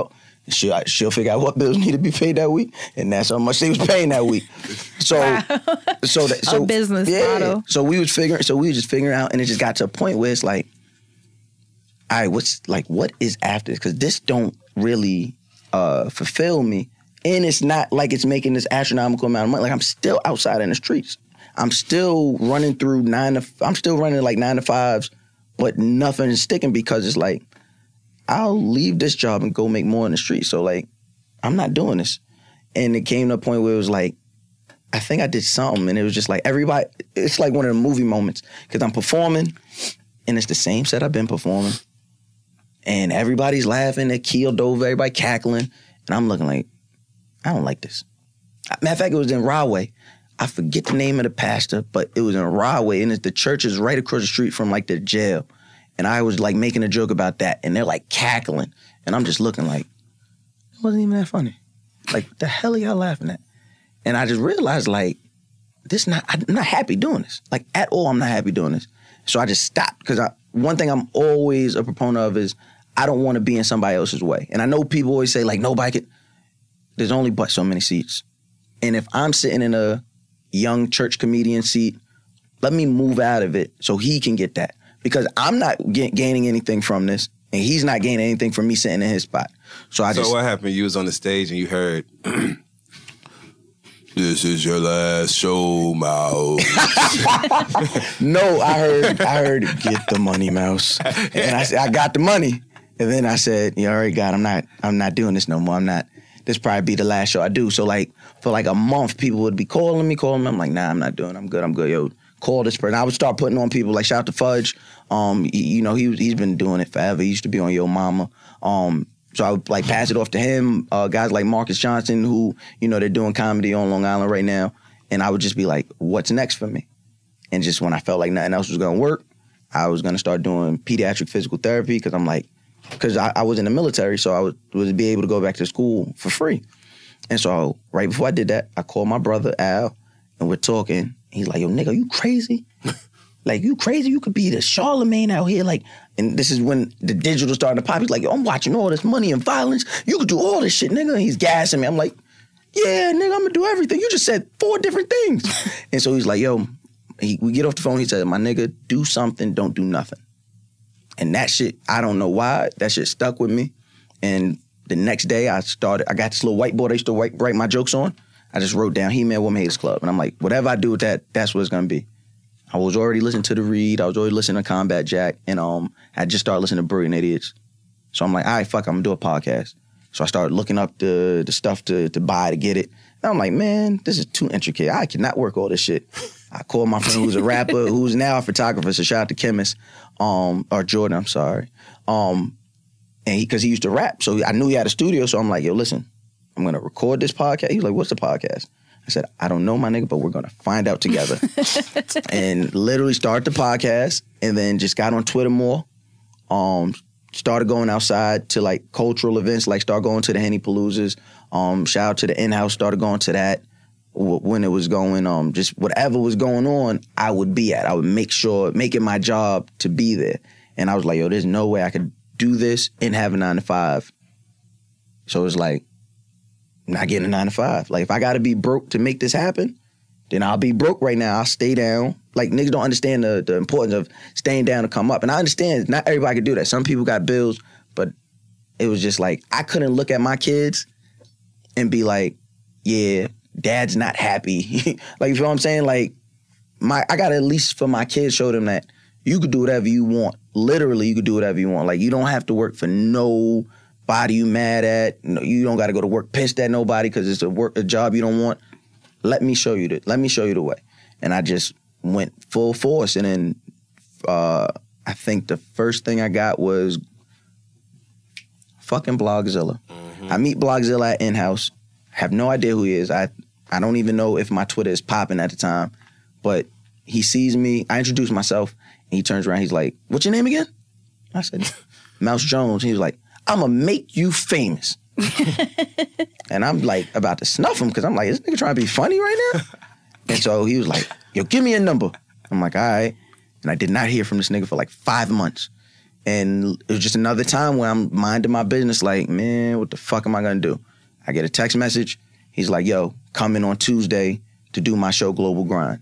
She'll, she'll figure out what bills need to be paid that week, and that's how much they was paying that week. So, Wow. so that so A business yeah. model. So we was figuring. So we was just figuring out, and it just got to a point where it's like, all right, what's like, what is after this? Because this don't really uh, fulfill me, and it's not like it's making this astronomical amount of money. Like I'm still outside in the streets. I'm still running through nine to. I'm still running like nine to fives, but nothing is sticking because it's like. I'll leave this job and go make more in the street. So, like, I'm not doing this. And it came to a point where it was like, I think I did something. And it was just like, everybody, it's like one of the movie moments. Because I'm performing, and it's the same set I've been performing. And everybody's laughing, they're keeled over, everybody cackling. And I'm looking like, I don't like this. Matter of fact, it was in Rahway. I forget the name of the pastor, but it was in Rahway. And it's, the church is right across the street from, like, the jail. And I was like making a joke about that, and they're like cackling, and I'm just looking like, it wasn't even that funny. Like, what the hell are y'all laughing at? And I just realized like, this not I'm not happy doing this. Like at all, I'm not happy doing this. So I just stopped because I one thing I'm always a proponent of is I don't want to be in somebody else's way. And I know people always say like nobody could. There's only but so many seats, and if I'm sitting in a young church comedian seat, let me move out of it so he can get that. Because I'm not ga- gaining anything from this, and he's not gaining anything from me sitting in his spot. So I so just. what happened? You was on the stage and you heard, "This is your last show, Mouse." No, I heard, I heard, "Get the money, Mouse," and I said, "I got the money," and then I said, "You already got. I'm not. I'm not doing this no more. I'm not. This probably be the last show I do." So like for like a month, people would be calling me, calling me. I'm like, "Nah, I'm not doing. It. I'm good. I'm good, yo." Call this person. I would start putting on people like shout out to Fudge. Um, you, you know, he he's been doing it forever. He used to be on Yo Mama. Um, so I would like pass it off to him. Uh, guys like Marcus Johnson, who you know they're doing comedy on Long Island right now, and I would just be like, "What's next for me?" And just when I felt like nothing else was gonna work, I was gonna start doing pediatric physical therapy because I'm like, because I, I was in the military, so I would, would be able to go back to school for free. And so right before I did that, I called my brother Al, and we're talking. He's like, "Yo, nigga, you crazy? Like, you crazy? You could be the Charlemagne out here." Like, and this is when the digital started to pop. He's like, "Yo, I'm watching all this money and violence. You could do all this shit, nigga." And he's gassing me. I'm like, "Yeah, nigga, I'm gonna do everything. You just said four different things." And so he's like, "Yo," he, we get off the phone. He said, "My nigga, do something. Don't do nothing." And that shit, I don't know why, that shit stuck with me. And the next day, I started. I got this little whiteboard I used to write, write my jokes on. I just wrote down He-Man Woman Haters Club. And I'm like, whatever I do with that, that's what it's going to be. I was already listening to The Read. I was already listening to Combat Jack. And um, I just started listening to Brilliant Idiots. So I'm like, all right, fuck, I'm going to do a podcast. So I started looking up the the stuff to, to buy to get it. And I'm like, man, this is too intricate. I cannot work all this shit. I called my friend who's a rapper, who's now a photographer. So shout out to Chemist, um, or Jordan, I'm sorry. Um, and he, because he used to rap. So I knew he had a studio. So I'm like, yo, listen. I'm going to record this podcast. He was like, what's the podcast? I said, I don't know, my nigga, but we're going to find out together. And literally started the podcast and then just got on Twitter more. Um, started going outside to like cultural events, like start going to the Henny Paloozas. Um, shout out to the In-House, started going to that w- when it was going, um, just whatever was going on, I would be at. I would make sure, make it my job to be there. And I was like, yo, there's no way I could do this and have a nine to five. So it was like, not getting a nine to five. Like, if I got to be broke to make this happen, then I'll be broke right now. I'll stay down. Like, niggas don't understand the, the importance of staying down to come up. And I understand not everybody can do that. Some people got bills, but it was just like, I couldn't look at my kids and be like, yeah, dad's not happy. Like, you feel what I'm saying? Like, my I got to at least for my kids show them that you could do whatever you want. Literally, you could do whatever you want. Like, you don't have to work for no body you mad at. No, you don't got to go to work pissed at nobody because it's a work a job you don't want. Let me show you the let me show you the way. And I just went full force. And then uh, I think the first thing I got was fucking Blogzilla. Mm-hmm. I meet Blogzilla at In-House. Have no idea who he is. I I don't even know if my Twitter is popping at the time. But he sees me. I introduce myself. And he turns around. He's like, "What's your name again?" I said, "Mouse Jones." He was like, "I'm going to make you famous." And I'm like about to snuff him because I'm like, this nigga trying to be funny right now? And so he was like, yo, give me a number. I'm like, all right. And I did not hear from this nigga for like five months. And it was just another time where I'm minding my business like, man, what the fuck am I going to do? I get a text message. He's like, yo, come in on Tuesday to do my show Global Grind.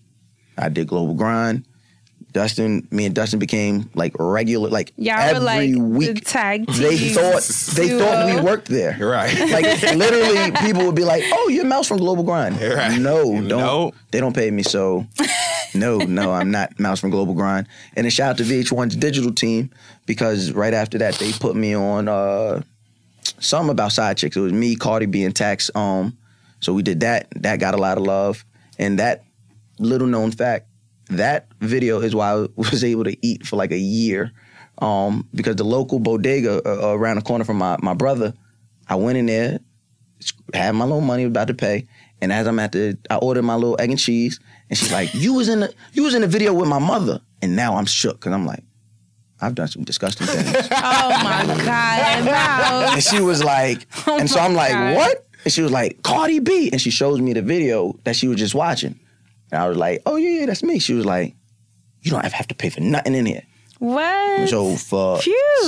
I did Global Grind. Dustin, me and Dustin became like regular, like Y'all every were like week. the tag They team thought they duo. thought we worked there. Right. Like literally, people would be like, "Oh, you're Mouse from Global Grind." Right. No, don't. Nope. They don't pay me, so no, no, I'm not Mouse from Global Grind. And a shout out to V H one's digital team because right after that, they put me on uh, something about side chicks. It was me, Cardi B, and Tax. Um, so we did that. That got a lot of love, and that little known fact. That video is why I was able to eat for like a year um, because the local bodega uh, around the corner from my, my brother, I went in there, had my little money about to pay, and as I'm at the, I ordered my little egg and cheese, and she's like, "You was in the, you was in the video with my mother," and now I'm shook because I'm like, I've done some disgusting things. Oh my God, wow. And she was like, Oh and so I'm like, God. what? And she was like, Cardi B, and she shows me the video that she was just watching. And I was like, oh, yeah, yeah, that's me. She was like, you don't have to pay for nothing in here. What? So for... Phew.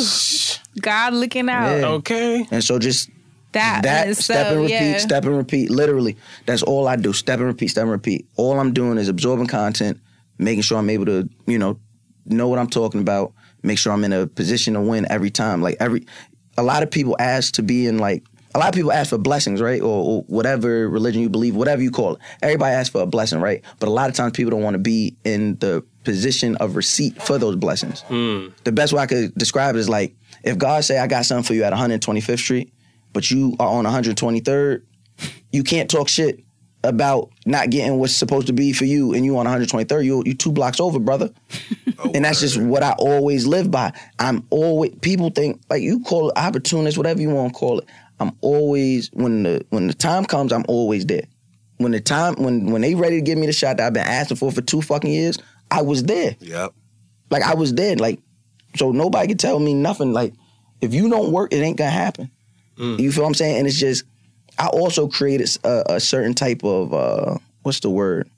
God looking out. Yeah. Okay. And so just That, that, in step itself, and repeat, yeah. step and repeat. Literally, that's all I do. Step and repeat, step and repeat. All I'm doing is absorbing content, making sure I'm able to, you know, know what I'm talking about, make sure I'm in a position to win every time. Like every... A lot of people ask to be in like... A lot of people ask for blessings, right? Or, or whatever religion you believe, whatever you call it. Everybody asks for a blessing, right? But a lot of times people don't want to be in the position of receipt for those blessings. Mm. The best way I could describe it is like, if God say, I got something for you at one twenty-fifth Street, but you are on one twenty-third, you can't talk shit about not getting what's supposed to be for you and you on one twenty-third, you you two blocks over, brother. Oh, and that's just what I always live by. I'm always, people think, like you call it opportunist, whatever you want to call it. I'm always, when the when the time comes, I'm always there. When the time, when when they ready to give me the shot that I've been asking for for two fucking years, I was there. Yep. Like I was there. Like, so nobody can tell me nothing. Like, if you don't work, it ain't gonna happen. Mm. You feel what I'm saying? And it's just, I also created a, a certain type of, uh, what's the word?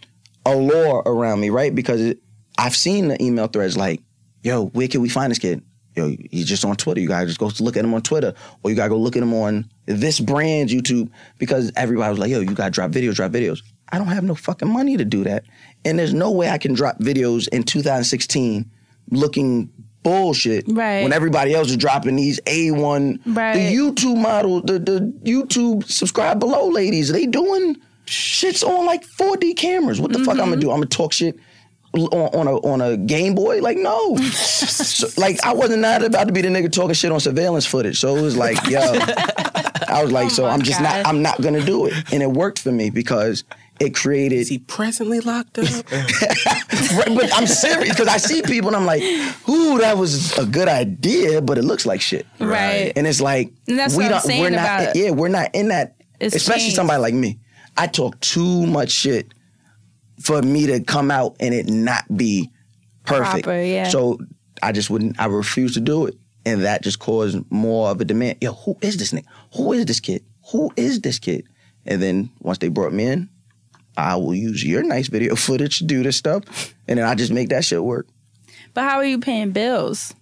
Allure around me, right? Because it, I've seen the email threads like, yo, where can we find this kid? Yo, he's just on Twitter. You gotta just go look at him on Twitter. Or you gotta go look at him on this brand's YouTube. Because everybody was like, yo, you gotta drop videos, drop videos. I don't have no fucking money to do that. And there's no way I can drop videos in two thousand sixteen looking bullshit. Right. When everybody else is dropping these A one, right. the YouTube model, the, the YouTube subscribe below ladies, they doing shits on like four D cameras. What the mm-hmm. fuck I'm gonna do? I'm gonna talk shit on, on a on a Game Boy? Like, no. So, like, I wasn't not about to be the nigga talking shit on surveillance footage. So it was like, yo, I was like, oh so I'm just God. not, I'm not gonna do it. And it worked for me because it created. Is he presently locked up? Right, but I'm serious because I see people and I'm like, ooh, that was a good idea, but it looks like shit. Right. And it's like, and that's we what don't, I'm saying we're not, about it. Yeah, we're not in that, it's especially changed. somebody like me. I talk too much shit for me to come out and it not be perfect. Proper, yeah. So I just wouldn't, I refuse to do it. And that just caused more of a demand. Yo, who is this nigga? Who is this kid? Who is this kid? And then once they brought me in, I will use your nice video footage to do this stuff. And then I just make that shit work. But how are you paying bills?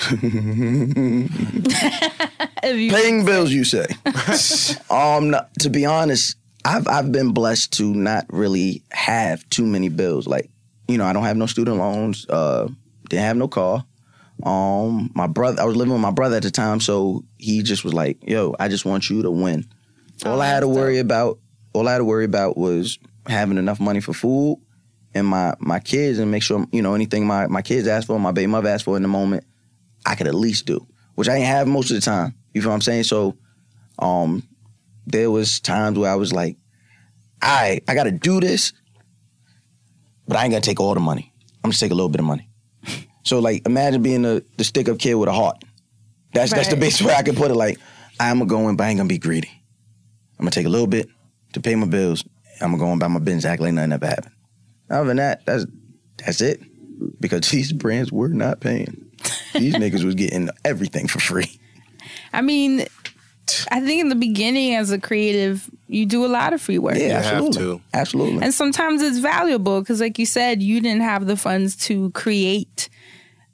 Paying bills, you say? um, no, to be honest, I've I've been blessed to not really have too many bills. Like, you know, I don't have no student loans. Uh, didn't have no car. Um, my brother, I was living with my brother at the time, so he just was like, "Yo, I just want you to win." All oh, I had to worry dope. about, all I had to worry about was having enough money for food and my my kids, and make sure, you know, anything my my kids asked for, my baby mother asked for in the moment, I could at least do, which I ain't have most of the time. You feel what I'm saying? So, um. There was times where I was like, all right, I got to do this, but I ain't going to take all the money. I'm going to take a little bit of money. So, like, imagine being the, the stick-up kid with a heart. That's right. That's the best way I can put it. Like, I'm going to go in, but I ain't going to be greedy. I'm going to take a little bit to pay my bills. I'm going to go and buy my business, act like nothing ever happened. Other than that, that's, that's it. Because these brands were not paying. These niggas was getting everything for free. I mean... I think in the beginning as a creative, you do a lot of free work. Yeah, you absolutely. have to. Absolutely. And sometimes it's valuable because, like you said, you didn't have the funds to create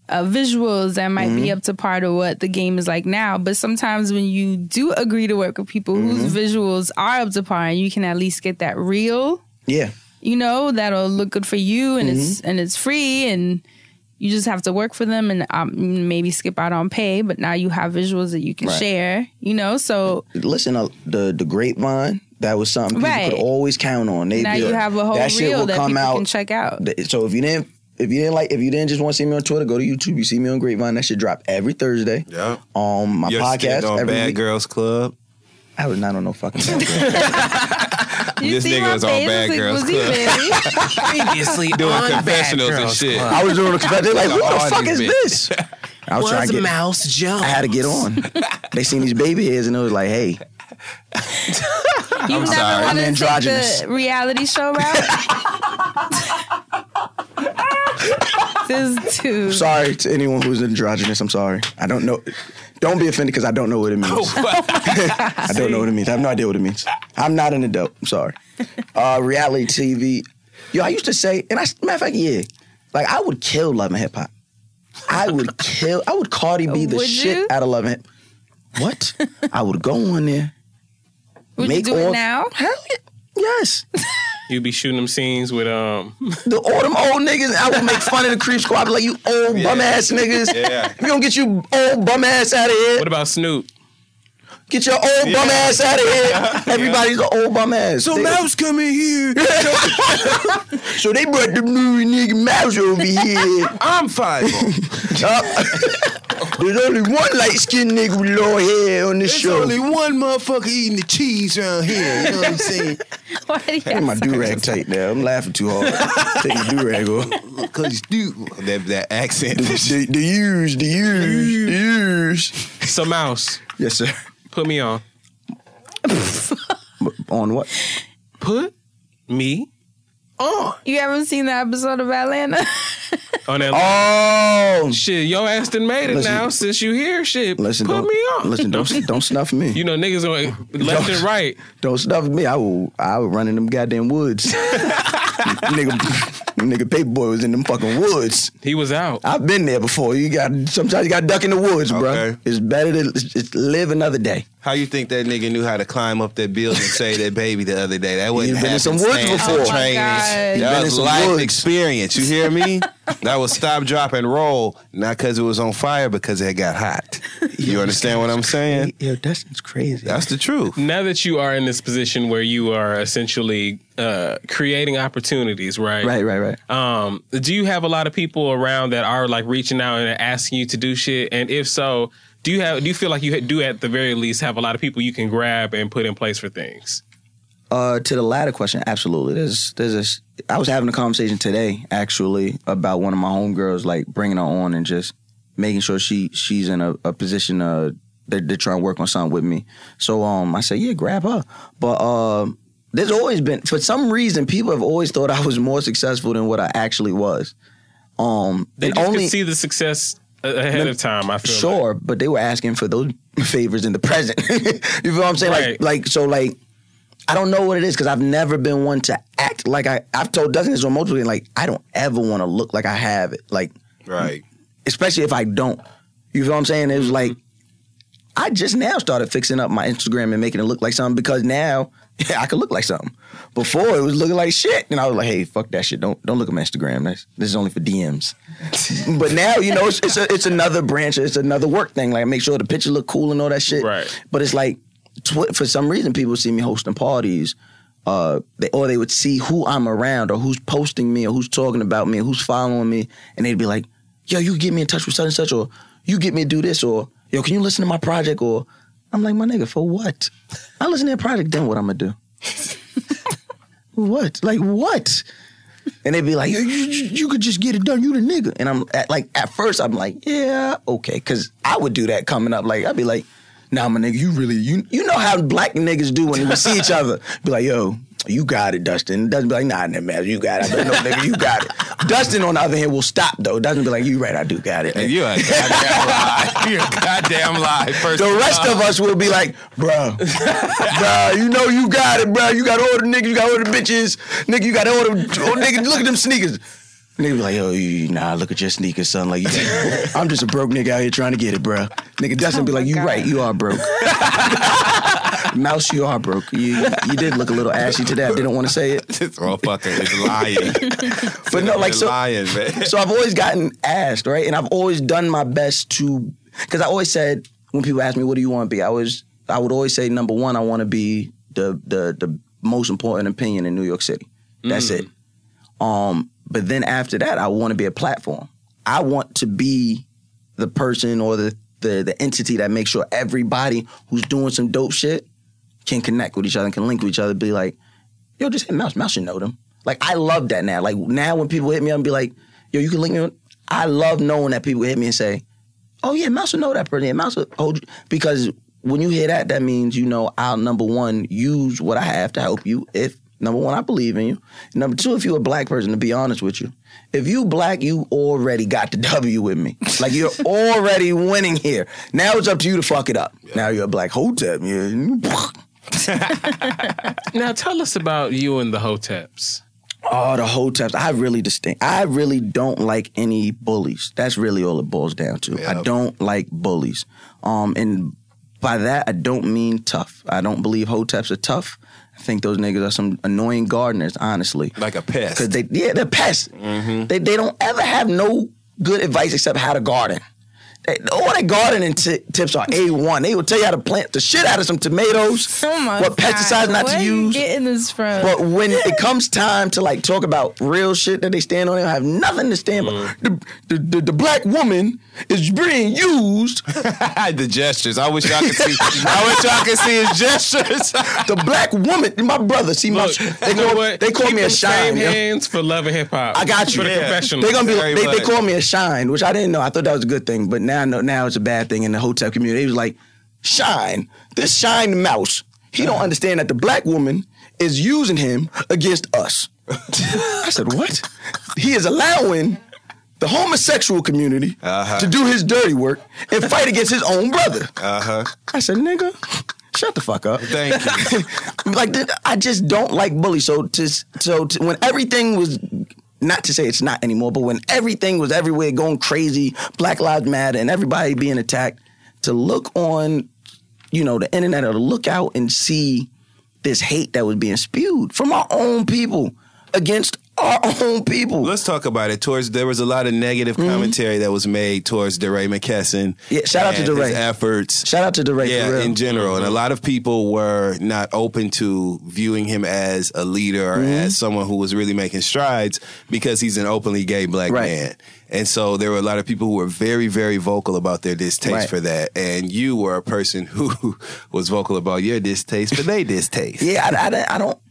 uh, visuals that might be up to par to what the game is like now. But sometimes when you do agree to work with people whose visuals are up to par, and you can at least get that real, Yeah. you know, that'll look good for you, and it's and it's free, and you just have to work for them and um, maybe skip out on pay. But now you have visuals that you can Right. share, you know. So Listen, uh, the the Grapevine, that was something people Right. could always count on. They now be you like, have a whole that shit reel will that come people out. can check out. Th- So if you didn't, if you didn't like, if you didn't just want to see me on Twitter, go to YouTube. You see me on Grapevine. That shit drop every Thursday. Yeah. Um, my Your podcast skit on every Bad week. Girls Club. I was not on no fucking. Bad Girls. You This see nigga my was on face? Bad It's like, Girls was he Club. married? Previously Doing confessionals and shit. I was doing expecting like, who the All fuck these is bitches. this? I was, trying to get. Mouse Jones. I had to get on. They seen these baby hairs and it was like, hey, You never sorry. I'm wanted to take androgynous. the reality show route? This is too. sorry to anyone who's androgynous. I'm sorry. I don't know. Don't be offended because I don't know what it means. I don't know what it means. I have no idea what it means. I'm not an adult. I'm sorry. Uh, reality T V. Yo, I used to say, and I, matter of fact, yeah, like I would kill Love and Hip Hop. I would kill. I would Cardi B the Would shit you? out of Love and Hip. What? I would go on there. Would you do it now? Hell yeah. Yes. You be shooting them scenes with um. The, all them old niggas, I would make fun of the Creep Squad. I'd be like, you old bum ass niggas. Yeah. We gonna get you old bum ass out of here. What about Snoop? Get your old bum ass out of here. Everybody's an old bum ass. So They- Mouse come in here. So they brought the new nigga Mouse over here. I'm five. Uh, There's only one light skinned nigga with long hair on this There's show. only one motherfucker eating the cheese around here. You know what I'm saying? Why do you I got my have do rag tight now. I'm laughing too hard. Take my do rag off. Cause you that that accent. The, the use, the use, the use. So Mouse, Yes, sir. put me on. On what? Put me on. You haven't seen the episode of Atlanta? On that Oh, shit, your ass done made it Listen. now since you here. Shit, listen, put don't, me on. listen, don't don't snuff me. You know niggas going left and right. Don't snuff me. I will. I would run in them goddamn woods. nigga, nigga, Paperboy was in them fucking woods. He was out. I've been there before. You got sometimes you got to duck in the woods, bro. Okay. It's better to it's, it's live another day. How you think that nigga knew how to climb up that building and save that baby the other day? That wasn't He's been in some happenstance woods before. Oh my training. God. He's been That in was some life woods. experience. You hear me? That was stop, drop, and roll. Not because it was on fire, because it got hot. You understand what I'm saying? Yo, Dustin's crazy. That's the truth. Now that you are in this position where you are essentially uh, creating opportunities, right? right, right, right. Um, do you have a lot of people around that are like reaching out and asking you to do shit? And if so, do you have do you feel like you do at the very least have a lot of people you can grab and put in place for things? Uh, to the latter question, absolutely. There's, there's a. I was having a conversation today actually about one of my homegirls, like bringing her on and just making sure she she's in a, a position uh they're, they're trying to work on something with me. So um, I said, yeah, grab her. But um, there's always been, for some reason, people have always thought I was more successful than what I actually was. Um, They and just only could see the success a- ahead of time. I feel sure, like. but they were asking for those favors in the present. You feel what I'm saying? Right. Like, like so, like. I don't know what it is because I've never been one to act like I. I've told Dustin this on multiple. Like I don't ever want to look like I have it. Like Right. especially if I don't. You feel what I'm saying? It was like I just now started fixing up my Instagram and making it look like something because now I could look like something. Before it was looking like shit, and I was like, "Hey, fuck that shit! Don't don't look at my Instagram. That's, this is only for D Ms." But now you know it's it's, a, it's another branch. It's another work thing. Like make sure the picture look cool and all that shit. Right. But it's like tw- for some reason people see me hosting parties. Uh, they, or they would see who I'm around or who's posting me or who's talking about me or who's following me, and they'd be like, yo, you get me in touch with such and such, or you get me to do this, or yo, can you listen to my project? Or I'm like, my nigga, for what? I listen to that project, then what I'm gonna do? What? Like what? And they'd be like, yo, you, you, you could just get it done. You the nigga. And I'm at, like, at first I'm like, yeah, okay, because I would do that coming up. Like I'd be like, nah, my nigga, you really, you you know how black niggas do when we see each other. Be like, yo, you got it, Dustin. Dustin be like, nah, nah, man, you got it. I don't know, nigga, you got it. Dustin, on the other hand, will stop, though. Dustin be like, you right, I do got it. And you a goddamn lie. You a goddamn lie. First The rest of us will be like, bro, bro, you know you got it, bro. You got all the niggas, you got all the bitches. Nigga, you got all the, oh, nigga, look at them sneakers. Nigga be like, yo, you, nah, look at your sneakers, son. Like, you, I'm just a broke nigga out here trying to get it, bro. Nigga Dustin be like, you right, you are broke. Mouse, you are broke. You you did look a little ashy today. I didn't want to say it. This motherfucker is lying. But no, like, so, lying, man. so I've always gotten asked, right? And I've always done my best to, because I always said, when people ask me, what do you want to be? I was, I would always say, number one, I want to be the the the most important opinion in New York City. That's mm. it. Um, but then after that, I want to be a platform. I want to be the person or the, the the entity that makes sure everybody who's doing some dope shit can connect with each other and can link with each other. Be like, yo, just hit Mouse. Mouse should know them. Like, I love that now. Like, now when people hit me up and be like, yo, you can link me with, I love knowing that people hit me and say, oh, yeah, Mouse will know that person. Mouse will hold you. Because when you hear that, that means, you know, I'll, number one, use what I have to help you. If, number one, I believe in you. Number two, if you're a black person, to be honest with you, if you black, you already got the W with me. Like, you're already winning here. Now it's up to you to fuck it up. Yeah. Now you're a black hotep. Yeah. Now tell us about you and the hoteps. Oh, the hoteps. I really distinct. I really don't like any bullies. That's really all it boils down to. Yep. I don't like bullies. Um, and by that, I don't mean tough. I don't believe hoteps are tough. I think those niggas are some annoying gardeners, honestly. Like a pest. Cause they, yeah, they're pests. Mm-hmm. They they don't ever have no good advice except how to garden. They, all their gardening t- tips are A one. They will tell you how to plant the shit out of some tomatoes. Oh my what God. pesticides not Where to are you use. getting this from? But when it comes time to like talk about real shit that they stand on, they don't have nothing to stand mm. by. The, the, the, the black woman is being used. The gestures. I wish y'all could see. I wish y'all could see his gestures. The black woman, my brother. See, Look, my, they, call, what? they call Keep me a shine. Same Yo. hands for love and hip hop. I got you. For the Yeah. professionals. They're gonna be. Very They, much. they call me a shine, which I didn't know. I thought that was a good thing, but now I know. Now it's a bad thing in the hotel community. It was like, shine. This shine mouse. He don't understand that the black woman is using him against us. I said, what? He is allowing the homosexual community uh-huh. to do his dirty work and fight against his own brother. Uh-huh. I said, nigga, shut the fuck up. Thank you. Like, I just don't like bullies. So, to, so to, when everything was, not to say it's not anymore, but when everything was everywhere going crazy, Black Lives Matter and everybody being attacked, to look on, you know, the internet or to look out and see this hate that was being spewed from our own people against our own people. Let's talk about it. Towards there was a lot of negative commentary mm-hmm. that was made towards DeRay McKesson. Yeah, shout out to DeRay. His efforts. Shout out to DeRay. Yeah, for real. in general, mm-hmm. and a lot of people were not open to viewing him as a leader or mm-hmm. as someone who was really making strides because he's an openly gay black right. man. And so there were a lot of people who were very, very vocal about their distaste right. for that. And you were a person who was vocal about your distaste for their distaste. Yeah, I, I, I don't.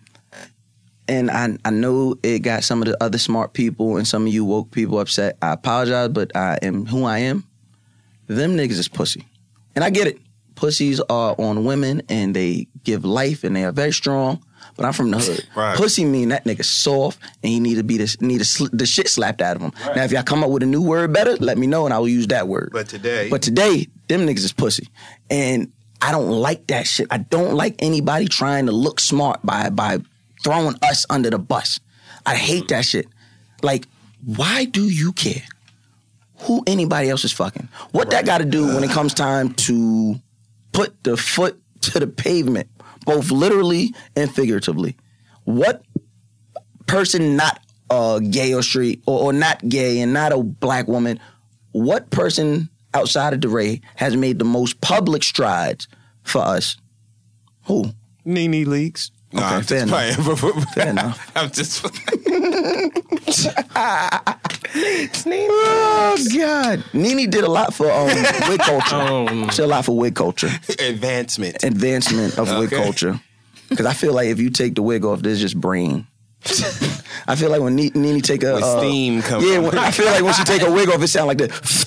And I I know it got some of the other smart people and some of you woke people upset. I apologize, but I am who I am. Them niggas is pussy. And I get it. Pussies are on women and they give life and they are very strong. But I'm from the hood. Right. Pussy mean that nigga soft and he need to be the, need sl- the shit slapped out of him. Right. Now, if y'all come up with a new word better, let me know and I will use that word. But today. But today, them niggas is pussy. And I don't like that shit. I don't like anybody trying to look smart by by throwing us under the bus. I hate that shit. Like, why do you care who anybody else is fucking? What right. that got to do when it comes time to put the foot to the pavement, both literally and figuratively? What person not uh, gay or straight, or, or not gay and not a black woman, what person outside of DeRay has made the most public strides for us? Who? Nene Leakes. No, okay, I'm fair just enough. playing. Fair enough. I'm just Oh, God. Nene did a lot for um, wig culture. Um, she did a lot for wig culture. Advancement. Advancement of okay. wig culture. Because I feel like if you take the wig off, there's just brain. I feel like when Nene take a... When uh, steam comes Yeah, when, I feel like when she take a wig off, it sound like this.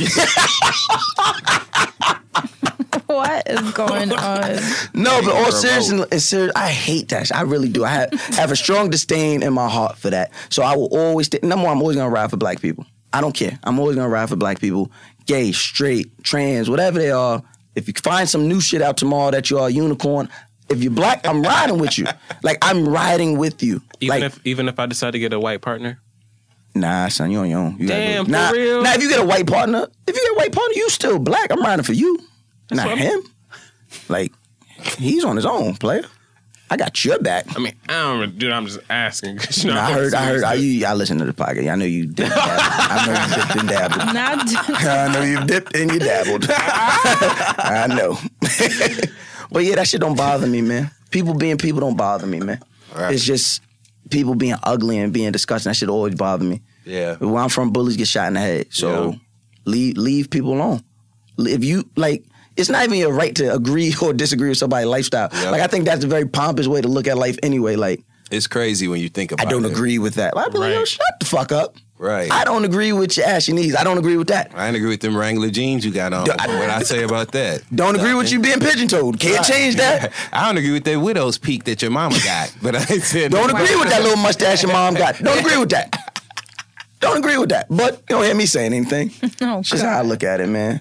What is going on? No, but all seriously, serious, I hate that shit. I really do. I have, have a strong disdain in my heart for that. So I will always, st- number one, I'm always going to ride for black people. I don't care. I'm always going to ride for black people. Gay, straight, trans, whatever they are. If you find some new shit out tomorrow that you are a unicorn, if you're black, I'm riding with you. Like, I'm riding with you. Even like, if even if I decide to get a white partner? Nah, son, you on your own. You Damn, gotta, nah, for real? Nah, if you get a white partner, if you get a white partner, you still black. I'm riding for you, That's not him. Like, he's on his own, player. I got your back. I mean, I don't really do it. I'm just asking. 'cause, you know, Nah, I heard, I heard, I, you, I listened to the podcast. I know you dipped, I know you dipped and dabbled. Not I know you dipped and you dabbled. I know. But yeah, that shit don't bother me, man. People being people don't bother me, man. Right. It's just people being ugly and being disgusting. That shit always bother me. Yeah. Where I'm from, bullies get shot in the head. So Yeah. leave leave people alone. If you, like, it's not even your right to agree or disagree with somebody's lifestyle. Yep. Like, I think that's a very pompous way to look at life anyway. Like, It's crazy when you think about I it. don't agree with that. Like, I'd be like, yo, Right. shut the fuck up. Right. I don't agree with your ashy knees. I don't agree with that. I ain't agree with them Wrangler jeans you got on. Duh, I- What I say about that? Don't agree with you being pigeon-toed. Can't change that. I don't agree with that widow's peak that your mama got. But I ain't said Don't agree with that little mustache your mom got. Don't agree with that. Don't agree with that. But you don't hear me saying anything. Oh, It's just how I look at it, man.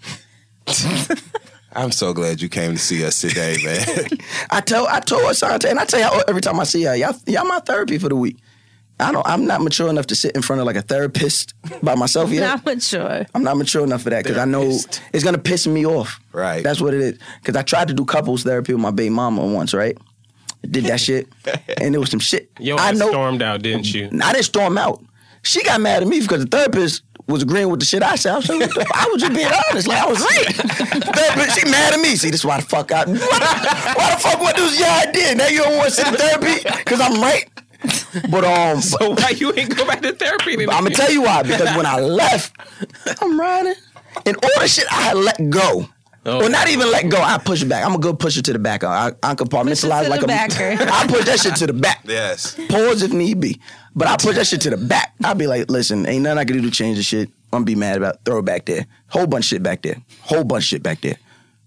I'm so glad you came to see us today, man. I tell I told Asante, and I tell y'all every time I see her, y'all, y'all my therapy for the week. I don't. I'm not mature enough to sit in front of like a therapist by myself yet. not mature. I'm not mature enough for that because I know Therapist. it's gonna piss me off. Right. That's what it is. Because I tried to do couples therapy with my baby mama once, right? Did that shit, and there was some shit. Yo, I I know. stormed out, didn't you? I didn't storm out. She got mad at me because the therapist was agreeing with the shit I said. I was, like, what the- I was just being honest. Like, I was right. Therapist, she mad at me. See, this is why the fuck I... Why, why the fuck what this your idea? Now you don't want to sit in therapy because I'm right? But, um... So why you ain't go back to therapy? Then? I'm going to tell you why. Because when I left, I'm riding. And all the shit I had let go... Oh. Well, not even let go. I push it back. I'm a good pusher to the back. I, I compartmentalize to like the a... backer. I push that shit to the back. Yes. Pause if need be. But I push that shit to the back. I'll be like, listen, ain't nothing I can do to change the shit. I'm gonna be mad about it. Throw it back there. Whole bunch of shit back there. Whole bunch of shit back there.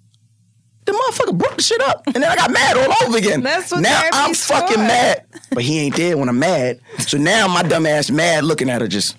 The motherfucker broke the shit up. And then I got mad all over again. That's what now I'm therapy's fucking for. mad. But he ain't there when I'm mad. So now my dumb ass mad looking at her just...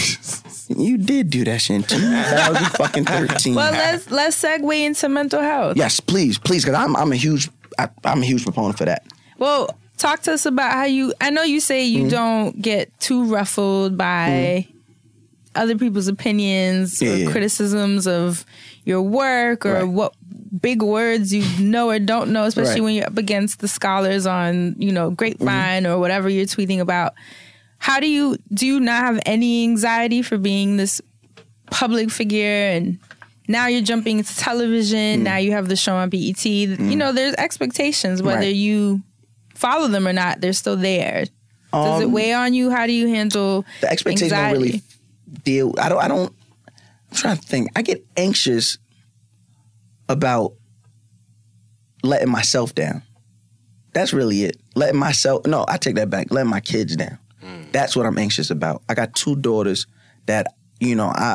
You did do that shit in two thousand thirteen. Well, let's let's segue into mental health. Yes, please, please, because I'm I'm a huge I, I'm a huge proponent for that. Well, talk to us about how you. I know you say Mm-hmm. you don't get too ruffled by other people's opinions Yeah, or yeah. criticisms of your work or Right. what big words you know or don't know, especially Right. when you're up against the scholars on, you know, Grapevine Mm-hmm. or whatever you're tweeting about. How do you do you not have any anxiety for being this public figure, and now you're jumping into television, Mm. now you have the show on B E T. You know, there's expectations whether Right. you follow them or not, they're still there. Does it Um, weigh on you? How do you handle The expectations anxiety? don't really deal. I don't. I don't. I'm trying to think. I get anxious about letting myself down. That's really it. Letting myself. No, I take that back. Letting my kids down. That's what I'm anxious about. I got two daughters that you know. I.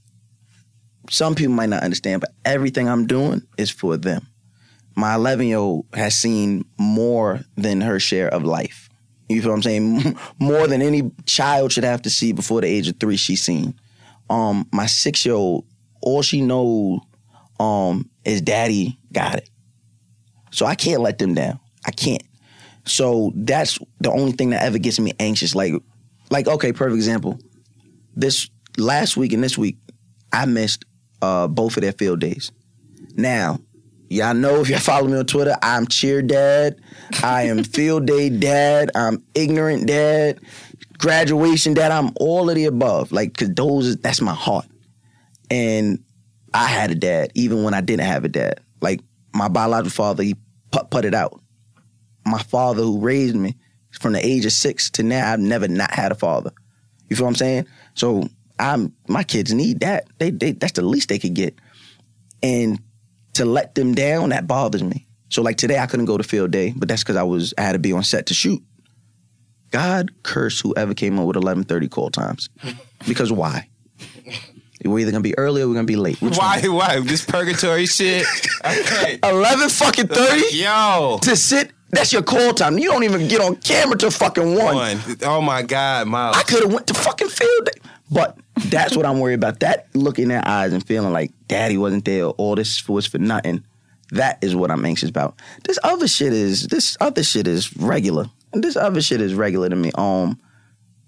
Some people might not understand, but everything I'm doing is for them. My eleven year old has seen more than her share of life. You feel what I'm saying? More than any child should have to see before the age of three, she's seen. Um, my six-year-old, all she knows um, is daddy got it. So I can't let them down. I can't. So that's the only thing that ever gets me anxious. Like, like okay, perfect example. This last week and this week, I missed uh, both of their field days. Now, y'all know if y'all follow me on Twitter, I'm cheer dad, I am field day dad, I'm ignorant dad, graduation dad, I'm all of the above. Like, cause those, that's my heart. And I had a dad, even when I didn't have a dad. Like, my biological father, he put, put it out. My father who raised me from the age of six to now, I've never not had a father. You feel what I'm saying? So I'm my kids need that. They, they that's the least they could get. And to let them down, that bothers me. So like today I couldn't go to field day, but that's because I was I had to be on set to shoot. God curse whoever came up with eleven thirty call times. Because why? We're either gonna be early or we're gonna be late. Which Why? one? Why? This purgatory shit? Okay. eleven fucking thirty Yo. to sit. That's your call time. You don't even get on camera till fucking one. One. Oh my God, Miles. I could have went to fucking field day. But that's what I'm worried about. That look in their eyes and feeling like daddy wasn't there, all this was for nothing. That is what I'm anxious about. This other shit is this other shit is regular. And this other shit is regular to me. Um,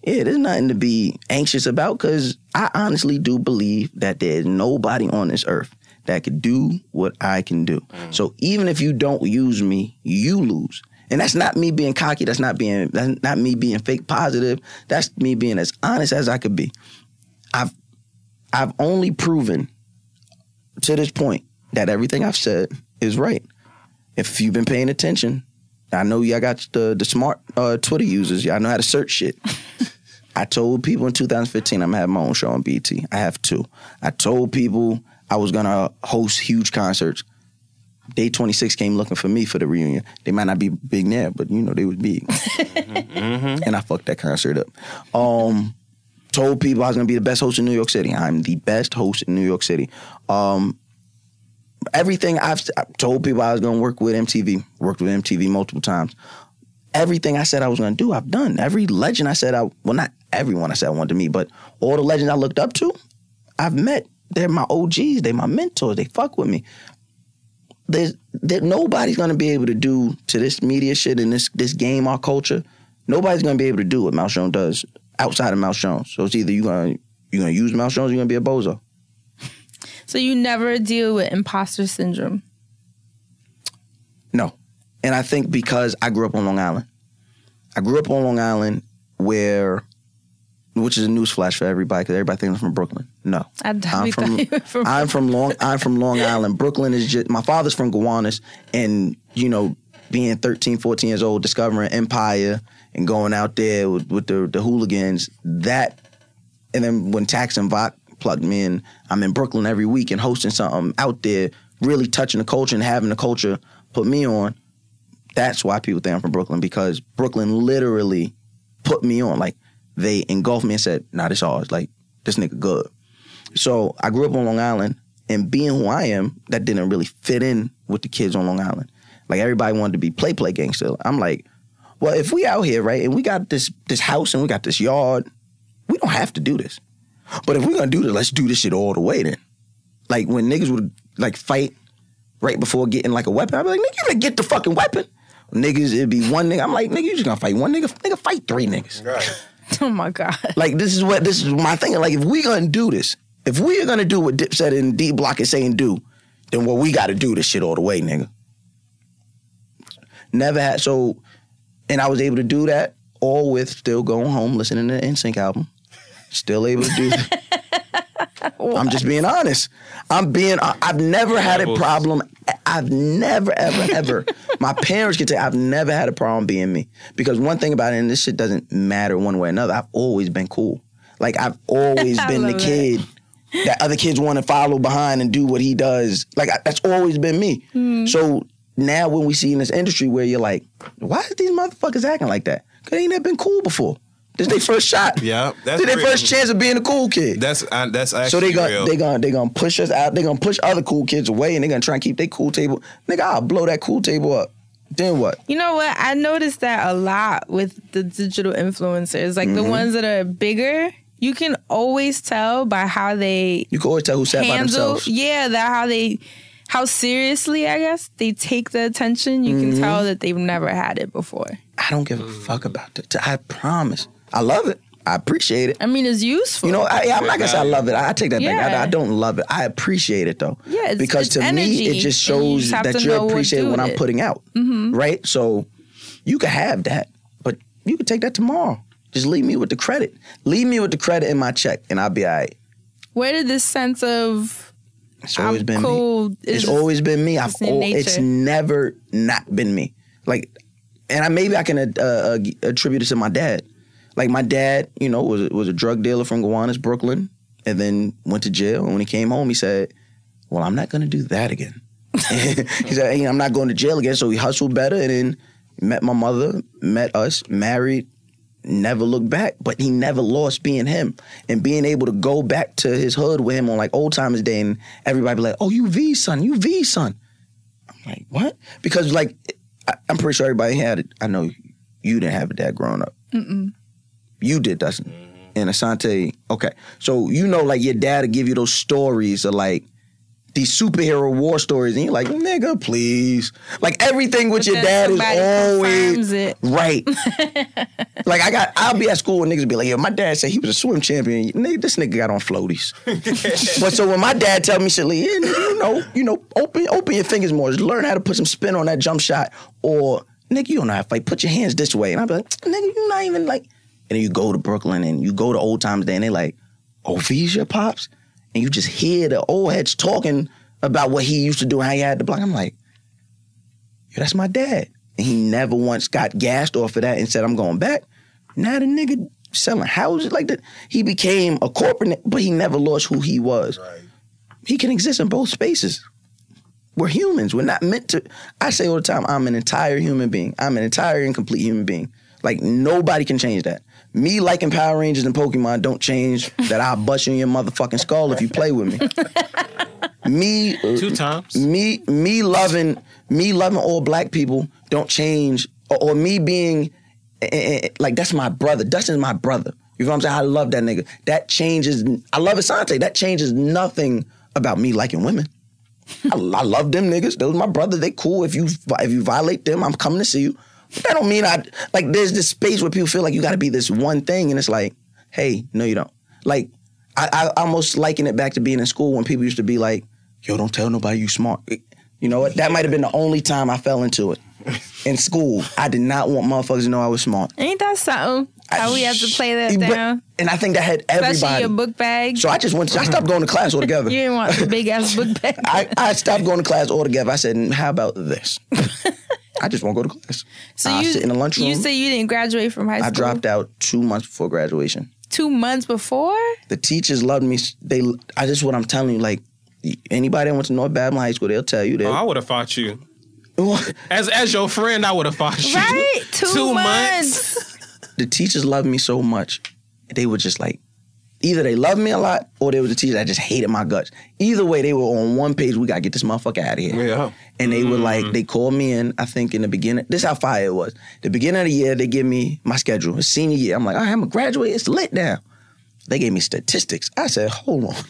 Yeah, there's nothing to be anxious about because I honestly do believe that there's nobody on this earth that could do what I can do. Mm. So even if you don't use me, you lose. And that's not me being cocky. That's not being that's not me being fake positive. That's me being as honest as I could be. I've I've only proven to this point that everything I've said is right. If you've been paying attention, I know y'all got the the smart uh, Twitter users. Y'all know how to search shit. I told people in two thousand fifteen I'm gonna have my own show on B E T. I have two. I told people I was gonna host huge concerts. Day twenty-six came looking for me for the reunion. They might not be big now, but you know they was big. mm-hmm. And I fucked that concert up. Um, told people I was gonna be the best host in New York City. I'm the best host in New York City. Um, everything I've I told people I was gonna work with M T V. Worked with M T V multiple times. Everything I said I was gonna do, I've done. Every legend I said I well, not everyone I said I wanted to meet, but all the legends I looked up to, I've met. They're my O Gs. They're my mentors. They fuck with me. There's there, nobody's gonna be able to do to this media shit and this this game, our culture. Nobody's gonna be able to do what Mouse Jones does outside of Mouse Jones. So it's either you gonna you gonna use Mouse Jones, or you're gonna be a bozo. So you never deal with imposter syndrome? No, and I think because I grew up on Long Island. I grew up on Long Island, where, which is a newsflash for everybody, because everybody thinks I'm from Brooklyn. No, I I'm from, from I'm from Long I'm from Long Island. Brooklyn is just my father's from Gowanus, and you know, being thirteen, fourteen years old, discovering Empire and going out there with, with the the hooligans. That, and then when Tax and Vok plugged me in, I'm in Brooklyn every week and hosting something out there, really touching the culture and having the culture put me on. That's why people think I'm from Brooklyn, because Brooklyn literally put me on. Like, they engulfed me and said, nah, this ours. Like, this nigga good. So I grew up on Long Island, and being who I am, that didn't really fit in with the kids on Long Island. Like, everybody wanted to be play play gangster. I'm like, well, if we out here, right, and we got this this house and we got this yard, we don't have to do this. But if we're gonna do this, let's do this shit all the way then. Like, when niggas would like fight right before getting like a weapon, I'd be like, nigga, you better get the fucking weapon. Niggas, it'd be one nigga. I'm like, nigga, you just gonna fight one nigga? Nigga, fight three niggas. Right. Oh my God. Like, this is what this is my thing. Like, if we gonna do this, if we are gonna do what Dipset and D Block is saying do, then what we gotta do this shit all the way, nigga. Never had so, and I was able to do that all with still going home listening to the N Sync album. Still able to do that. I'm just being honest. I'm being, I've never had a problem. I've never, ever, ever. My parents can tell you, I've never had a problem being me. Because one thing about it, and this shit doesn't matter one way or another, I've always been cool. Like, I've always been the kid that. that other kids want to follow behind and do what he does. Like, I, that's always been me. Mm. So now when we see in this industry where you're like, why is these motherfuckers acting like that? Because they ain't never been cool before. This is their first shot. Yeah, that's this their first chance of being a cool kid. That's uh, that's actually so they gonna real. they gonna they gonna push us out. They gonna push other cool kids away, and they gonna try and keep their cool table. Nigga, I'll blow that cool table up. Then what? You know what? I noticed that a lot with the digital influencers, like mm-hmm. the ones that are bigger. You can always tell by how they. You can always tell who sat handle, by themselves. Yeah, that how they. How seriously, I guess, they take the attention. You mm-hmm. can tell that they've never had it before. I don't give a fuck about that. I promise. I love it. I appreciate it. I mean, it's useful. You know, I, I'm not gonna say I love it. I, I take that yeah. back. I, I don't love it. I appreciate it though. Yeah, it's, because it's to energy, me, it just shows you that you're appreciating what, what I'm putting out. Mm-hmm. Right? So you can have that, but you can take that tomorrow. Just leave me with the credit. Leave me with the credit in my check, and I'll be all right. Where did this sense of It's always I'm been cool me. It's always been me. I've in al- nature. It's never not been me. Like, and I maybe I can uh, uh, attribute it to my dad. Like, my dad, you know, was was a drug dealer from Gowanus, Brooklyn, and then went to jail. And when he came home, he said, "Well, I'm not going to do that again." He said, "Hey, I'm not going to jail again." So he hustled better, and then met my mother, met us, married, never looked back. But he never lost being him, and being able to go back to his hood with him on like Old Timers Day, and everybody be like, "Oh, you V son, you V son." I'm like, what? Because like, I, I'm pretty sure everybody had it. I know you didn't have a dad growing up. Mm-mm. You did, Dustin. And Asante, okay. So you know, like, your dad would give you those stories of like these superhero war stories, and you're like, nigga, please. Like everything with But your then dad is somebody always confirms it. right. Like I got, I'll be at school and niggas be like, yo, my dad said he was a swim champion. Nigga, this nigga got on floaties. But so when my dad tell me shit like, yeah, nigga, you know, you know, open, open your fingers more. Just learn how to put some spin on that jump shot, or nigga, you don't know how to fight. Put your hands this way, and I'll be like, nigga, you're not even like. And then you go to Brooklyn and you go to Old Times Day, and they like, oh, these your pops, and you just hear the old heads talking about what he used to do and how he had the block. I'm like, yo, that's my dad. And he never once got gassed off of that and said, I'm going back. Now the nigga selling houses like that. He became a corporate, but he never lost who he was. Right. He can exist in both spaces. We're humans. We're not meant to. I say all the time, I'm an entire human being. I'm an entire and complete human being. Like, nobody can change that. Me liking Power Rangers and Pokemon don't change that I'll bust you in your motherfucking skull if you play with me. Me two times. Me me loving me loving all black people don't change, or, or me being eh, eh, like that's my brother. Dustin's my brother. You know what I'm saying? I love that nigga. That changes. I love Asante. That changes nothing about me liking women. I, I love them niggas. Those my brothers. They cool. If you if you violate them, I'm coming to see you. But that don't mean I like. There's this space where people feel like you got to be this one thing, and it's like, hey, no, you don't. Like I, I almost liken it back to being in school when people used to be like, yo, don't tell nobody you smart. You know what? That might have been the only time I fell into it. In school, I did not want motherfuckers to know I was smart. Ain't that something? How I, we have to play that but, down? And I think that had everybody. Especially your book bag. So I just went. To, I stopped going to class altogether. You didn't want the big ass book bag. I, I stopped going to class altogether. I said, how about this? I just won't go to class. So I you sit in the lunchroom. You said you didn't graduate from high school. I dropped out two months before graduation. Two months before? The teachers loved me. They. I just what I'm telling you. Like anybody that went to North Babylon High School, they'll tell you that. Oh, I would have fought you. As as your friend, I would have fought you. Right? Two, Two months. months. The teachers loved me so much. They were just like, either they loved me a lot or they were the teachers that just hated my guts. Either way, they were on one page, we got to get this motherfucker out of here. Yeah. And they Mm. were like, they called me in, I think in the beginning. This is how fire it was. The beginning of the year, they give me my schedule. It's senior year. I'm like, all right, I'm going to graduate. It's lit now. They gave me statistics. I said, hold on.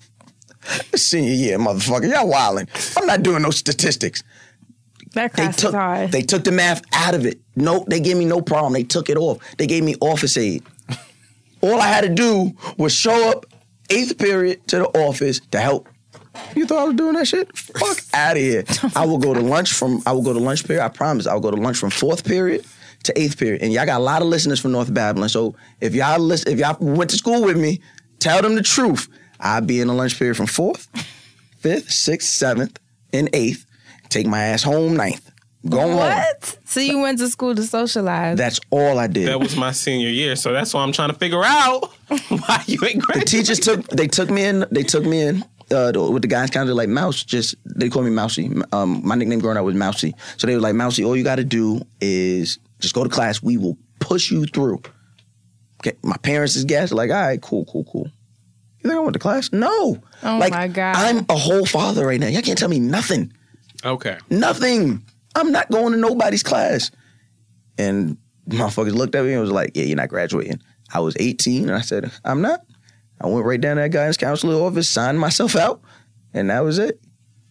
It's senior year, motherfucker. Y'all wildin'. I'm not doing no statistics. That They class took, is hard. they took the math out of it. No, they gave me no problem. They took it off. They gave me office aid. All I had to do was show up eighth period to the office to help. You thought I was doing that shit? Fuck out of here. I will go to lunch from, I will go to lunch period. I promise. I will go to lunch from fourth period to eighth period. And y'all got a lot of listeners from North Babylon. So if y'all listen, if y'all went to school with me, tell them the truth. I'll be in the lunch period from fourth, fifth, sixth, seventh, and eighth. Take my ass home ninth. Go home. What? So you went to school to socialize? That's all I did. That was my senior year, so that's why I'm trying to figure out why you ain't The graduated. teachers took they took me in. They took me in uh, with the guys kind of like Mouse. Just they call me Mousy. Um, my nickname growing up was Mousy. So they were like, Mousy, all you got to do is just go to class. We will push you through. Okay. My parents is gassed. Like, all right, cool, cool, cool. You think I went to class? No. Oh like, my God. I'm a whole father right now. Y'all can't tell me nothing. Okay. Nothing. I'm not going to nobody's class. And motherfuckers looked at me and was like, yeah, you're not graduating. I was eighteen and I said, I'm not. I went right down to that guidance counselor office, signed myself out, and that was it.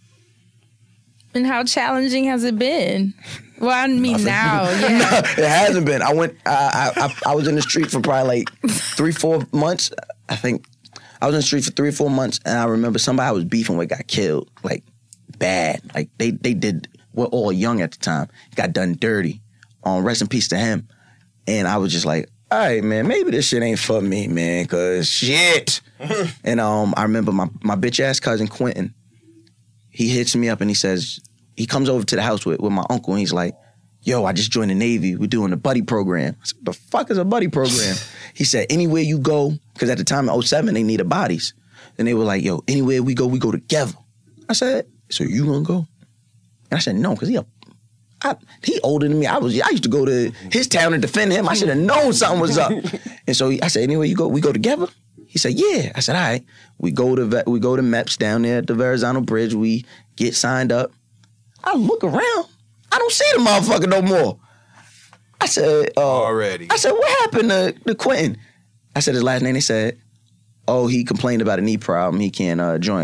And how challenging has it been? Well, I mean now, yeah. No, it hasn't been. I went, I, I, I, I was in the street for probably like three, four months. I think I was in the street for three or four months, and I remember somebody I was beefing with got killed, like bad. Like they, they did, we're all young at the time, got done dirty. Um, rest in peace to him. And I was just like, all right, man, maybe this shit ain't for me, man, because shit. And um, I remember my, my bitch-ass cousin, Quentin, he hits me up and he says, he comes over to the house with, with my uncle and he's like, yo, I just joined the Navy. We're doing a buddy program. I said, what the fuck is a buddy program? He said, anywhere you go, because at the time in oh seven, they needed bodies. And they were like, yo, anywhere we go, we go together. I said, so you gonna go? And I said, no, because he a I, he older than me. I was. I used to go to his town and defend him. I should have known something was up. And so he, I said, anyway, you go, we go together? He said, yeah. I said, all right. We go to we go to M E P S down there at the Verrazano Bridge. We get signed up. I look around. I don't see the motherfucker no more. I said, uh, Already. I said, what happened to, to Quentin? I said his last name. They said, oh, he complained about a knee problem. He can't uh, join.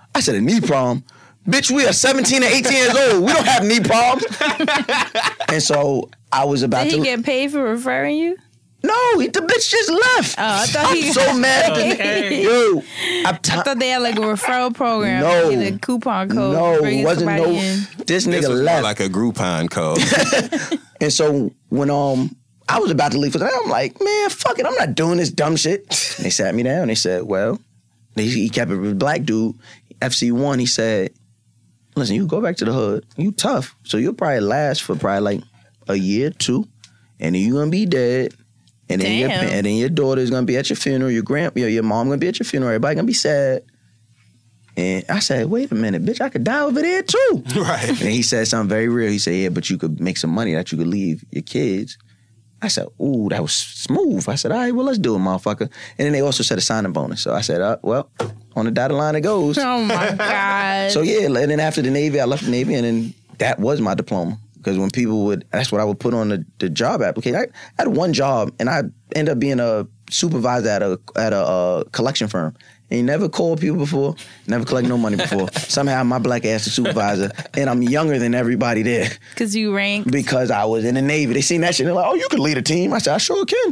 I said, a knee problem? Bitch, we are seventeen and eighteen years old. We don't have knee problems. And so I was about Did to... he get paid for referring you? No, he, the bitch just left. Oh, I thought I'm he so mad. Okay. Yo, I'm t- I thought they had like a referral program. No. Get a coupon code. No, bringing wasn't somebody no... in. This nigga This was more left. like a Groupon code. And so when um I was about to leave for that, I'm like, man, fuck it, I'm not doing this dumb shit. And they sat me down. They said, well, they, he kept it with a black dude, F C one. He said, listen, you go back to the hood. You tough, so you'll probably last for probably like a year, two, and then you're gonna be dead. And then your Damn. and then your daughter's gonna be at your funeral. Your grand, your, your mom gonna be at your funeral. Everybody gonna be sad. And I said, wait a minute, bitch, I could die over there too. Right. And he said something very real. He said, yeah, but you could make some money that you could leave your kids. I said, ooh, that was smooth. I said, all right, well, let's do it, motherfucker. And then they also said a signing bonus. So I said, uh, well, on the dotted line it goes. Oh my God. So yeah, and then after the Navy, I left the Navy, and then that was my diploma. Because when people would, that's what I would put on the, the job application. I, I had one job, and I ended up being a supervisor at a at a uh, collection firm. And you never called people before, never collect no money before. Somehow my black ass is supervisor, and I'm younger than everybody there. Because you ranked. Because I was in the Navy. They seen that shit, and they're like, oh, you could lead a team. I said, I sure can.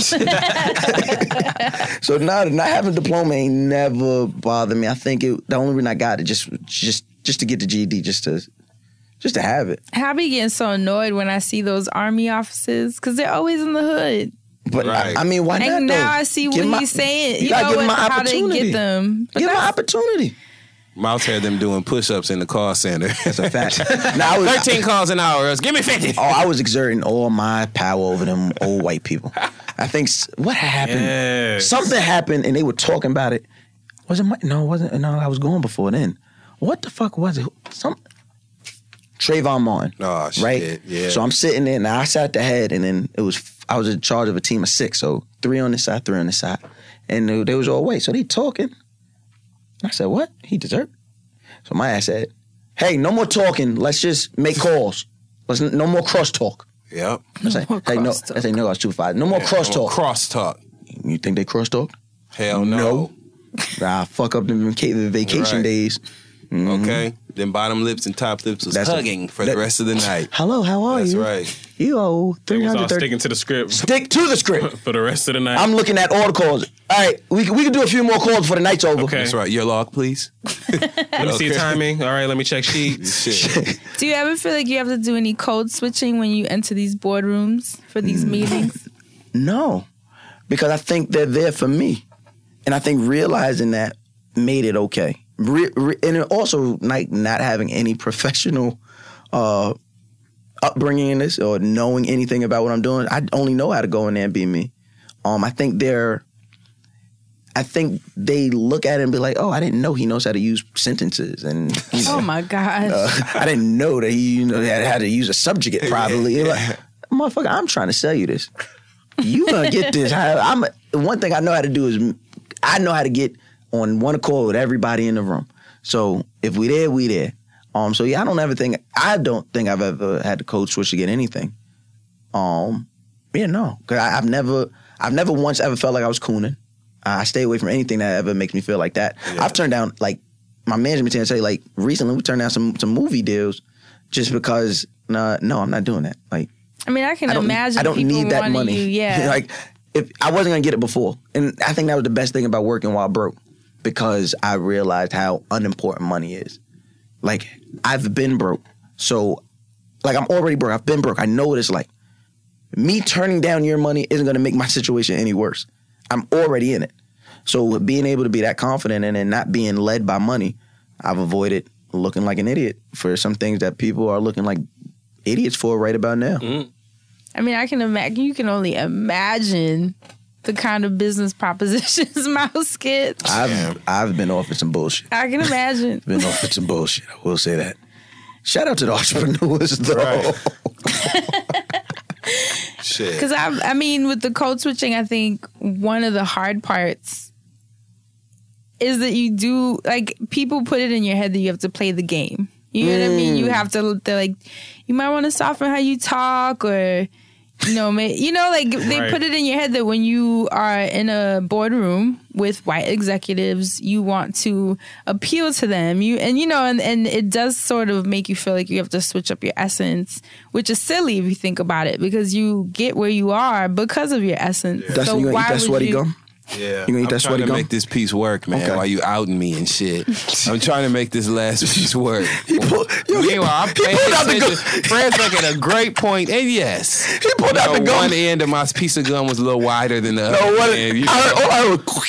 So now, not having a diploma ain't never bothered me. I think it, the only reason I got it just just just to get the G E D, just to just to have it. I be getting so annoyed when I see those army officers because they're always in the hood. But Right. I, I mean, why not? And now though? I see Give what my- he's saying. You, You, gotta know give them what, an how they opportunity. get them. But Give them an that's- opportunity. Mouse had them doing push-ups in the call center. That's a fact. Now, I was, thirteen calls an hour. Else give me fifty. Oh, I was exerting all my power over them old white people. I think s- what happened? Yes. Something happened, and they were talking about it. Was it? My, no, it wasn't. No, I was going before then. What the fuck was it? Some Trayvon Martin. Oh, shit, right? yeah. So I'm sitting there, and I sat at the head, and then it was I was in charge of a team of six, so three on this side, three on this side, and they, they was all white. So they talking. I said, "What? He deserved." So my ass said, "Hey, no more talking. Let's just make calls. Let's no more crosstalk." Yep. I say, more hey, no, crosstalk. I say, no, I was too five. No more crosstalk. Crosstalk. You think they crosstalked? Hell no. Nah, fuck up them vaca- the vacation Right. days. Mhm. Okay. Then bottom lips and top lips was That's a- hugging for that- the rest of the night. Hello, how are That's you? right. You owe They three was all hundred thirty. sticking to the script Stick to the script. for the rest of the night. I'm looking at all the calls. All right, we can, we can do a few more calls before the night's over. Okay. That's right. Your log, please. Let me see your timing. All right, let me check sheets. Shit. Do you ever feel like you have to do any code switching when you enter these boardrooms for these meetings? No, because I think they're there for me, and I think realizing that made it okay. Re- re- and it also like not having any professional uh, upbringing in this or knowing anything about what I'm doing. I only know how to go in there and be me. Um, I think they're. I think they look at it and be like, "Oh, I didn't know he knows how to use sentences," and you know, Oh my gosh. uh, I didn't know that he you know had how to use a subjugate properly. You're like, motherfucker, I'm trying to sell you this. You gonna get this? How- I'm one thing I know how to do is I know how to get on one accord with everybody in the room. So if we there, we there. Um. So yeah, I don't ever think I don't think I've ever had to code switch to get anything. Um. Yeah, no, because I've never I've never once ever felt like I was cooning. I stay away from anything that ever makes me feel like that. Yeah. I've turned down like my management team say like recently we turned down some some movie deals just because nah, no, I'm not doing that. Like I mean, I can I don't, imagine I don't people need that wanting money. You, yeah. like if I wasn't gonna get it before, and I think that was the best thing about working while broke because I realized how unimportant money is. Like I've been broke, so like I'm already broke. I've been broke. I know what it's like. Me turning down your money isn't gonna make my situation any worse. I'm already in it. So being able to be that confident in it and not being led by money, I've avoided looking like an idiot for some things that people are looking like idiots for right about now. Mm. I mean, I can imagine. You can only imagine the kind of business propositions Mouse gets. I've I've been offered some bullshit. I can imagine. Been offered some bullshit. I will say that. Shout out to the entrepreneurs though. Right. Shit. Because I, I mean, with the code switching, I think one of the hard parts is that you do like people put it in your head that you have to play the game. You know what I mean? You have to they're like, you might want to soften how you talk, or You know, ma- you know, like they Right. put it in your head that when you are in a boardroom with white executives, you want to appeal to them. You and you know, and, and it does sort of make you feel like you have to switch up your essence, which is silly if you think about it, because you get where you are because of your essence. That's So you gonna why eat that would sweaty you- gum? Yeah, You gonna eat I'm that trying sweaty to gum? make this piece work, man. Okay. While you outing me and shit, I'm trying to make this last piece work. He pulled, yo, he, Meanwhile, I'm he paying pulled out the attention. gum. Fred's making a great point, and yes, He pulled you out know, the gum. one end of my piece of gum was a little wider than the other. No, what? and you- I heard, all I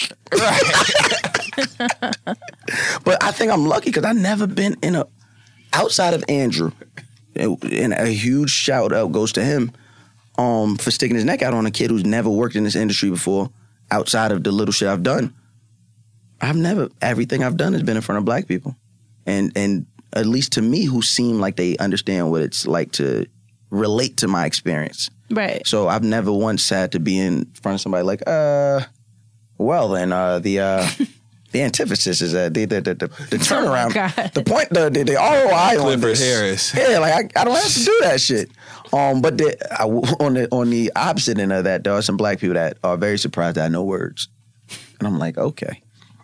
heard was, but I think I'm lucky because I've never been in a outside of Andrew, and a huge shout out goes to him um, for sticking his neck out on a kid who's never worked in this industry before. Outside of the little shit I've done, I've never everything I've done has been in front of black people, and and at least to me, who seem like they understand what it's like to relate to my experience. Right. So I've never once had to be in front of somebody like, uh, well then, uh, the uh, the antithesis is that the the the, the, the turnaround, God. the point, the the, the R O I on Clifford this. Harris. Yeah, like I, I don't have to do that shit. Um, but the, I, on the on the opposite end of that, there are some black people that are very surprised that I know words, and I'm like, okay,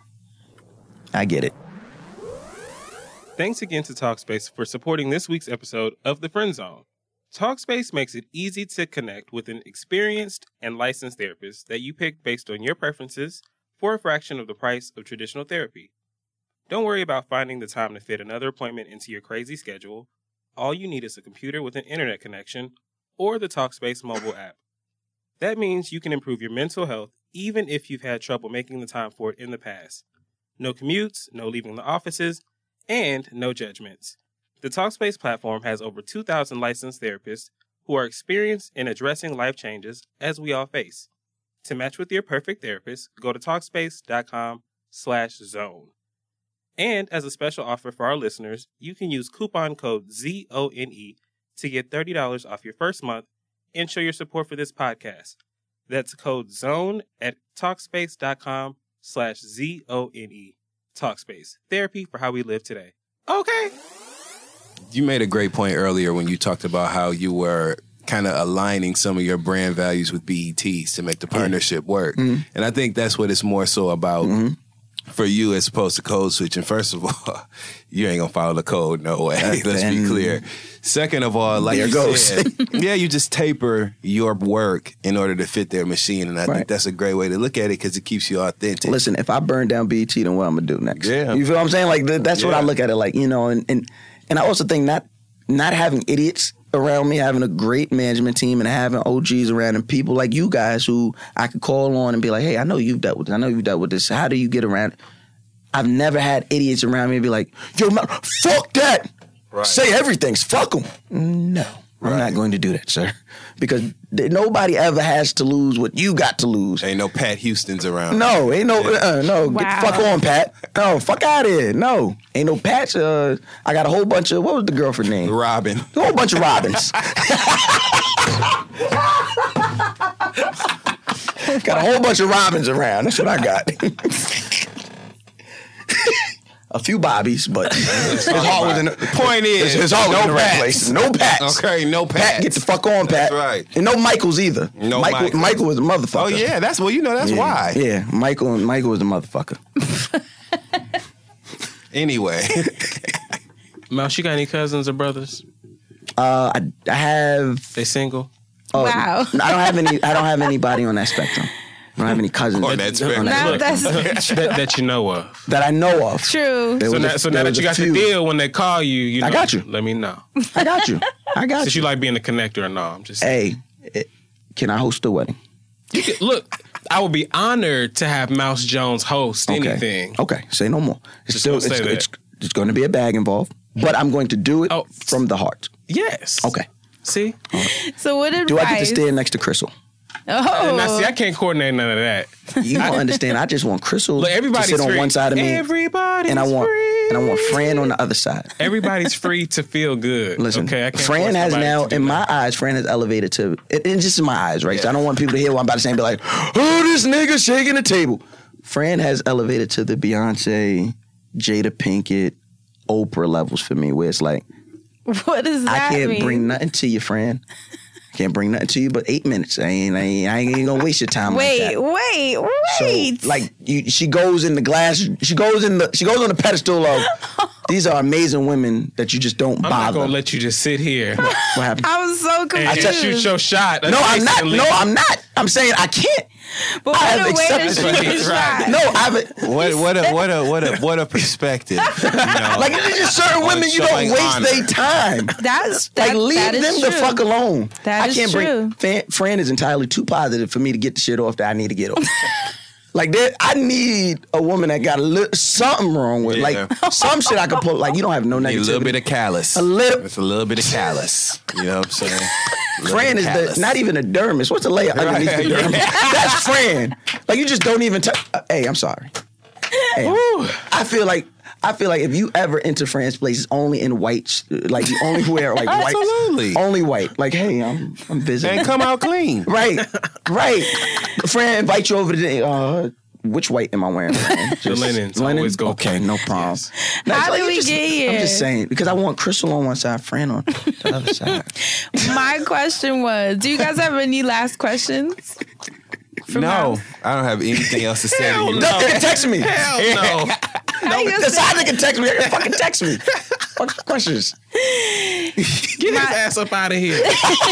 I get it. Thanks again to Talkspace for supporting this week's episode of The Friend Zone. Talkspace makes it easy to connect with an experienced and licensed therapist that you pick based on your preferences for a fraction of the price of traditional therapy. Don't worry about finding the time to fit another appointment into your crazy schedule. All you need is a computer with an internet connection or the Talkspace mobile app. That means you can improve your mental health even if you've had trouble making the time for it in the past. No commutes, no leaving the offices, and no judgments. The Talkspace platform has over two thousand licensed therapists who are experienced in addressing life changes as we all face. To match with your perfect therapist, go to Talkspace.com slash zone. And as a special offer for our listeners, you can use coupon code Z O N E to get thirty dollars off your first month and show your support for this podcast. That's code ZONE at Talkspace.com slash Z O N E. Talkspace, therapy for how we live today. Okay. You made a great point earlier when you talked about how you were kind of aligning some of your brand values with B E T's to make the partnership work. Mm-hmm. And I think that's what it's more so about Mm-hmm. for you as opposed to code switching. First of all, you ain't gonna follow the code, no way. Uh, Let's be then- clear. Second of all, like There you goes. said, yeah, you just taper your work in order to fit their machine. And I Right. think that's a great way to look at it because it keeps you authentic. Listen, if I burn down B E T, then what I'm gonna do next? Yeah. You feel what I'm saying? Like th- that's what I Yeah. look at it like, you know, and, and and I also think not not having idiots around me, having a great management team and having O Gs around and people like you guys who I could call on and be like, hey, I know you've dealt with this. I know you've dealt with this. How do you get around it? I've never had idiots around me and be like, yo, man, fuck that. Right. Say everything. Fuck them. No, I'm not going to do that, sir. Because th- nobody ever has to lose what you got to lose. Ain't no Pat Houston's around. No, ain't no, uh, no. Get Wow. the fuck on, Pat. No, fuck out of here. No, ain't no Pat. Uh, I got a whole bunch of, what was the girlfriend name? Robin. A whole bunch of Robins. Got a whole bunch of Robins around. That's what I got. A few Bobbies, but his heart was in the, The point is, his, his heart was no in the right Pats. place. No Pats. Okay, no Pats. Pat, get the fuck on, Pat. That's right. And no Michaels either. No Michael, Michaels. Michael was a motherfucker. Oh, yeah, that's well, you know, that's yeah. why. Yeah, Michael Michael was a motherfucker. Anyway. Mouse, you got any cousins or brothers? Uh, I, I have. They single? Oh, Wow. I don't have any. I don't have anybody on that spectrum. I don't have any cousins On that spectrum. on that No, spectrum that's that, that you know of. that I know of. true. There So was now, a- so there now that was you a got the few. deal, when they call you, you know, I got you. Let me know. I got you. I got Since you. you like being a connector or no, I'm just Hey, it, can I host a wedding? You could- look, I would be honored to have Mouse Jones host Okay. anything. Okay, say no more. It's Just still gonna it's, say that. it's, it's going to be a bag involved, but I'm going to do it Oh. from the heart. Yes. Okay. See? So what advice? Do I get to stand next to Crystal? Oh, Now, see, I can't coordinate none of that. You don't understand. I just want Crystal Look, to everybody's sit on free. one side of me, Everybody's and I want free. and I want Fran on the other side. Everybody's free to feel good. Listen, okay, I can't Fran force has nobody now, to do in my that. eyes, Fran has elevated to, and and just in my eyes, right? So I don't want people to hear what I'm about to say and be like, oh, this nigga shaking the table. Fran has elevated to the Beyonce, Jada Pinkett, Oprah levels for me, where it's like, what does that I can't mean? bring nothing to you, Fran. Can't bring nothing to you but eight minutes. I ain't, I ain't, I ain't gonna waste your time. Wait, like wait, wait. So, like, you, she goes in the glass. She goes in the. She goes on the pedestal of. These are amazing women that you just don't I'm bother. not gonna let you just sit here. What happened? I was so and, confused. and shoot your shot. No, I'm not. No, I'm not. I'm saying I can't. But I what have a way to accepted- shoot his Right. shot. No, I've. What what a what a what a what a perspective. You know, Like there's just certain on women you don't showing waste honor. their time. That's that, Like leave that is them true. the fuck alone. That I is can't true. bring. Fan, Fran is entirely too positive for me to get the shit off that I need to get off. Like there, I need a woman that got a little something wrong with, Yeah. like some shit I could pull. Like you don't have no Need negativity. a little bit of callus. A little- It's a little bit of callus. You know what I'm saying? A little Fran bit is of the callus. not even a dermis. What's the layer underneath the Right. dermis? That's Fran. Like you just don't even. T- uh, hey, I'm sorry. Hey, I feel like I feel like if you ever enter Fran's place, it's only in white. sh- Like you only wear like white. Absolutely. Only white. Like hey, I'm I'm visiting. And come out clean. Right, right. Fran, invite you over to the. Uh, which white am I wearing? Fran? The linens always go Okay, clean. no problem. Yes. No, How it's did you we just- get here? I'm just saying because I want Crystal on one side, Fran on the other side. My question was, do you guys have any last questions? From No, House? I don't have anything else to say to you. No, they can text me. Hell no. How you gonna The say- side they can text me. They can fucking text me. Fuck questions. Get his ass up out of here.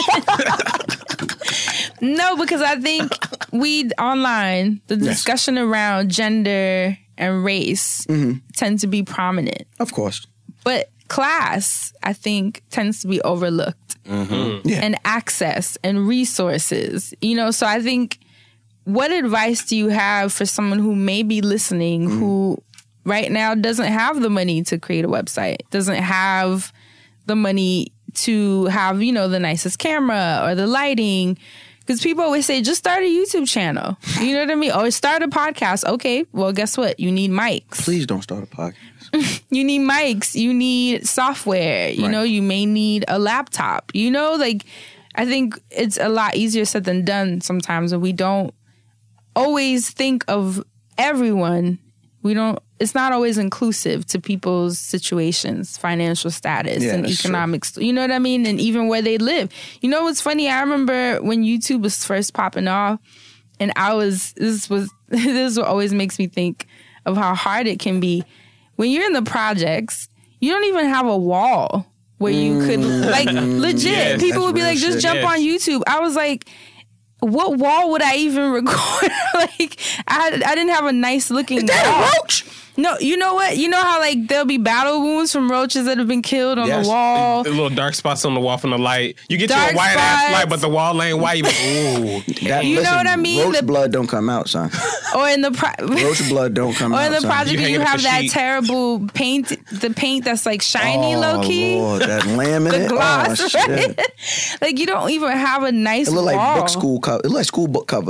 No, because I think we online, the discussion around gender and race tend to be prominent. Of course. But class, I think, tends to be overlooked. Yeah. And access and resources. You know, so I think, what advice do you have for someone who may be listening who right now doesn't have the money to create a website, doesn't have the money to have, you know, the nicest camera or the lighting? Because people always say, just start a YouTube channel. You know what I mean? Or start a podcast. Okay, well, guess what? You need mics. Please don't start a podcast. You need mics. You need software. You Right. know, you may need a laptop. You know, like, I think it's a lot easier said than done sometimes, and we don't always think of everyone. We don't, it's not always inclusive to people's situations, financial status, Yeah, and that's true. economics. You know what I mean? And even where they live. You know what's funny? I remember when YouTube was first popping off, and I was, this was, this is what always makes me think of how hard it can be. When you're in the projects, you don't even have a wall where you could, like, legit. Yes, people would be real like, just shit. jump Yes. on YouTube. I was like, what wall would I even record? Like, I I didn't have a nice looking That wall. a roach? No, you know what? You know how, like, there'll be battle wounds from roaches that have been killed on Yes. the wall? The little dark spots on the wall from the light. You get Dark to a white ass spots. light, but the wall ain't white. You be, ooh. That, You know what I mean? Roach The- blood don't come out, son. Or in the pro- Roach blood don't come or out. in the son. project, You you, hanging up have a that sheet. terrible paint, the paint that's like shiny, oh, low key. Lord, that laminate. The gloss, oh, shit. right? Like, you don't even have a nice It look like wall. book school cover. It look like school book cover.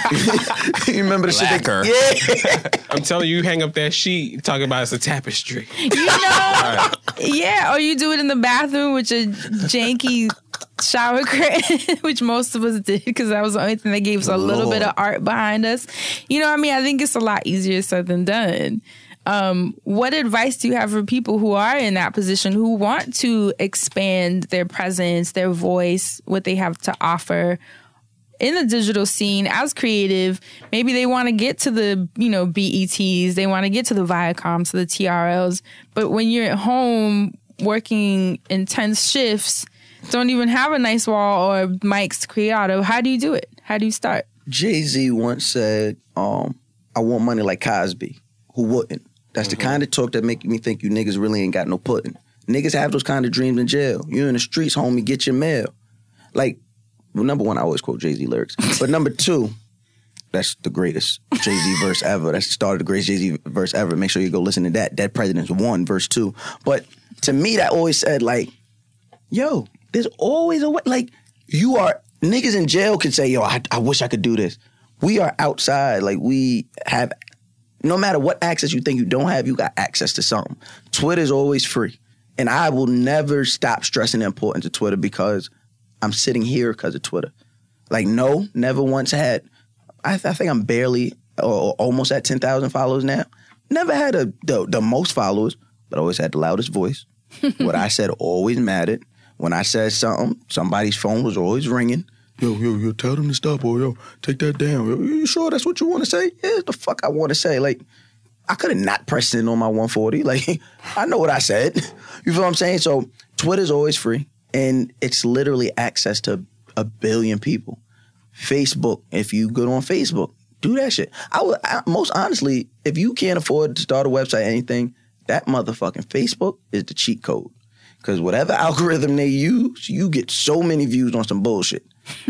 you remember the Lacquer. shit? They, yeah. I'm telling you, you hang up that sheet, you talking about it's a tapestry. You know, yeah. Or you do it in the bathroom with your janky shower curtain, which most of us did because that was the only thing that gave us a little Lord. bit of art behind us. You know what I mean? I think it's a lot easier said than done. Um, what advice do you have for people who are in that position, who want to expand their presence, their voice, what they have to offer in the digital scene as creative? Maybe they want to get to the, you know, B E Ts, they want to get to the Viacoms, to the T R Ls, but when you're at home working intense shifts, don't even have a nice wall or mics to create out of, how do you do it? How do you start? Jay-Z once said, um, I want money like Cosby. Who wouldn't? That's Mm-hmm. the kind of talk that make me think you niggas really ain't got no pudding. Niggas have those kind of dreams in jail. You in the streets, homie, get your mail. Like, well, number one, I always quote Jay-Z lyrics. But number two, that's the greatest Jay-Z verse ever. That's the start of the greatest Jay-Z verse ever. Make sure you go listen to that. Dead Presidents one, verse two. But to me, that always said, like, yo, there's always a way. Like, you are, niggas in jail can say, yo, I, I wish I could do this. We are outside. Like, we have, no matter what access you think you don't have, you got access to something. Twitter's always free. And I will never stop stressing the importance of Twitter because I'm sitting here because of Twitter. Like, no, never once had, I, th- I think I'm barely or, or almost at ten thousand followers now. Never had a, the, the most followers, but always had the loudest voice. What I said always mattered. When I said something, somebody's phone was always ringing. Yo, yo, yo, tell them to stop, or yo, take that down. Yo, you sure that's what you want to say? Yeah, the fuck I want to say. Like, I could have not pressed in on my one forty. Like, I know what I said. You feel what I'm saying? So Twitter's always free, and it's literally access to a billion people. Facebook, if you go on Facebook, do that shit. I would I, most honestly, if you can't afford to start a website, anything, that motherfucking Facebook is the cheat code. Because whatever algorithm they use, you get so many views on some bullshit.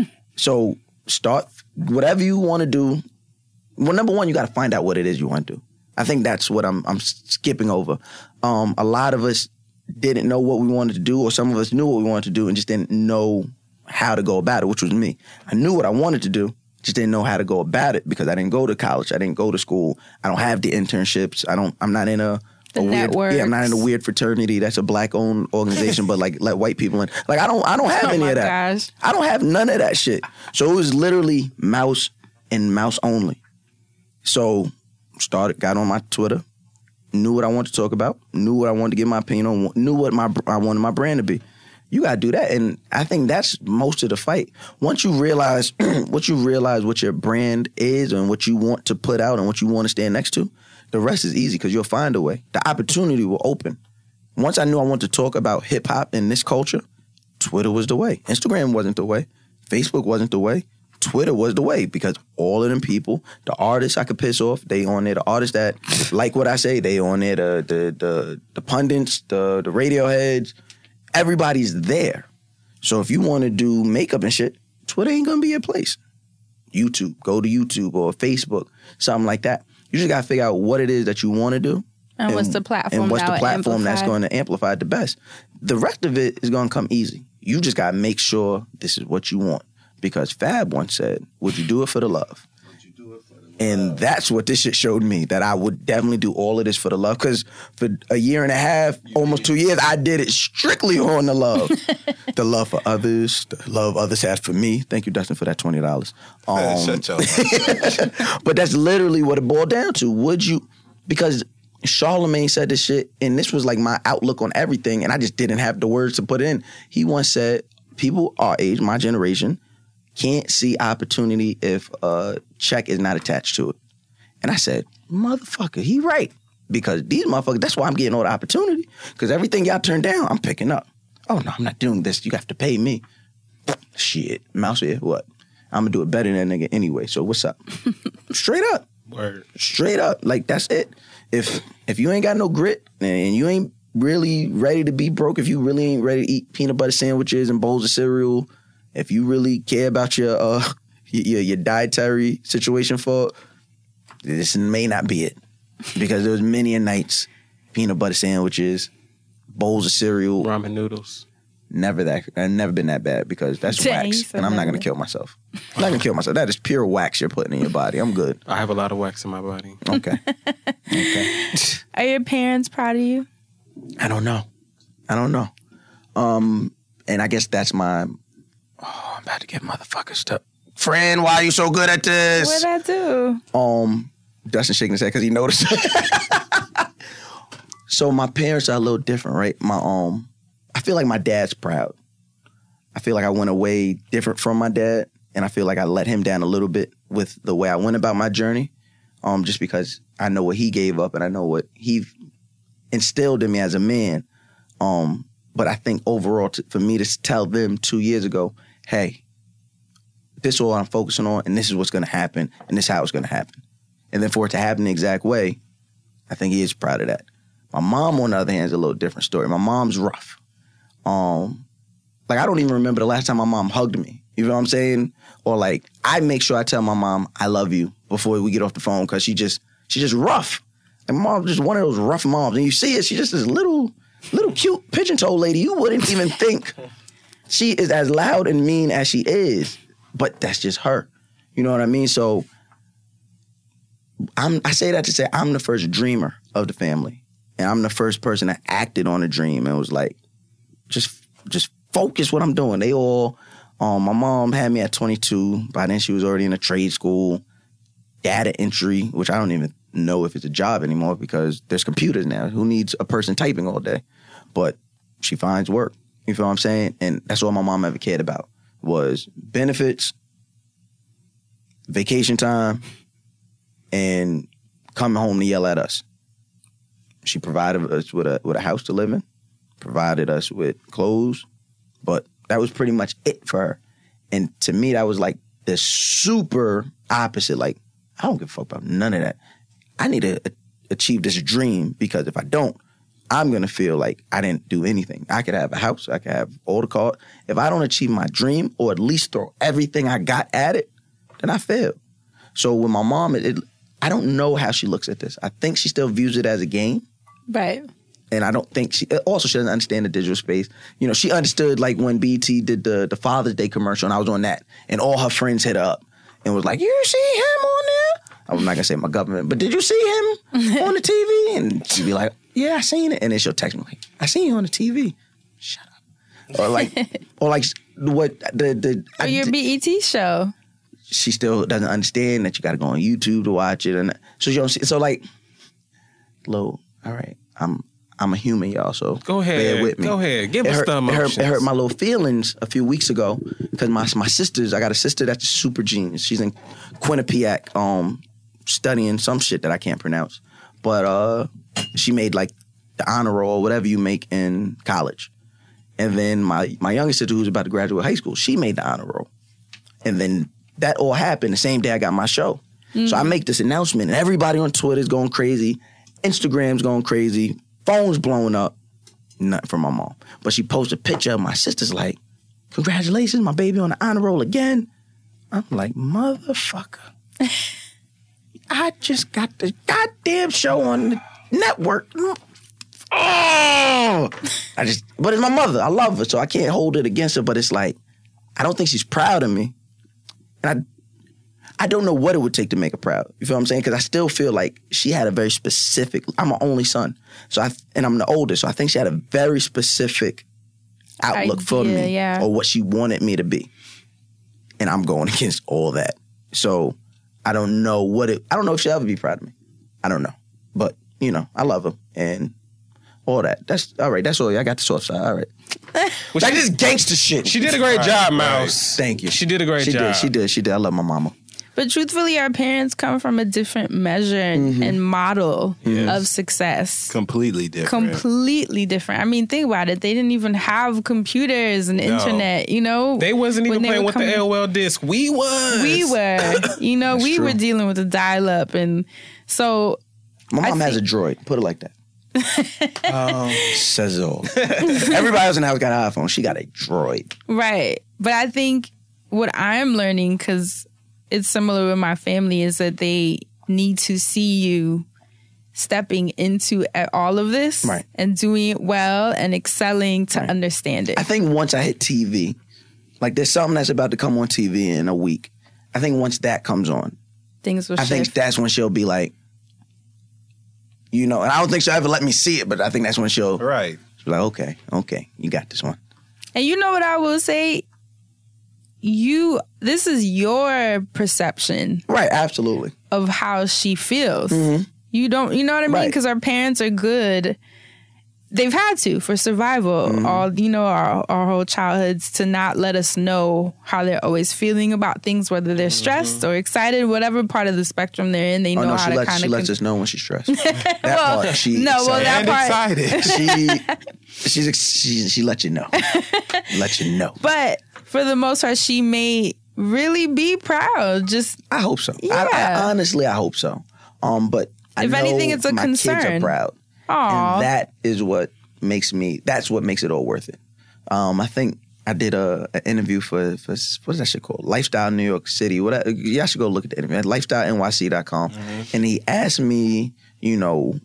So start whatever you want to do. Well, number one, you got to find out what it is you want to do. I think that's what I'm I'm skipping over. Um, a lot of us didn't know what we wanted to do, or some of us knew what we wanted to do and just didn't know how to go about it, which was me. I knew what I wanted to do, just didn't know how to go about it because I didn't go to college. I didn't go to school. I don't have the internships. I don't. I'm not in a The a weird, networks. yeah, I'm not in a weird fraternity. That's a black-owned organization, but like let white people in. Like I don't, I don't have Oh any my of that. gosh. I don't have none of that shit. So it was literally mouse and mouse only. So started, got on my Twitter, knew what I wanted to talk about, knew what I wanted to give my opinion on, knew what my I wanted my brand to be. You gotta do that, and I think that's most of the fight. Once you realize, once you realize what your brand is and what you want to put out and what you want to stand next to, the rest is easy because you'll find a way. The opportunity will open. Once I knew I wanted to talk about hip hop and this culture, Twitter was the way. Instagram wasn't the way. Facebook wasn't the way. Twitter was the way because all of them people, the artists I could piss off, they on there. The artists that like what I say, they on there. The the the, the pundits, the the Radioheads, everybody's there. So if you want to do makeup and shit, Twitter ain't gonna be your place. YouTube, go to YouTube or Facebook, something like that. You just gotta figure out what it is that you want to do. And what's the platform And what's that the would platform that's amplify? going to amplify it the best. The rest of it is going to come easy. You just got to make sure this is what you want. Because Fab once said, would you do it for the love? And that's what this shit showed me, that I would definitely do all of this for the love. Because for a year and a half, almost two years, I did it strictly on the love. The love for others, the love others had for me. Thank you, Dustin, for that twenty dollars. Um, Shut your mouth. but that's literally what it boiled down to. Would you, because Charlemagne said this shit, and this was like my outlook on everything, and I just didn't have the words to put in. He once said, people our age, my generation, can't see opportunity if a check is not attached to it. And I said, motherfucker, he right. Because these motherfuckers, that's why I'm getting all the opportunity. Because everything y'all turned down, I'm picking up. Oh, no, I'm not doing this. You have to pay me. Shit. Mouse here, what? I'm going to do it better than that nigga anyway. So what's up? Straight up. Word. Straight up. Like, that's it. If if you ain't got no grit and you ain't really ready to be broke, if you really ain't ready to eat peanut butter sandwiches and bowls of cereal, if you really care about your uh your, your dietary situation for, this may not be it. Because there was many a nights, peanut butter sandwiches, bowls of cereal. Ramen noodles. Never that. I've never been that bad because that's Dang, you wax. said And I'm not never. going to kill myself. I'm not going to kill myself. That is pure wax you're putting in your body. I'm good. I have a lot of wax in my body. Okay. Okay. Are your parents proud of you? I don't know. I don't know. Um, and I guess that's my. Oh, I'm about to get motherfuckers stuck. Friend, why are you so good at this? What'd I do? Um, Dustin shaking his head because he noticed. So my parents are a little different, right? My um, I feel like my dad's proud. I feel like I went away different from my dad, and I feel like I let him down a little bit with the way I went about my journey. Um, just because I know what he gave up and I know what he instilled in me as a man. Um, but I think overall, to, for me to tell them two years ago, hey, this is all I'm focusing on, and this is what's going to happen, and this is how it's going to happen. And then for it to happen the exact way, I think he is proud of that. My mom, on the other hand, is a little different story. My mom's rough. Um, like, I don't even remember the last time my mom hugged me. You know what I'm saying? Or, like, I make sure I tell my mom, I love you, before we get off the phone, because she just, she's just rough. And my mom's just one of those rough moms. And you see it, she's just this little, little cute pigeon-toed lady. You wouldn't even think she is as loud and mean as she is. But that's just her. You know what I mean? So, I'm, I say that to say I'm the first dreamer of the family. And I'm the first person that acted on a dream and was like, just just focus what I'm doing. They all, um, my mom had me at twenty-two. By then she was already in a trade school, data entry, which I don't even know if it's a job anymore because there's computers now. Who needs a person typing all day? But she finds work. You feel what I'm saying? And that's all my mom ever cared about was benefits, vacation time, and coming home to yell at us. She provided us with a with a house to live in, provided us with clothes, but that was pretty much it for her. And to me, that was like the super opposite. Like, I don't give a fuck about none of that. I need to achieve this dream because if I don't, I'm going to feel like I didn't do anything. I could have a house. I could have all the cars. If I don't achieve my dream or at least throw everything I got at it, then I failed. So with my mom, it, it, I don't know how she looks at this. I think she still views it as a game. Right. And I don't think she, also she doesn't understand the digital space. You know, she understood like when B E T did the, the Father's Day commercial and I was on that and all her friends hit her up and was like, you see him on there? I'm not going to say my government, but did you see him on the T V? And she'd be like, yeah, I seen it. And then she'll text me like, I seen you on the T V. Shut up. Or like, or like what the, the. Or your I, B E T show. She still doesn't understand that you got to go on YouTube to watch it. And so you don't see, so like, Lo, all right, I'm, I'm a human, y'all, so go ahead, bear with me. Go ahead, give it us hurt, the emotions. It hurt, it hurt my little feelings a few weeks ago because my my sisters, I got a sister that's a super genius. She's in Quinnipiac, um, studying some shit that I can't pronounce, but uh, she made like the honor roll or whatever you make in college. And then my my youngest sister, who's about to graduate high school, she made the honor roll. And then that all happened the same day I got my show. Mm-hmm. So I make this announcement, and everybody on Twitter is going crazy, Instagram's going crazy. Phone's blowing up. Nothing from my mom. But she posted a picture of my sister's like, congratulations, my baby on the honor roll again. I'm like, motherfucker. I just got the goddamn show on the network. Oh! I just, but it's my mother. I love her, so I can't hold it against her. But it's like, I don't think she's proud of me. And I I don't know what it would take to make her proud. You feel what I'm saying? Because I still feel like she had a very specific, I'm an only son. So I, and I'm the oldest. So I think she had a very specific outlook Idea, for me yeah. or what she wanted me to be. And I'm going against all that. So I don't know what it, I don't know if she'll ever be proud of me. I don't know. But, you know, I love her and all that. That's, all right, that's all. I got the soft side. All right. Well, like she, this gangster shit. She did a great All job, right, Mouse. Thank you. She did a great she job. Did, she did. She did. I love my mama. But truthfully, our parents come from a different measure and, Mm-hmm. and model Yes. of success. Completely different. Completely different. I mean, think about it. They didn't even have computers and No. internet, you know? They wasn't even when they playing were with coming- the A O L disc. We was. We were. You know, That's we true. were dealing with the dial-up. And so... My I mom has a think- droid. Put it like that. um, says it all. Everybody else in the house got an iPhone. She got a droid. Right. But I think what I'm learning, because it's similar with my family, is that they need to see you stepping into all of this Right. and doing it well and excelling to Right. understand it. I think once I hit T V, like there's something that's about to come on T V in a week. I think once that comes on, Things will I shift. think that's when she'll be like, you know, and I don't think she'll ever let me see it, but I think that's when she'll Right. be like, okay, okay, you got this one. And you know what I will say? You, this is your perception Right, absolutely. of how she feels. Mhm. You don't, you know what I mean? Right. Because our parents are good. They've had to for survival. Mm-hmm. All you know, our our whole childhoods to not let us know how they're always feeling about things, whether they're stressed or excited, whatever part of the spectrum they're in. They Oh know no, how she to lets kind she of. lets us know when she's stressed. That Well, part, she no, well, that excited. part- she she's ex- she she let you know, let you know. But for the most part, she may really be proud. Just I hope so. I, Yeah. I, honestly, I hope so. Um, but I If know anything, it's a my kids concern. are proud, aw, and that is what makes me. That's what makes it all worth it. Um, I think I did a an interview for for what is that shit called? Lifestyle New York City. What y'all should go look at the interview at lifestyle N Y C dot com. Mm-hmm. And he asked me, you know,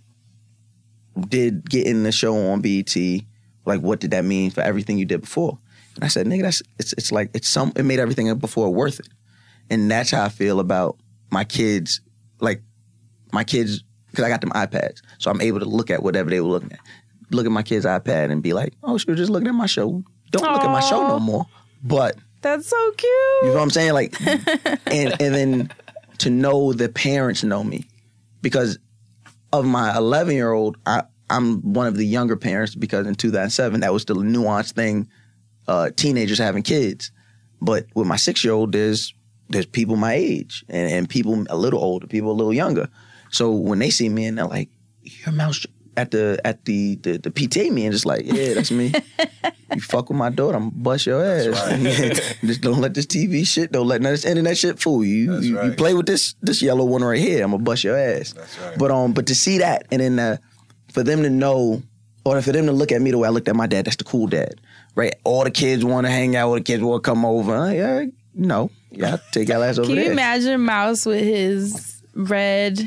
did getting the show on B E T, like what did that mean for everything you did before? And I said, nigga, that's it's it's like it's some it made everything before worth it. And that's how I feel about my kids, like my kids, because I got them iPads. So I'm able to look at whatever they were looking at. Look at my kid's iPad and be like, oh, she was just looking at my show. Don't look at my show no Aw. more. But that's so cute. you know what I'm saying? Like, and and then to know the parents know me because of my eleven year old, I I'm one of the younger parents because in two thousand seven, that was still a nuanced thing, uh, teenagers having kids. But with my six-year-old, there's there's people my age and, and people a little older, people a little younger. So when they see me and they're like, your mouse at the at the, the the P T A meeting, just like, yeah, that's me. You fuck with my daughter, I'm gonna bust your ass. Right. Just don't let this T V shit, don't let none of this internet shit fool you. You, right. you play with this this yellow one right here, I'm gonna bust your ass. That's right. But um, but to see that and then uh, for them to know, or for them to look at me the way I looked at my dad, that's the cool dad, right? All the kids want to hang out, all the kids want to come over. Uh, yeah, no, yeah, take your ass over Can there. you imagine Mouse with his red,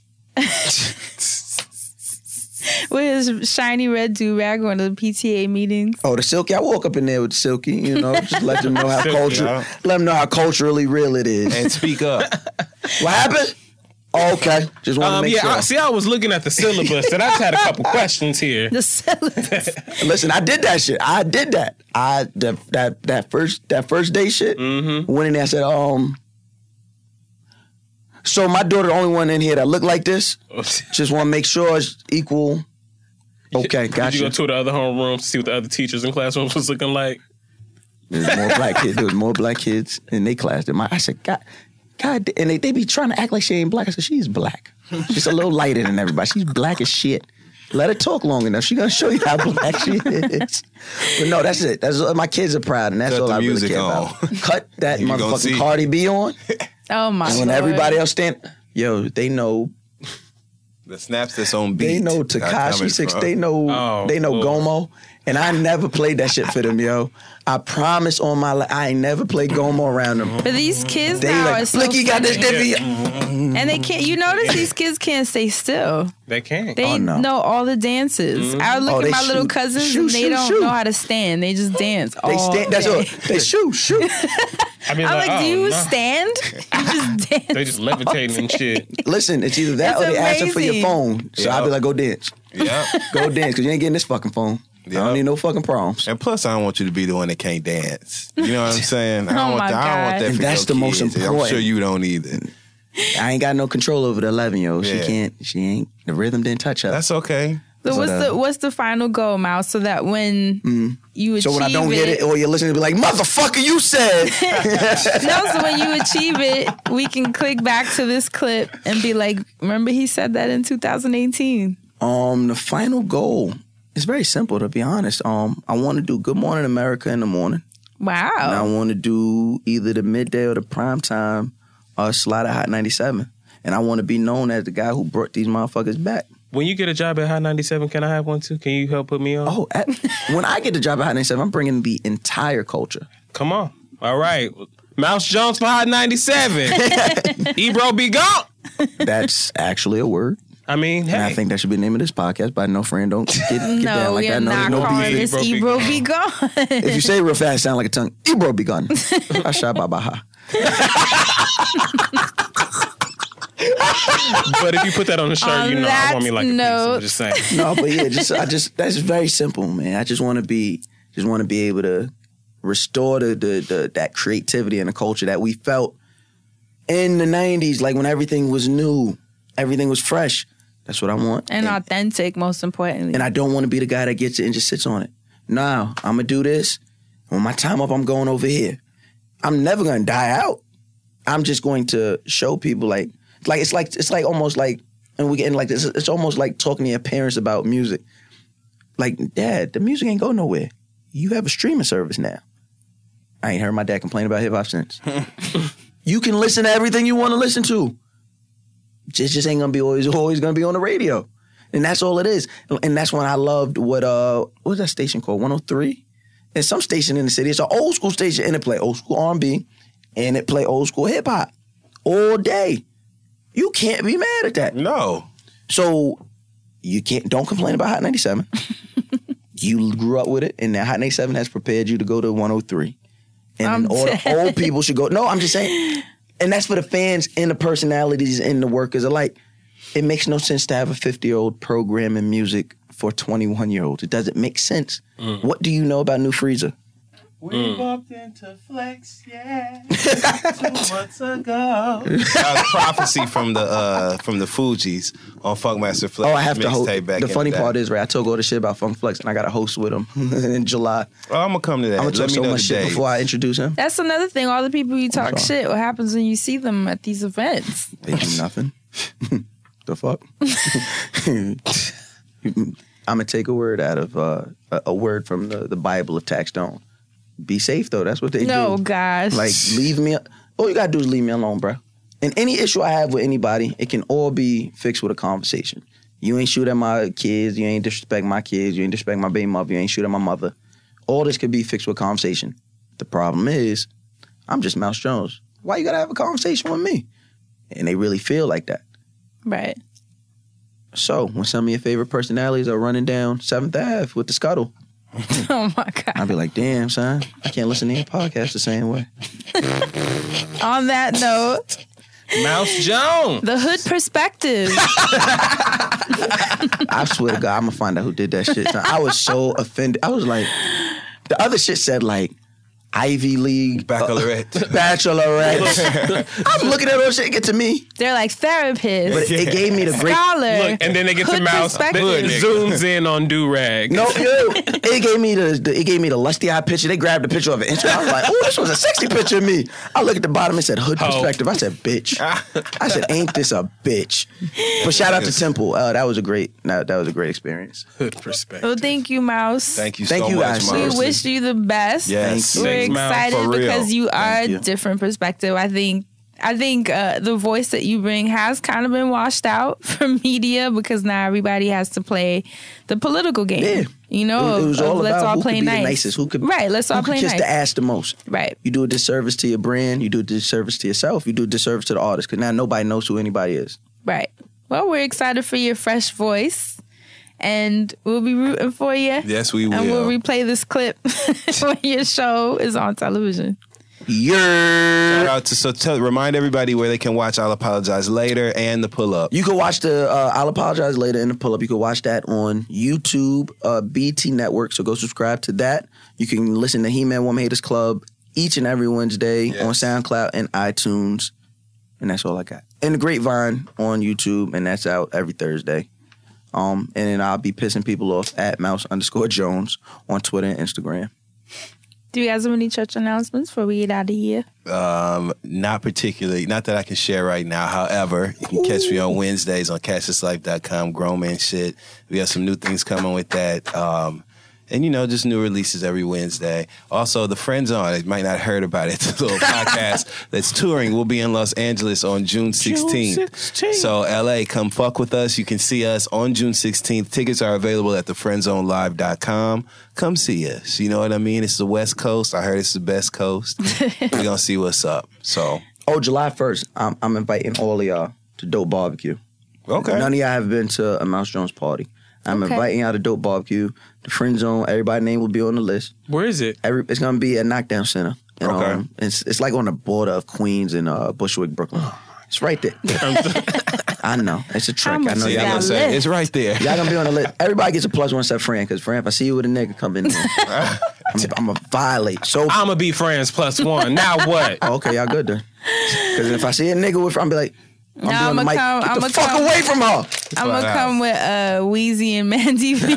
with his shiny red do-rag going to the P T A meetings? Oh, the Silky, I woke up in there with the Silky, you know, just let them know how culture, let them know how culturally real it is. And speak up. What happened? Oh, okay. Just want to Um, make yeah, sure. I, see, I was looking at the syllabus, and I just had a couple questions here. The syllabus. Listen, I did that shit. I did that. I that that that first that first day shit. Mm-hmm. Went in there and said, um. So my daughter, the only one in here that looked like this. Just want to make sure it's equal. Okay, gotcha. Did you go to the other homeroom to see what the other teachers in classrooms was looking like? There's more black kids. There was more black kids in their class than mine. I said, God, God, and they, they be trying to act like she ain't black. I said, she's black. She's a little lighter than everybody. She's black as shit. Let her talk long enough. She gonna show you how black she is. But no, that's it. That's my kids are proud, and that's Cut all the I really music care on. about. Cut that You gonna motherfucking see. Cardi B on, Oh my and when Lord. everybody else stand, yo, they know, The snaps that's on beat. they know got Tekashi coming Six, from. they know, Oh, they know Lord. Gomo, and I never played that shit for them, yo. I promise on my life, I ain't never played Gomo around them. But these kids They now like, are so Blicky got this funny. diffy. And they can't, you notice these kids can't stay still. They can't. They Oh, no. know all the dances. I look Oh, at they my little shoot. cousins Shoot, and they shoot, don't shoot. know how to stand. They just dance They all stand. That's day. all. They shoot, shoot. I mean, I'm like, oh, do you no. stand? You just dance. They just levitating and shit. Listen, it's either that It's or they asking for your amazing. phone. So Yep. I'll be like, go dance. Yeah. Go dance, because you ain't getting this fucking phone. I Yep. don't need no fucking problems. And plus, I don't want you to be the one that can't dance. You know what I'm saying? I don't Oh want my that. I don't want God. that And for that's your the most kids. I'm important. sure you don't either. I ain't got no control over the eleven year old. She Yeah. can't, she ain't, the rhythm didn't touch her. That's okay. So what's uh, the what's the final goal, Mouse? So that when you achieve so when I don't get it, or you're listening to be like, motherfucker, you said. no, so when you achieve it, we can click back to this clip and be like, remember he said that in two thousand eighteen. Um, the final goal is very simple, to be honest. Um, I want to do Good Morning America in the morning. Wow. And I want to do either the midday or the prime time uh, slot at Hot ninety-seven. And I want to be known as the guy who brought these motherfuckers back. When you get a job at Hot ninety-seven, can I have one too? Can you help put me on? Oh, at, when I get the job at Hot ninety-seven, I'm bringing the entire culture. Come on. All right. Mouse Jones for Hot ninety-seven. Ebro be gone. That's actually a word. I mean, hey. And I think that should be the name of this podcast, but I know friend don't get, get down No, like we are that. No, not no calling beef. this Ebro Ebro be be gone. If you say it real fast, it sound like a tongue. Ebro be gone. Asha babaha. But if you put that on the shirt, On you know I that want me like a piece. note- I'm just saying. No, but yeah, just I just that's very simple, man. I just want to be, just want to be able to restore the, the the that creativity and the culture that we felt in the nineties, like when everything was new, everything was fresh. That's what I want. And authentic, most importantly. And I don't want to be the guy that gets it and just sits on it. No, I'm gonna do this. When my time up, I'm going over here. I'm never gonna die out. I'm just going to show people like, like it's like it's like almost like, and we getting like this. It's almost like talking to your parents about music. Like, Dad, the music ain't go nowhere. You have a streaming service now. I ain't heard my dad complain about hip hop since. You can listen to everything you want to listen to. Just just ain't gonna be always always gonna be on the radio. And that's all it is. And that's when I loved what uh what was that station called? one oh three? And some station in the city. It's an old school station and it play old school R and B and it play old school hip hop all day. You can't be mad at that. No. So you can't don't complain about Hot ninety-seven. You grew up with it, and now Hot ninety-seven has prepared you to go to one oh three. And I'm then all the dead. old people should go. No, I'm just saying. And that's for the fans and the personalities and the workers alike. It makes no sense to have a fifty-year-old programming music for twenty-one-year-olds. It doesn't make sense. Mm. What do you know about New Freezer? We Mm. bumped into Flex, yeah, two months ago. That was prophecy from the uh, from the Fugees on Funkmaster Flex. Oh, I have to host. mixtape back The in funny day. part is, right, I told all the shit about Funk Flex, and I got a host with him in July. Oh, I'm gonna come to that. I'm gonna Let talk me so know much the shit dates. before I introduce him. That's another thing. All the people you talk sorry. shit. What happens when you see them at these events? They do nothing. The fuck? I'm gonna take a word out of uh, a, a word from the, the Bible of Tax Stone. Be safe though. That's what they No, do. gosh. Like leave me. All you gotta do is leave me alone, bro. And any issue I have with anybody, it can all be fixed with a conversation. You ain't shoot at my kids. You ain't disrespect my kids. You ain't disrespect my baby mother. You ain't shoot at my mother. All this could be fixed with conversation. The problem is, I'm just Mouse Jones. Why you gotta have a conversation with me? And they really feel like that. Right. So when some of your favorite personalities are running down seventh Avenue with the scuttle, Oh my God. I'd be like, damn, son, I can't listen to your podcast the same way. On that note, Mouse Jones. the hood perspective. I swear to God, I'm gonna find out who did that shit. Son. I was so offended. I was like, the other shit said like Ivy League Bachelorette. uh, bachelorette. I'm looking at all shit get to me, They're like therapists. but it gave me the great. Scholar. Look, and then they get to Hood Mouse. perspective. It zooms in on Do-Rag. No, yo, it gave me the, the it gave me the lusty eye picture. They grabbed a picture of an Instagram. I was like, oh, this was a sexy picture of me. I look at the bottom. It said hood Ho. perspective. I said, bitch. I said, ain't this a bitch? But shout out to Temple. Uh, that was a great. That, that was a great experience. Hood perspective. Well, thank you, Mouse. Thank you Thank so you, much, guys. We Mouse. wish you the best. Yes. Thank you. We're Thanks, Mouse. excited For real. because you are Thank you. a different perspective. I think I think uh, the voice that you bring has kind of been washed out from media because now everybody has to play the political game. Yeah. You know, It was, it was of, all of let's about all who play could be nice. the nicest. Who could right? Let's all who could play kiss nice. the ass the most. Right. You do a disservice to your brand. You do a disservice to yourself. You do a disservice to the artist because now nobody knows who anybody is. Right. Well, we're excited for your fresh voice, and we'll be rooting for you. Yes, we will. And we'll replay this clip when your show is on television. Yeah. Shout out to so tell, remind everybody where they can watch I'll Apologize Later and the Pull Up. You can watch the uh, I'll Apologize Later in the Pull Up. You can watch that on YouTube, uh, B T Network. So go subscribe to that. You can listen to He-Man Woman Haters Club each and every Wednesday Yes. on SoundCloud and iTunes. And that's all I got. And the Grapevine on YouTube, and that's out every Thursday. Um, and then I'll be pissing people off at Mouse underscore Jones on Twitter and Instagram. Do you guys have any church announcements before we get out of here? Um, not particularly, not that I can share right now. However, you can catch me on Wednesdays on catch this life dot com, Grown Man Shit. We have some new things coming with that. Um, and, you know, just new releases every Wednesday. Also, the Friend Zone, you might not have heard about it. It's a little podcast that's touring. We'll be in Los Angeles on June sixteenth. So, L A, come fuck with us. You can see us on June sixteenth. Tickets are available at the friend zone live dot com. Come see us. You know what I mean? It's the West Coast. I heard it's the best coast. We're going to see what's up. So, Oh, July first, I'm, I'm inviting all of y'all to Dope Barbecue. okay. None of y'all have been to a Mouse Jones party. I'm Okay. inviting y'all to Dope Barbecue. The Friend Zone, everybody's name will be on the list. Where is it? Every, it's gonna be at Knockdown Center. And, Okay. um, it's it's like on the border of Queens and uh, Bushwick, Brooklyn. It's right there. I know. It's a trek. How I much know is y'all that gonna list? It's right there. y'all gonna be on the list. Everybody gets a plus one except Fran, because Fran, if I see you with a nigga, come in there. I'm, I'm gonna violate. So I'm going to be friends plus one. Now what? oh, okay, y'all good then. Because if I see a nigga with, I'm be like, I'm No, be on I'ma the mic. come- Get I'ma the fuck come- away from her. I'm gonna come with uh, Wheezy and Mandy V.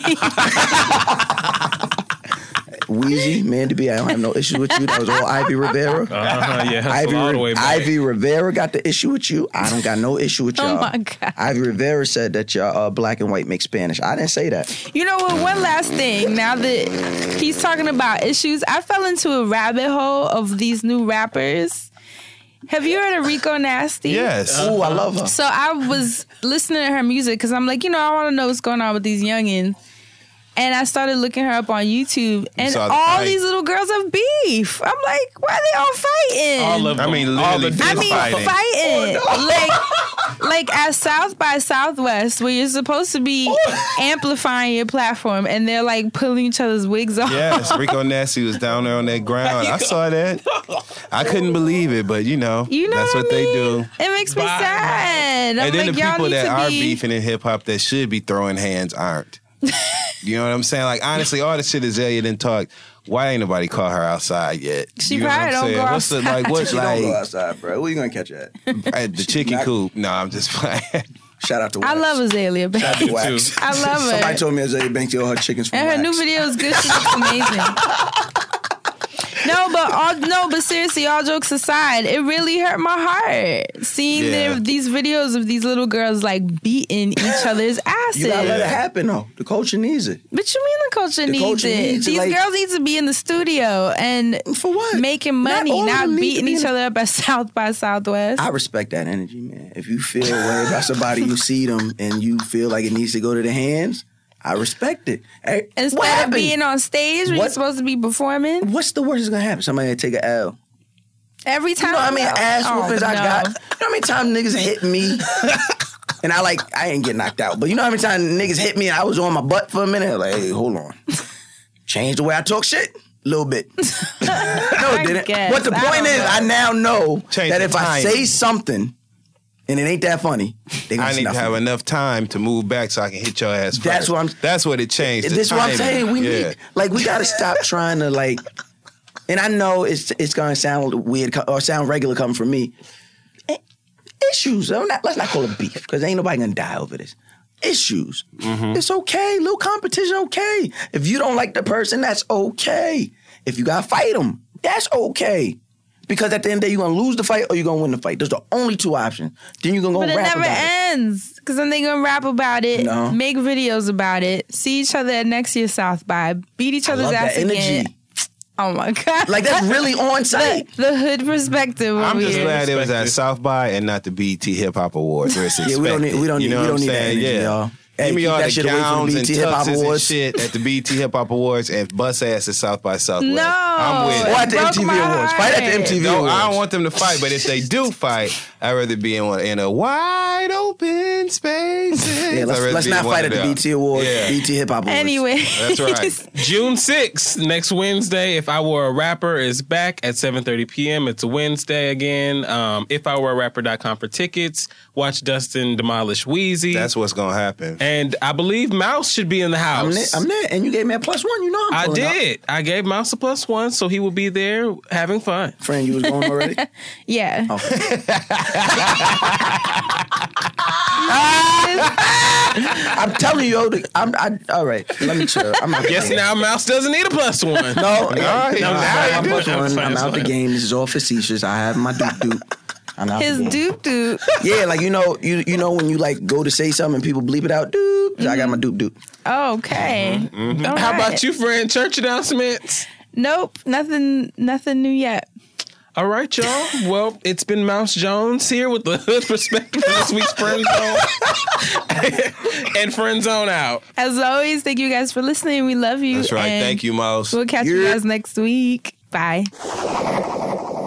Weezy, Mandy B, I don't have no issues with you. That was all Ivy Rivera. Uh-huh, yeah. hustle Ivy, all the way back. Ivy Rivera got the issue with you. I don't got no issue with y'all. Oh my God. Ivy Rivera said that y'all uh, black and white make Spanish. I didn't say that. You know what? One last thing. Now that he's talking about issues, I fell into a rabbit hole of these new rappers. Have you heard of Rico Nasty? Yes. Oh, I love her. So I was listening to her music because I'm like, you know, I want to know what's going on with these youngins. And I started looking her up on YouTube, and saw the all fight. these little girls have beef. I'm like, why are they all fighting? All of them. I mean, all literally the I fist mean, fighting. fighting. Like, like at South by Southwest, where you're supposed to be amplifying your platform, and they're like pulling each other's wigs off. Yes, Rico Nasty was down there on that ground. I saw that. I couldn't believe it, but you know, You know that's what what I they mean? do. It makes me Bye. sad. I'm And then like, the y'all people need that to are be. beefing in hip hop that should be throwing hands aren't. You know what I'm saying? Like, honestly, all the shit Azalea didn't talk. Why ain't nobody call her outside yet? She you know probably what I'm don't saying? go What's the, outside. like, what's She like, don't go outside, bro. Where you gonna catch her at? at the chicken Not- coop? No, I'm just playing. Shout out to I Wax. love Azalea Banks. Shout out to Wax. I love her. Somebody told me Azalea Banks all her chickens from And her Wax. new video is good. She looks amazing. No, but all no, but seriously, all jokes aside, it really hurt my heart seeing Yeah. their, these videos of these little girls like beating each other's asses. You gotta let it happen though. The culture needs it. But you mean the culture The needs culture it? needs it, These like- girls need to be in the studio and For what? making Not money, all of not, them need to beating be each in- other up at South by Southwest. I respect that energy, man. If you feel worried about somebody, you see them, and you feel like it needs to go to the hands, I respect it. Hey, what Instead of happened? being on stage when you're What- supposed to be performing, What's the worst that's gonna happen? Somebody take an L. every time. You know how many ass Oh, whoopings I no. got? You know how many times niggas hit me? And I like, I ain't get knocked out. But you know how many times niggas hit me and I was on my butt for a minute? Like, hey, hold on. Change the way I talk shit? A little bit. no, it didn't. guess. But the I point don't is, know. I now know Change that the if I timing. say something and it ain't that funny, they gonna I need to snuff have me. enough time to move back so I can hit your ass first. That's what I'm- That's what it changed. the This is what I'm timing. saying. We yeah. need, like, we gotta stop trying to like. And I know it's it's gonna sound weird co- or sound regular coming from me. Eh, Issues. I'm not- Let's not call it beef because ain't nobody gonna die over this. Issues. Mm-hmm. It's okay. Little competition. Okay. If you don't like the person, that's okay. If you gotta fight them, that's okay. Because at the end of the day, you're gonna lose the fight or you're gonna win the fight. Those are the only two options. Then you're gonna go But it rap never about it. ends. Because then they gonna rap about it, No. make videos about it, see each other at next year's South by, beat each I other's love ass that energy. again. Oh my God. Like that's really on the, site. the hood perspective I'm over just here. glad it was at Perspective. South by and not the B E T Hip Hop Awards. Where it's Yeah, we don't need- we don't expected. need- You know we what don't I'm need that saying? energy, Yeah. y'all. Hey, Give me keep all that the shit away from the gowns B E and T Hip Hop tuxes and Awards. shit at the B E T Hip Hop Awards and bust ass at South by Southwest. No. I'm with Or it. at the Broke M T V my Awards. Fight at the M T V No, Awards. I don't want them to fight, but if they do fight, I'd rather be in one in a wide open space. Yeah, let's, let's not fight at the B E T Awards, Yeah. B E T Hip Hop Awards. Anyway. That's right. June sixth, next Wednesday, If I Were a Rapper is back at seven thirty p.m. It's a Wednesday again. Um, if I were a rapper dot com for tickets. Watch Dustin demolish Wheezy. That's what's gonna happen. And I believe Mouse should be in the house. I'm there, I'm there, and you gave me a plus one. You know I'm I pulling up. did. I gave Mouse a plus one, so he will be there having fun. Friend, you was going already? Yeah. I'm telling you, yo, the- I'm, I, all right, let me chill. I'm out the Guess game. now Mouse doesn't need a plus one. No, no, right, no, now I'm, you I'm do. plus I'm one. fine, I'm it's out the fine. game. This is all facetious. I have my doop doop. I'm out His the game. doop doop. Yeah, like you know, you you know when you like go to say something and people bleep it out. Doop. I got my doop doop. Okay. All How right. about you, friend? Church announcements? Nope. Nothing. Nothing new yet. All right, y'all. Well, it's been Mouse Jones here with the hood perspective for this week's Friend Zone. And Friend Zone out. As always, thank you guys for listening. We love you. That's right. and Thank you, Mouse. We'll catch you Yeah. guys next week. Bye.